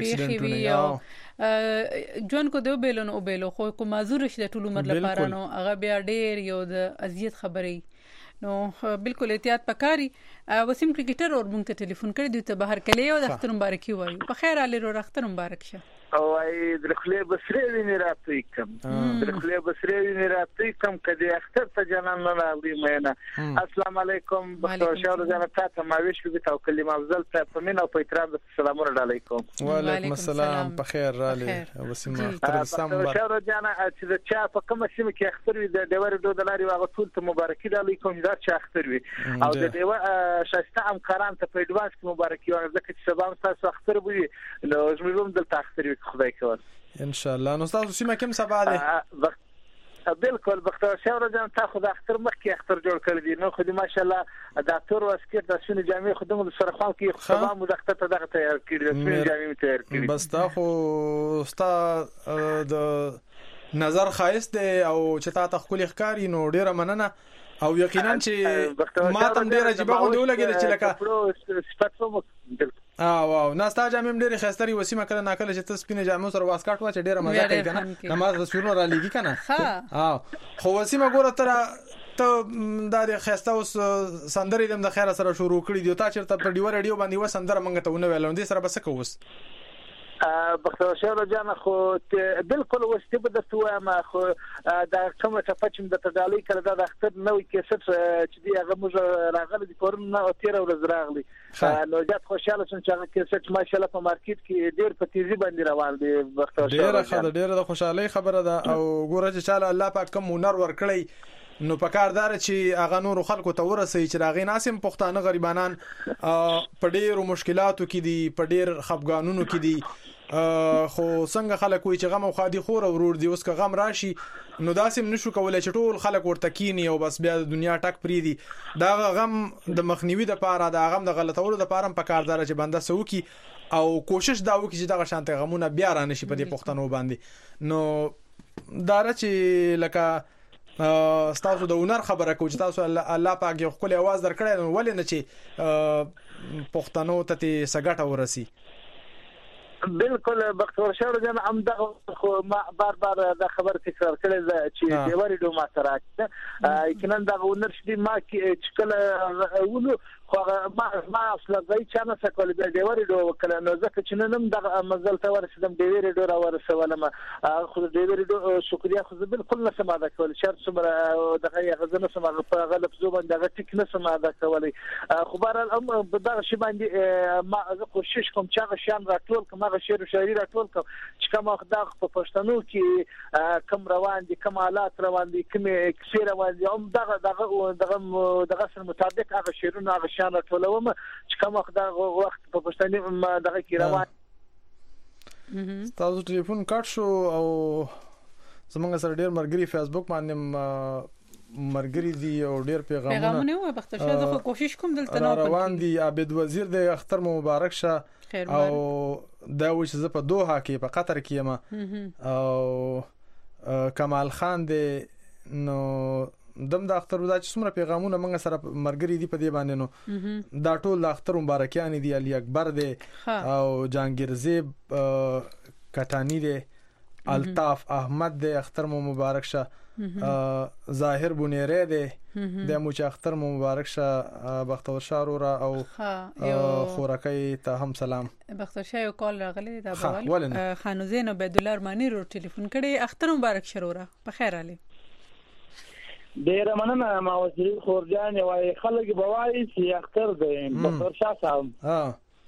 اکسیډنټونه
جون کو دیو بیلون او بیلو خو کو معذور شي د ټول عمر لپاره نو هغه بیا ډیر یو د اذیت خبرې نو بالکل احتیاط پکاري وسیم کرکټر اور مونږ ته ټلیفون کړی دوی ته بهر کلی او د اختر مبارکي وایو په خیر علي رو اختر مبارک شه
او ای درخله بسری ویني راتوي کم درخله بسری ویني راتوي کم کدي اختر ته جنان نه راوړي مینه السلام علیکم بخیر شاو جنا ته ما ویش به تو کلمه افضل ته پمن او په احترام السلام علیکم
وعلیکم السلام په خیر علي وسیم اختر سم مبارک
شاو جنا چې چا په کوم سیمه کې اختر وي د ډور دو دلاري واغ ټول ته مبارکي علیکم دا چې اختر وي او د دیو شاسته همکاران ته په ایډوانس کې مبارکي واغ ځکه چې سبا تاسو اختر وي نو زموږ دلته اختر وي خدای کول
ان شاء الله نو تاسو سیمه کوم سبا ده
بالکل بختور شاور جان تا خو د اختر مخکې اختر جوړ کړی دی نو خو دې ماشاءالله د اختر واسکټ د سونی جامع خدمت سره خو کې سبا مو د اختر ته دغه تیار کړی د سونی جامع تیار کړی
بس تا خو ستا د نظر خایست دی او چې تا ته خپل ښکاری نو ډیره مننه او یقینا چې ما تم ډیره جيبه غوډو لګیږي چې لکه
صفاتو
اه واو ناستا جامم ډېر خستري وسیمه کله ناکله چې تاسو پینې جامو سره واسکټ واچ ډېر مزه کوي کنه نماز رسولو را لګي کنه ها خو وسیمه ګوره تر ته د خسته اوس سندري دم د خیره سره شروع کړی دی تا چیرته په ډیو رادیو باندې و سندره منګه ته ونه ویل نو دې سره بس کوس
بختور شاور جان خو بالکل وسته د تو ما خو دا کوم څه پچم د تدالي کړه د اختر نوې کیسټ چې دی هغه موږ راغلي د پرون نه او تیر ورځ راغلي نو جات خوشاله شون چې هغه کیسټ ماشاءالله په مارکیټ کې ډیر په تیزی باندې روان دی بختور
شاور ډیر خبره ډیر د خوشحالي خبره ده او ګوره چې چاله الله پاک کوم هنر ورکړي نو پکاردار چې هغه نور خلکو ته ورسي چې راغی ناسم پښتانه غریبانان په ډیرو مشکلاتو کې دي په ډیر خفګانونو کې دي خو څنګه خلک وي چې غم او خادي خور او ورور دی اوس که غم راشي نو داسې نشو کولای چې ټول خلک ورته کینی او بس بیا د دنیا ټک پریدي دا غم د مخنیوي د پاره دا غم د غلطولو د پاره په کار دار چې بنده سوکي او کوشش دا وکړي چې دا شانته غمونه بیا را نشي په دې پښتنو باندې نو دا چې لکه ستاسو د هنر خبره کوم چې تاسو الله پاک یو خپل आवाज درکړی نو ولې نه چې پښتنو ته سګټه ورسي
بالکل بختور شاه جان هم دا خو ما بار بار دا خبر تکرار کړل چې دیواري دوه ما سره کینن دا هنر شدي ما چې کله ولو خو ما ما اصلا ځای چا نه سکول د دیواري دوه کله نو ځکه چې نن دا مزل ته ورسېدم دیواري دوه ورسولم خو دیواري دوه شکریا خو بالکل نه سماده کول شرط سمره دغه غزنه سمره په غلط زوبن دغه ټیک نه سماده کولی خو بهر الام په دغه شی باندې ما زه کوشش کوم چې هغه شان راټول کوم هغه شعر او شاعري راټول کوم چې کوم خدای په پښتنو کې کوم روان دي کوم حالات روان دي کوم کیسې روان دي هم دغه دغه دغه دغه سره مطابق هغه شعرونه هغه شان راټولوم چې کوم خدای وخت په پښتني دغه کې روان
تاسو ټلیفون کټ شو او زمونږ سره ډیر مرګري فیسبوک باندې مرګري دي او ډیر پیغامونه
پیغامونه و بختور شه زه کوشش کوم دلته نو
روان دي عابد وزیر د اختر مبارک شه او دا و چې زه په دوحه کې په قطر کې یم او کمال خان دی نو دم د اختر ودا چې څومره پیغامونه موږ سره مرګري دي په دې باندې نو دا ټول د اختر مبارکیان دي علي اکبر دی او جهانگیر زیب کټانی دی الطاف احمد دی اختر مو مبارک شه ظاهر بونیره دی د مو چې اختر مو مبارک شه بختور شارورا او خورکای ته هم سلام
بختور شاه یو کال راغلی دا بول خانوزین عبد الله ارمانی رو ټلیفون کړي اختر مبارک شرورا په خیر علي
ډیر مننه ما وزیر خورجان وای خلک بوای چې اختر دی بختور شاه صاحب ها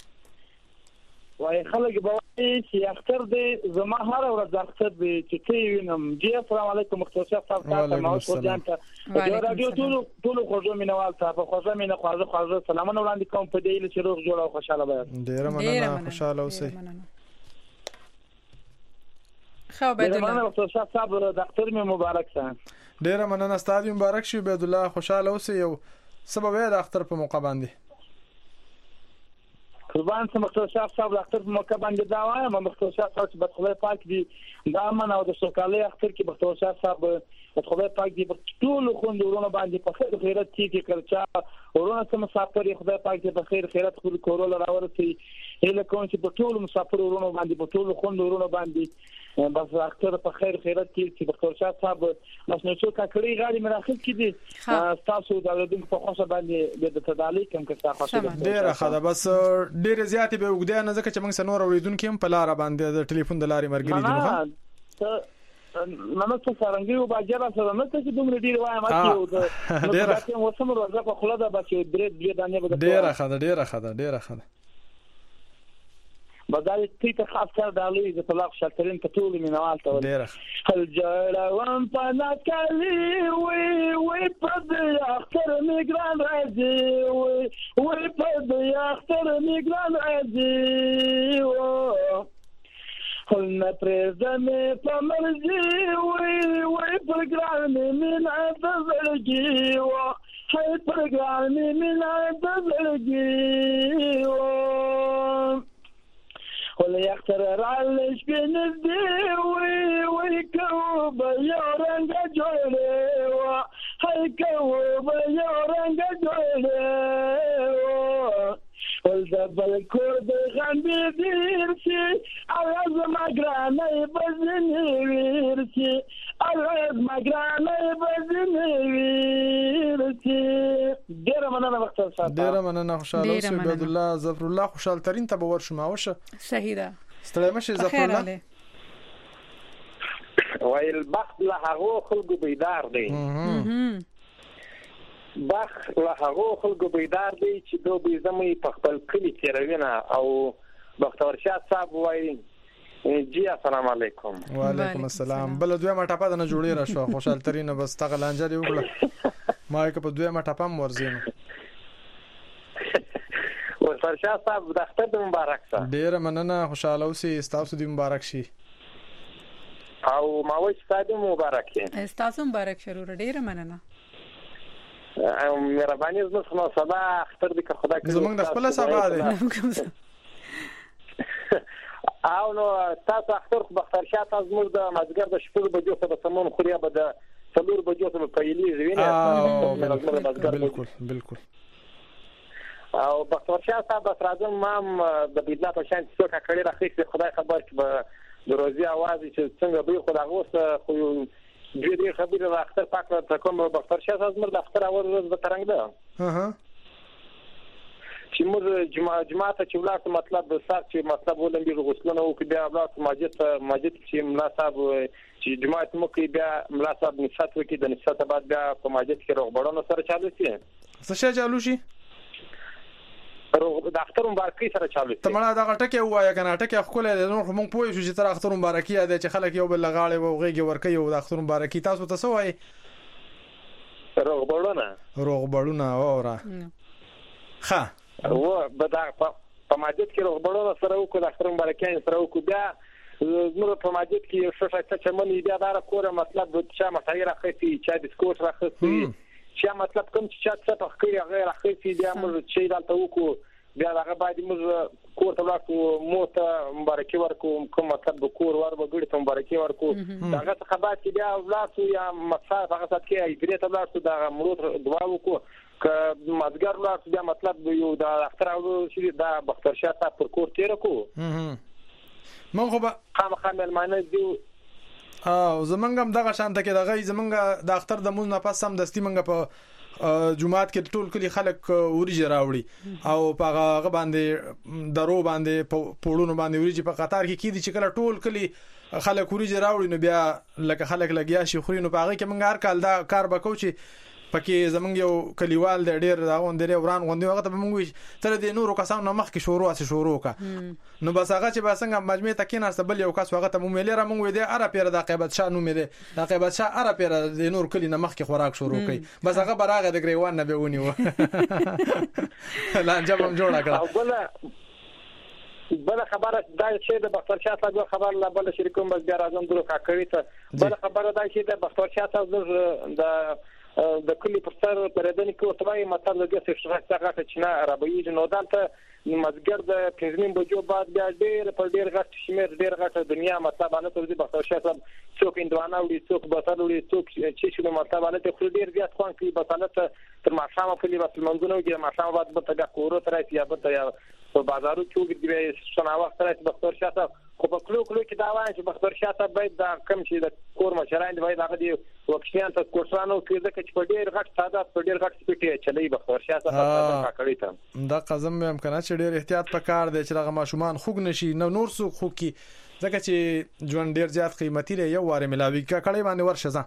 وای خلک بوای چې اختر دی زما هر ورځ اختر دی چې تی وینم جی السلام علیکم بختور شاه صاحب تاسو ما خورجان ته د رادیو ټول ټول خورجو مینوال ته په خوښه مینه خواږه خواږه سلامونه وړاندې کوم په دې چې روغ جوړ او خوشاله وي
ډیر مننه خوشاله اوسئ
خو عبد الله
بختور شاه صاحب د اختر می مبارک شه
ډیر مننه ستاسو مبارک شي عبد الله خوشاله اوسئ یو سبب د اختر په موقع باندې
قربان سم بختور شاه صاحب د اختر په موقع باندې دا وایم بختور شاه صاحب چې خدای پاک دی دا من او د سوکالي اختر کې بختور شاه صاحب خدای پاک دی په ټول خوند ورونه باندې په خیر خیرت کې کړچا ورونه سم مسافر خدای پاک دی په خیر خیرت خپل کورول راورسي اله کوم چې په ټول مسافر ورونه باندې په ټول خوند ورونه باندې بس اختر په خیر خیرت کې چې بختور شاه صاحب بس نو څو کاکړي غاړي مراخل کې دي تاسو د دې په خوښه باندې د تدالي کوم کې تاسو
ډیره خاله بس ډیره زیاتې به وګدای نه ځکه چې موږ سنور اوریدونکو هم په لار باندې د ټلیفون د لارې مرګري دي
نو نو څه څنګه یو باجره سره نه څه دومره ډیر وایم چې
ډیره
وسم ورځه په خله ده بچي درې دې دانه به
ډیره خاله ډیره خاله ډیره خاله
بدل تی ته خاص کار دالي د طلاق شرطرین ته ټول مینوال ته
ډیره
هل جړوم پناکلی وی وی پد اختر میګران راځي وی وی پد اختر میګران راځي و هل نه پرځمه په مرزي وی وی پرګرام من عذرګي و هي پرګرام من عذرګي و ولا يختار على شبين الدوي ويكوب يورنج جولي هاي كوب يورنج جولي والدبل كرد غنبي ديرسي عرض مقراني بزني ويرسي عرض مقراني بزني ويرسي ډیر مننه وختل صاحب
ډیر مننه خوشاله اوسئ عبد الله ظفر الله خوشاله ترين ته باور شوم اوشه
صحیح ده
ستړی مشه ظفر الله
وایل بخت له هغه خلکو بیدار دی بخت له هغه خلکو بیدار دی چې دوی زموږ په خپل کلی کې روینه او بختور شاه صاحب وایي جی السلام علیکم
وعلیکم السلام بل دوه ما ټاپه نه جوړی را شو خوشاله ترين بس تغه لانجه دی وکړه ما که په دوه ما ټاپم ورزینو
بختر شاه صاحب د اختر د مبارک شه.
ډیره مننه، خوشاله اوسئ، ستاسو د مبارک شي.
او ما وایي ستاسو مبارک شي.
ستاسو مبارک شه ورور، ډیره مننه.
او مهرباني زموږ نو سبا اختر دې که خدای کوي
زموږ د خپل سبا دی.
او نو تاسو اختر خو بختر شاه تاسو زموږ د مازدیګر د شپږ بجو څخه به سمون خوري به د څلور بجو څخه پیلېږي وینې.
بالکل بالکل.
او بختر شاه صاحب بس راځم ما د بیدلا په شان څه کا کړی راخې خدای خبر چې به د روزي आवाज چې څنګه به خدای غوسه خو دې دې خبره د اختر پاک ته کوم بختر شاه صاحب زموږ د اختر اول ورځ به ترنګ ده. ها چې موږ جمعه جمعه ته چې ولاړ مطلب د سات چې مطلب ولنګ غسلونه او کې بیا ولاړ مسجد مسجد چې ملا صاحب چې جمعه مو کې بیا ملا صاحب نصات وکړي د نصات بعد بیا په مسجد کې روغبړونه سره چالو شي.
څه شي چالو شي؟
روغ د اختر مبارکي سره چالو شي.
ته مړه دا غټه کې وایا کنه ټکه خپل نو موږ پوه شو چې تر اختر مبارکي ده چې خلک یو بل لغاړي او غيږي ورکي او د اختر مبارکي تاسو ته څه وایي؟
روغبړونه
روغبړونه اورا ښه
و بدا په مسجد کې روغبړونه سره وکړو د اختر مبارکي سره وکړو بیا زموږ په مسجد کې یو شوشه چې منی بیا دا کوره مطلب د چا مټای راخېتی چا بسکوټ راخېتی چې مطلب کوم چې چا څه تخکې غیر راخېتی بیا موږ چې دلته وکړو بیا هغه باید موږ کور ته ورکو موته مبارکي ورکو کوم مطلب د کور ور وګړي ته مبارکي ورکو هغه څه خبرات کې بیا ولاسو یا مصاف هغه څه کې ایګری ته ولاسو دا مړو دعا وکړو ک مازګر ولاسو بیا مطلب یو دا اختر او چې دا بختر شاه صاحب پر کور تیر کو
مونږ خو به
خامخا ملمانه دی
او زمونږ هم دغه شانته کې دغه زمونږ د اختر د مون نه پس هم دستي مونږ په جمعات کې ټول کلی خلک وريجه راوړي او په هغه باندې درو باندې پوړونو باندې وريجه په قطار کې کیدی چې کله ټول کلی خلک وريجه راوړي نو بیا لکه خلک لګیا شي خوري نو په هغه کې مونږ هر کال دا کار وکړو چې پکې زمونږ یو کلیوال د ډېر دا غوندې وران غوندې هغه ته مونږ تر دې نورو کسانو مخ کې شروع اسه شروع کا نو بس هغه چې باسنګ مجمع ته کې ناست بل یو کس هغه ته مونږ لري مونږ دې اره پیر د قیبت شاه نو مې دې د قیبت شاه اره پیر د نور کلی نه مخ کې خوراک شروع کړي بس هغه براغه د ګریوان نه به ونیو لا جبم جوړه کړه
بل خبره دا چې د بختر شاه صاحب خبر لا بل شریکوم بس بیا راځم درو کا کړی ته بل خبره دا چې د بختر شاه صاحب د د کلی پر سر پرېدنې کې اوسوي مطلب د دې څه څه چې نه عربي نو دلته مزګر د پنځمین بجو بعد بیا ډېر په ډېر غټ شمیر ډېر غټ دنیا مطلب نه تر دې بختر شاه صاحب څوک اندوانه وړي څوک بطل وړي څوک چې شنو مطلب نه ته خو ډېر زیات خوان کوي بطل ته تر ماښام په لې بس منځونه وي ماښام بعد به ته کورو تر یا به ته په بازارو کې وګورې شنو وخت راځي بختر شاه صاحب خو په کلو کلو کې دا وایي چې بختر شاه صاحب باید دا کم شي د کور مشران باید هغه دی وکشیان ته کوټرانو کې ځکه چې په ډېر غټ تعداد په ډېر غټ سپیټي چلی بختر شاه صاحب په کړی ته
دا قزم هم کنه چې ډېر احتیاط پکار دی چې هغه ماشومان خوګ نشي نو نور څوک خو کې ځکه چې ژوند ډېر زیات قیمتي دی یو واره ملاوي کا کړي باندې ورشه ځه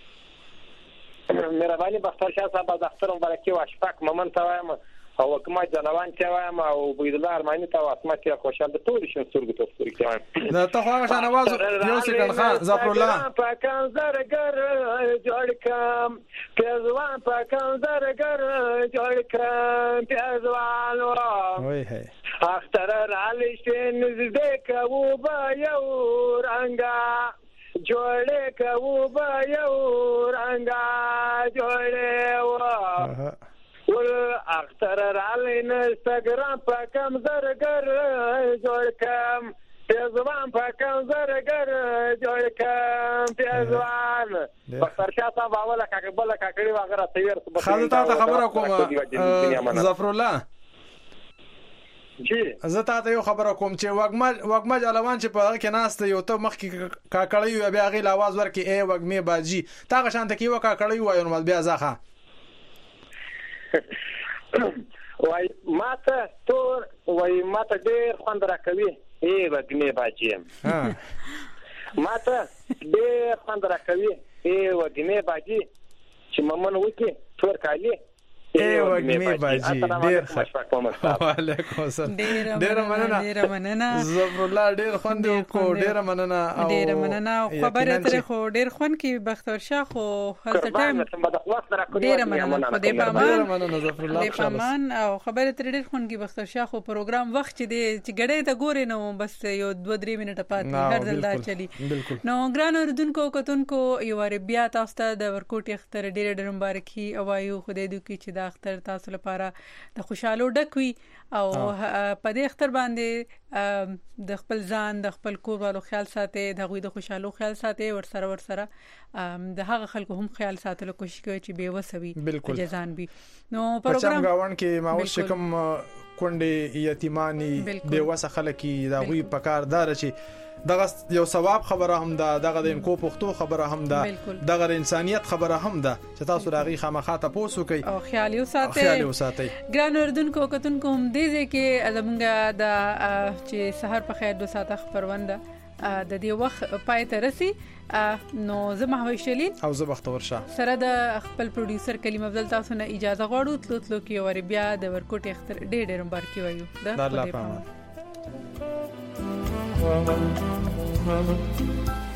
مهرباني بختر شاه صاحب د اختر مبارکي واشفاق مومن ته وایم او کومه جلوان چې وایم او بيدلار ارمانی ته واسمه کې خوشاله د ټول شي سترګو ته سترګو کې
دا ته خو هغه شانواز یو سکند خان ظفر الله
پاکان زرګر جوړ کم پیزوان پاکان زرګر جوړ کم پیزوان
وای هي
اختر علی شین زده کو با یو رنگا جوړ کو با یو رنگا جوړ و ول اختر علی انستګرام په کم زرګر جوړ کم پیزوان په کم زرګر جوړ کم پیزوان بختر شاه صاحب اوله کاکه بل کاکړي وغیرہ تیر
خاله ته خبره کوم ظفر الله
جی
زه ته یو خبره کوم چې وګما وګما جلوان چې په هغه کې ناست یو ته مخ کې کاکړي بیا غي आवाज ورکي ای وګمه باجی تاغه شانته کې وکاکړي وایو نو بیا ځخه
وای ماته تور وای ماته ډېر خوند راکوي ای وګنی باجی ماته ډېر خوند راکوي ای وګنی باجی چې ممن وکی تور کالی
اے وګمه باجی ډیر ښه وعلیکم السلام
ډیر مننه ډیر مننه
زفر الله ډیر خوند کو ډیر مننه
او ډیر مننه خبره تر خو ډیر خوند کی بختور شاه خو هلته ټایم ډیر مننه خو دې پامان دې پامان او خبره تر ډیر خوند کی بختور شاه خو پروګرام وخت دې چې غړې ته ګورې نو بس یو دوه درې منټه پاتې هر ځل دا چلی نو ګران اوردونکو کتونکو یو ور بیا تاسو ته د ورکوټ اختر ډیر ډیر مبارکي او یو خدای دې کی چې دا اختر تاسو لپاره د خوشاله ډکوي او په دې اختر باندې د خپل ځان د خپل کور والو خیال ساتي د غوي د خوشاله خیال ساتي ور سره ور سره د هغه خلکو هم خیال ساتلو کوشش کوي چې به وسوي جزان بي نو پروګرام
غاون کې ما اوس کوم کونډې یتیمانی به وسه خلک دا غوي پکاردار چې دغه یو ثواب خبره هم ده دغه د انکو پختو خبره هم ده دغه د انسانيت خبره هم ده چې تاسو راغي خامخا ته پوسو کوي
او خیال یو ساتي
خیال یو ساتي
ګران اردوونکو کتونکو هم دې ځکه زمونږ د چې سحر په خیر دو ساعته خبرونده د دې وخت پای ته رسي نو زه محوي شلین
او زه بختور شاه
سره د خپل پروډوسر کلیم افضل تاسو نه اجازه غواړو تلو تلو کې ور بیا د ورکوټ اختر ډېر ډېر مبارکي وایو
د الله پامان